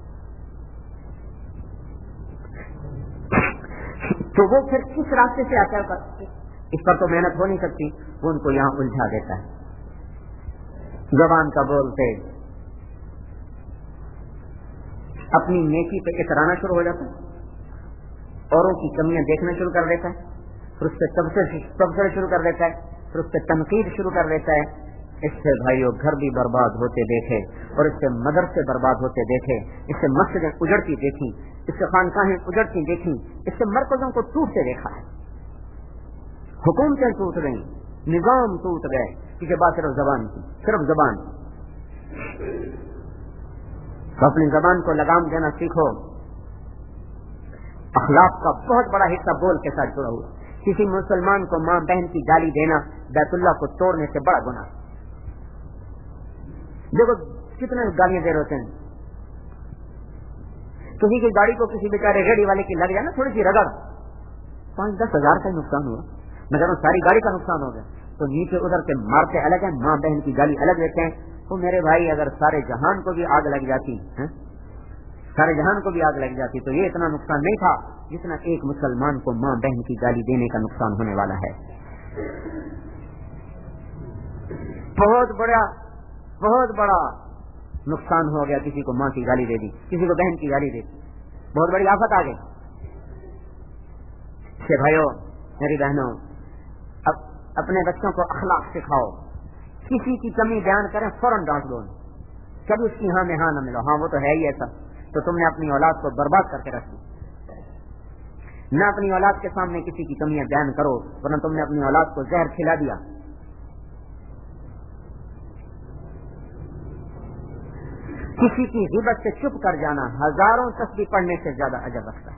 Speaker 2: تو وہ پھر کس راستے سے آتا ہے؟ اس پر تو محنت ہو نہیں سکتی. وہ ان کو یہاں الجھا دیتا ہے. زبان کا بولتے اپنی نیکی پہ اترانا شروع ہو جاتا ہے، اوروں کی کمیاں دیکھنا شروع کر دیتا ہے، پھر اس پہ تبصرے شروع کر دیتا ہے، پھر اس پہ تنقید شروع کر دیتا ہے. اس سے بھائیوں گھر بھی برباد ہوتے دیکھے، اور اس سے مدرسے برباد ہوتے دیکھے، اس سے مسجدیں اجڑتی دیکھی، اس سے خانقاہیں اجڑتی دیکھی، اس سے مرکزوں کو ٹوٹتے دیکھا ہے. حکومتیں ٹوٹ گئیں، نظام ٹوٹ گئے، کیونکہ بات صرف زبان کی، صرف زبان. تو اپنی زبان کو لگام دینا سیکھو. اخلاق کا بہت بڑا حصہ بول کے ساتھ جڑا ہوا. کسی مسلمان کو ماں بہن کی گالی دینا بیت اللہ کو توڑنے سے بڑا گناہ. دیکھو کتنے گالیاں دے رہے ہیں. کسی کی گاڑی کو کسی بیچارے ریڑھی والے کی لگ جائے نا تھوڑی سی رگڑ، پانچ دس ہزار کا نقصان ہوا. میں کہہ رہا ہوں ساری گاڑی کا نقصان ہو گیا. تو نیچے ادھر کے مارتے الگ ہیں، ماں بہن کی گالی الگ دیتے ہیں. تو میرے بھائی اگر سارے جہان کو بھی آگ لگ جاتی ہے، سارے جہان کو بھی آگ لگ جاتی تو یہ اتنا نقصان نہیں تھا جتنا ایک مسلمان کو ماں بہن کی گالی دینے کا نقصان ہونے والا ہے. بہت بڑا بہت بڑا نقصان ہو گیا. کسی کو ماں کی گالی دے دی، کسی کو بہن کی گالی دے دی، بہت بڑی آفت آ گئی. کہ بھائیو میری بہنوں، اب اپنے بچوں کو اخلاق سکھاؤ. کسی کی کمی بیان کریں فوراً ڈانٹ دو، کبھی اس کی ہاں میں ہاں نہ ملو. ہاں وہ تو ہے ہی ایسا، تو تم نے اپنی اولاد کو برباد کر کے رکھ دی. نہ اپنی اولاد کے سامنے کسی کی کمیاں بیان کرو، ورنہ تم نے اپنی اولاد کو زہر کھلا دیا. کسی کی غیبت سے چپ کر جانا ہزاروں تسبیح پڑھنے سے زیادہ اجر رکھتا ہے.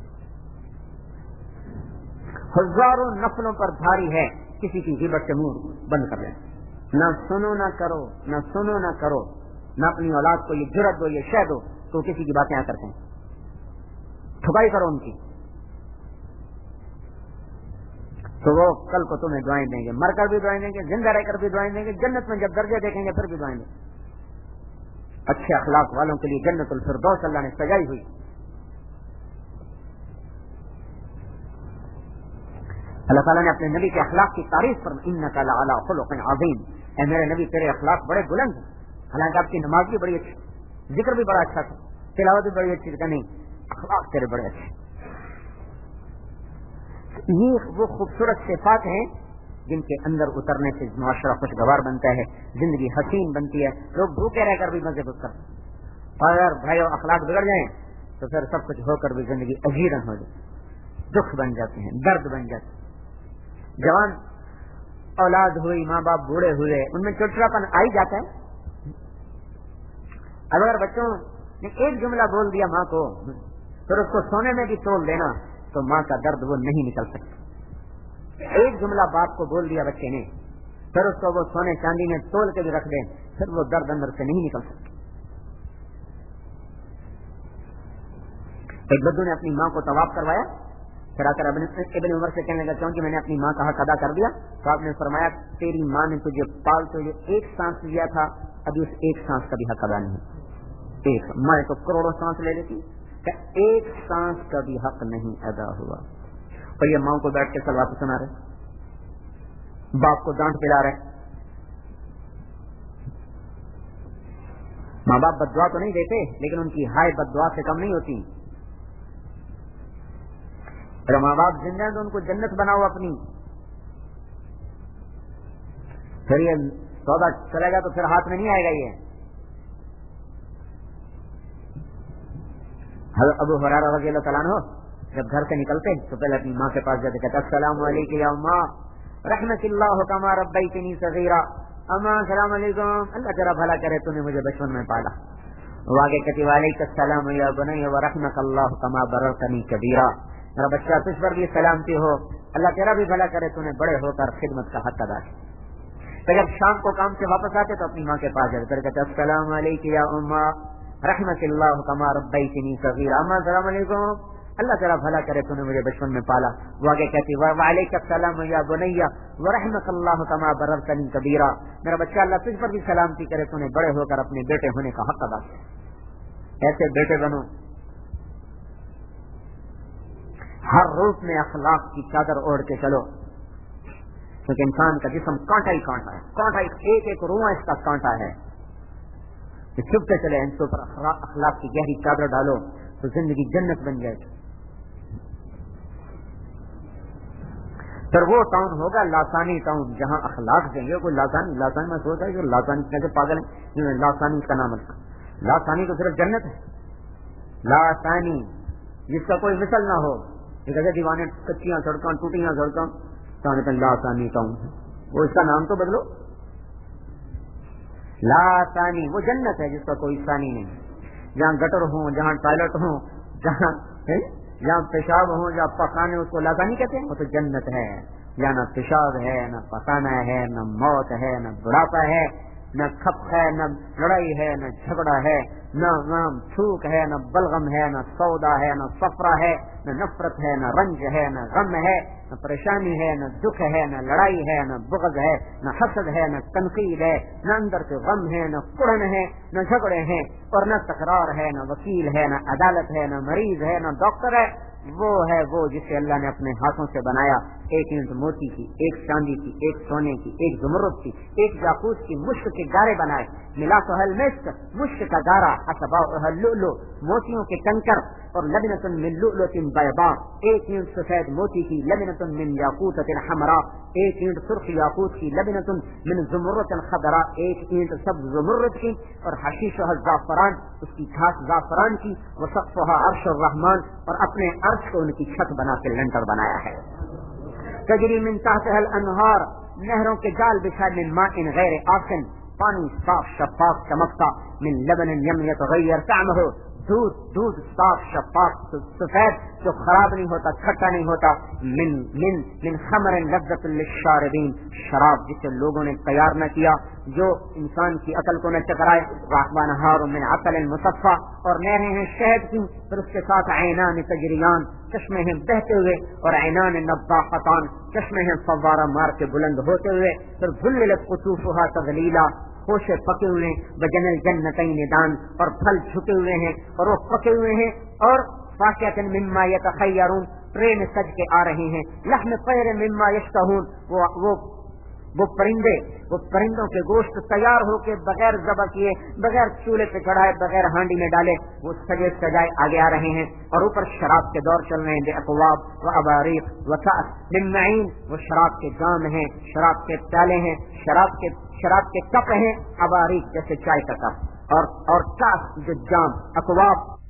Speaker 2: ہزاروں نفلوں پر بھاری ہے کسی کی غیبت سے منہ بند کر لینا. نہ سنو نہ کرو، نہ سنو نہ کرو، نہ اپنی اولاد کو یہ جرأت دو، یہ شے دو تو کسی کی باتیں آ کرتے ہیں. ٹھکائی کرو ان کی، تو وہ کل کو تمہیں دعائیں دیں گے، مر کر بھی دعائیں دیں گے، زندہ رہ کر بھی دعائیں دیں گے، جنت میں جب درجے دیکھیں گے پھر بھی دعائیں دیں گے. اچھے اخلاق والوں کے لیے جنت الفردوس اللہ نے سجائی ہوئی. اللہ تعالیٰ نے اپنے نبی کے اخلاق کی تعریف پر انک لعلی خلق عظیم، اے میرے نبی تیرے اخلاق بڑے بلند ہیں. حالانکہ آپ کی نماز بھی بڑی اچھی، ذکر بھی بڑا اچھا تھا، تلاوت بھی بڑی اچھی تھی، نہیں اخلاق تیرے بڑے اچھے. یہ وہ خوبصورت صفات ہیں جن کے اندر اترنے سے معاشرہ خوشگوار بنتا ہے، زندگی حسین بنتی ہے، لوگ بھوکے رہ کر بھی مزے کرتے ہیں. اور اگر بھائیو اخلاق بگڑ جائیں تو پھر سب کچھ ہو کر بھی زندگی اجیرن ہو جائے، دکھ بن جاتے ہیں، درد بن جاتے ہیں. جوان اولاد ہوئی، ماں باپ بوڑھے ہوئے، ان میں چڑچڑاپن آ ہی جاتا ہے. اب اگر بچوں نے ایک جملہ بول دیا ماں کو، پھر اس کو سونے میں بھی تول دینا تو ماں کا درد وہ نہیں نکل سکتا. ایک جملہ باپ کو بول دیا بچے نے، پھر اس کو وہ سونے چاندی میں تول کے بھی رکھ دیں، پھر وہ درد اندر سے نہیں نکل سکتا. ایک بدو نے اپنی ماں کو طواف کروایا، پھر آ کر ابن عمر سے کہنے لگا کیونکہ میں نے اپنی ماں کا حق ادا کر دیا. تو آپ نے فرمایا تیری ماں نے تجھے پال تو یہ ایک سانس لیا تھا، ابھی اس ایک سانس کا بھی حق ادا نہیں.
Speaker 1: ایک میں تو کروڑوں سانس لے لیتی کہ ایک سانس کا بھی حق نہیں ادا ہوا. اور یہ ماں کو بیٹھ کے سلوات سنا رہے, باپ کو ڈانٹ پلا رہے. ماں باپ بددعا تو نہیں دیتے لیکن ان کی ہائے بددعا سے کم نہیں ہوتی. اگر ماں باپ زندہ ہیں تو ان کو جنت بناؤ اپنی. پھر یہ سودا چلے گا تو پھر ہاتھ میں نہیں آئے گا. یہ حضرت ابو ہریرہ رضی اللہ تعالیٰ عنہ جب گھر سے نکلتے تو پہلے اپنی ماں کے پاس جاتے کہتے السلام علیکم یا اماں رحمت اللہ کما ربیتنی صغیرا. اماں السلام علیکم, اللہ تیرا بھلا کرے تو نے مجھے بچپن میں پالا. واگے کہتی وعلیکم السلام یا بنی ورحمک اللہ کما بررتنی کبیرا. میرا بچہ تجھ پر بھی سلامتی ہو, اللہ تیرا بھی بھلا کرے تو نے بڑے ہو کر خدمت کا حق ادا کیا. تو جب شام کو کام سے واپس آتے تو اپنی ماں کے پاس جاتے کہتے السلام علیکم یا اماں رحمت اللہ کما ربیتنی صغیرا. اماں السلام علیکم, اللہ تعالیٰ بھلا کرے تو نے مجھے بچپن میں پالا. وہ آگے کہتی وعلیکم السلام یا بنی ورحمک اللہ کما بررتنی کبیرا. میرا بچہ اللہ تجھ پر بھی سلامتی کرے تو نے بڑے ہو کر اپنے بیٹے ہونے کا حق ادا کیا. ایسے بیٹے بنو. ہر روز میں اخلاق کی چادر اوڑھ کے چلو, کیونکہ انسان کا جسم کانٹا ہی کانٹا ہے. کانٹا ایک ایک رواں اس کا کانٹا ہے. چھپتے چلے ان کے اوپر اخلاق کی گہری چادر ڈالو تو زندگی جنت بن جائے گی. پھر وہ ٹاؤن ہوگا لاسانی ٹاؤن جہاں اخلاق دیں گے. کوئی لاسانی لاسانی میں سوچا ہے کہ لاسانی کیسے پاگل ہے, لاسانی کا نام رکھا. لاسانی تو صرف جنت ہے. لاسانی جس کا کوئی مثل نہ ہو. ایک ایسے دیوانے کچیاں سڑکاں ٹوٹیاں سڑکاں لاسانی ٹاؤن, وہ اس کا نام تو بدلو. لاسانی وہ جنت ہے جس کا کوئی ثانی نہیں. جہاں گٹر ہوں, جہاں ٹوائلٹ ہوں, جہاں جہاں پیشاب ہوں, جہاں پخانے, اس کو لاسانی کہتے ہیں. وہ تو جنت ہے. جہاں نہ پیشاب ہے, نہ پخانا ہے, نہ موت ہے, نہ بڑھاپا ہے, نہ کھپ ہے, نہ لڑائی ہے, نہ جھگڑا ہے, نہ نام تھوک ہے, نہ بلغم ہے, نہ سودا ہے, نہ صفرا ہے, نہ نفرت ہے, نہ رنج ہے, نہ غم ہے, نہ پریشانی ہے, نہ دکھ ہے, نہ لڑائی ہے, نہ بغض ہے, نہ حسد ہے, نہ تنقید ہے, نہ اندر سے غم ہے, نہ کڑن ہے, نہ جھگڑے ہیں, اور نہ تکرار ہے, نہ وکیل ہے, نہ عدالت ہے, نہ مریض ہے, نہ ڈاکٹر ہے. وہ ہے وہ جسے اللہ نے اپنے ہاتھوں سے بنایا. ایک اینٹ موتی کی, ایک چاندی کی, ایک سونے کی, ایک زمرد کی, ایک یاقوت کی, مشک کے گارے بنائے. ملا تو حل مسک, مشک کا گارا, اصبا لؤلؤ, موتیوں کے کنکر, اور لبنۃ من لؤلؤۃ بیضاء, ایک اینٹ سفید موتی کی, لبنۃ من یاقوتۃ حمراء, ایک اینٹ سرخ یاقوت کی, لبنۃ من زمرد خضراء, ایک اینٹ سبز زمرد کی, اور حشیشها الزعفران, اس کی گھاس زعفران کی, وسقفها عرش الرحمن, اور اپنے عرش کو ان کی چھت بنا کے لنٹر بنایا ہے. تجری من تحتها الانہار, نہروں کے جال بچھائے, من ماء غیر آسن, پانی صاف شفاف چمکتا, من لبن لم يتغیر طعمه, دودھ دودھ صاف شفاف سفید جو خراب نہیں ہوتا, کھٹا نہیں ہوتا, من من من خمر لذت للشاربین, شراب جسے لوگوں نے تیار نہ کیا, جو انسان کی عقل کو نہ چکرائے. وانہار من عسل مصفى, اور نہریں ہیں شہد کی, پھر اس کے ساتھ عینان تجریان, چشمے ہیں بہتے ہوئے, اور عینان نضاختان, چشمے ہیں فوارہ مار کے بلند ہوتے ہوئے. پھر ذللت قطوفها تذلیلا, خوشے پکے ہوئے ہیں, بجن الجنتین دان, اور پھل جھکے ہوئے ہیں, اور وہ پکے ہوئے ہیں, اور فاکہۃ مما یتخیرون, ٹرین سج کے آ رہے ہیں. لحم طیر مما یشتہون, وہ وہ وہ پرندے, وہ پرندوں کے گوشت تیار ہو کے بغیر ذبح کیے, بغیر چولہے پہ چڑھائے, بغیر ہانڈی میں ڈالے, وہ سجے سجائے آگے آ رہے ہیں. اور اوپر شراب کے دور چل رہے ہیں, بأکواب واباریق وکأس من معین, وہ شراب کے جام ہیں, شراب کے پیالے ہیں, شراب کے شراب کے کپ ہیں, اباریق جیسے چائے کا کپ, اور اور کاس جو جام, اکواب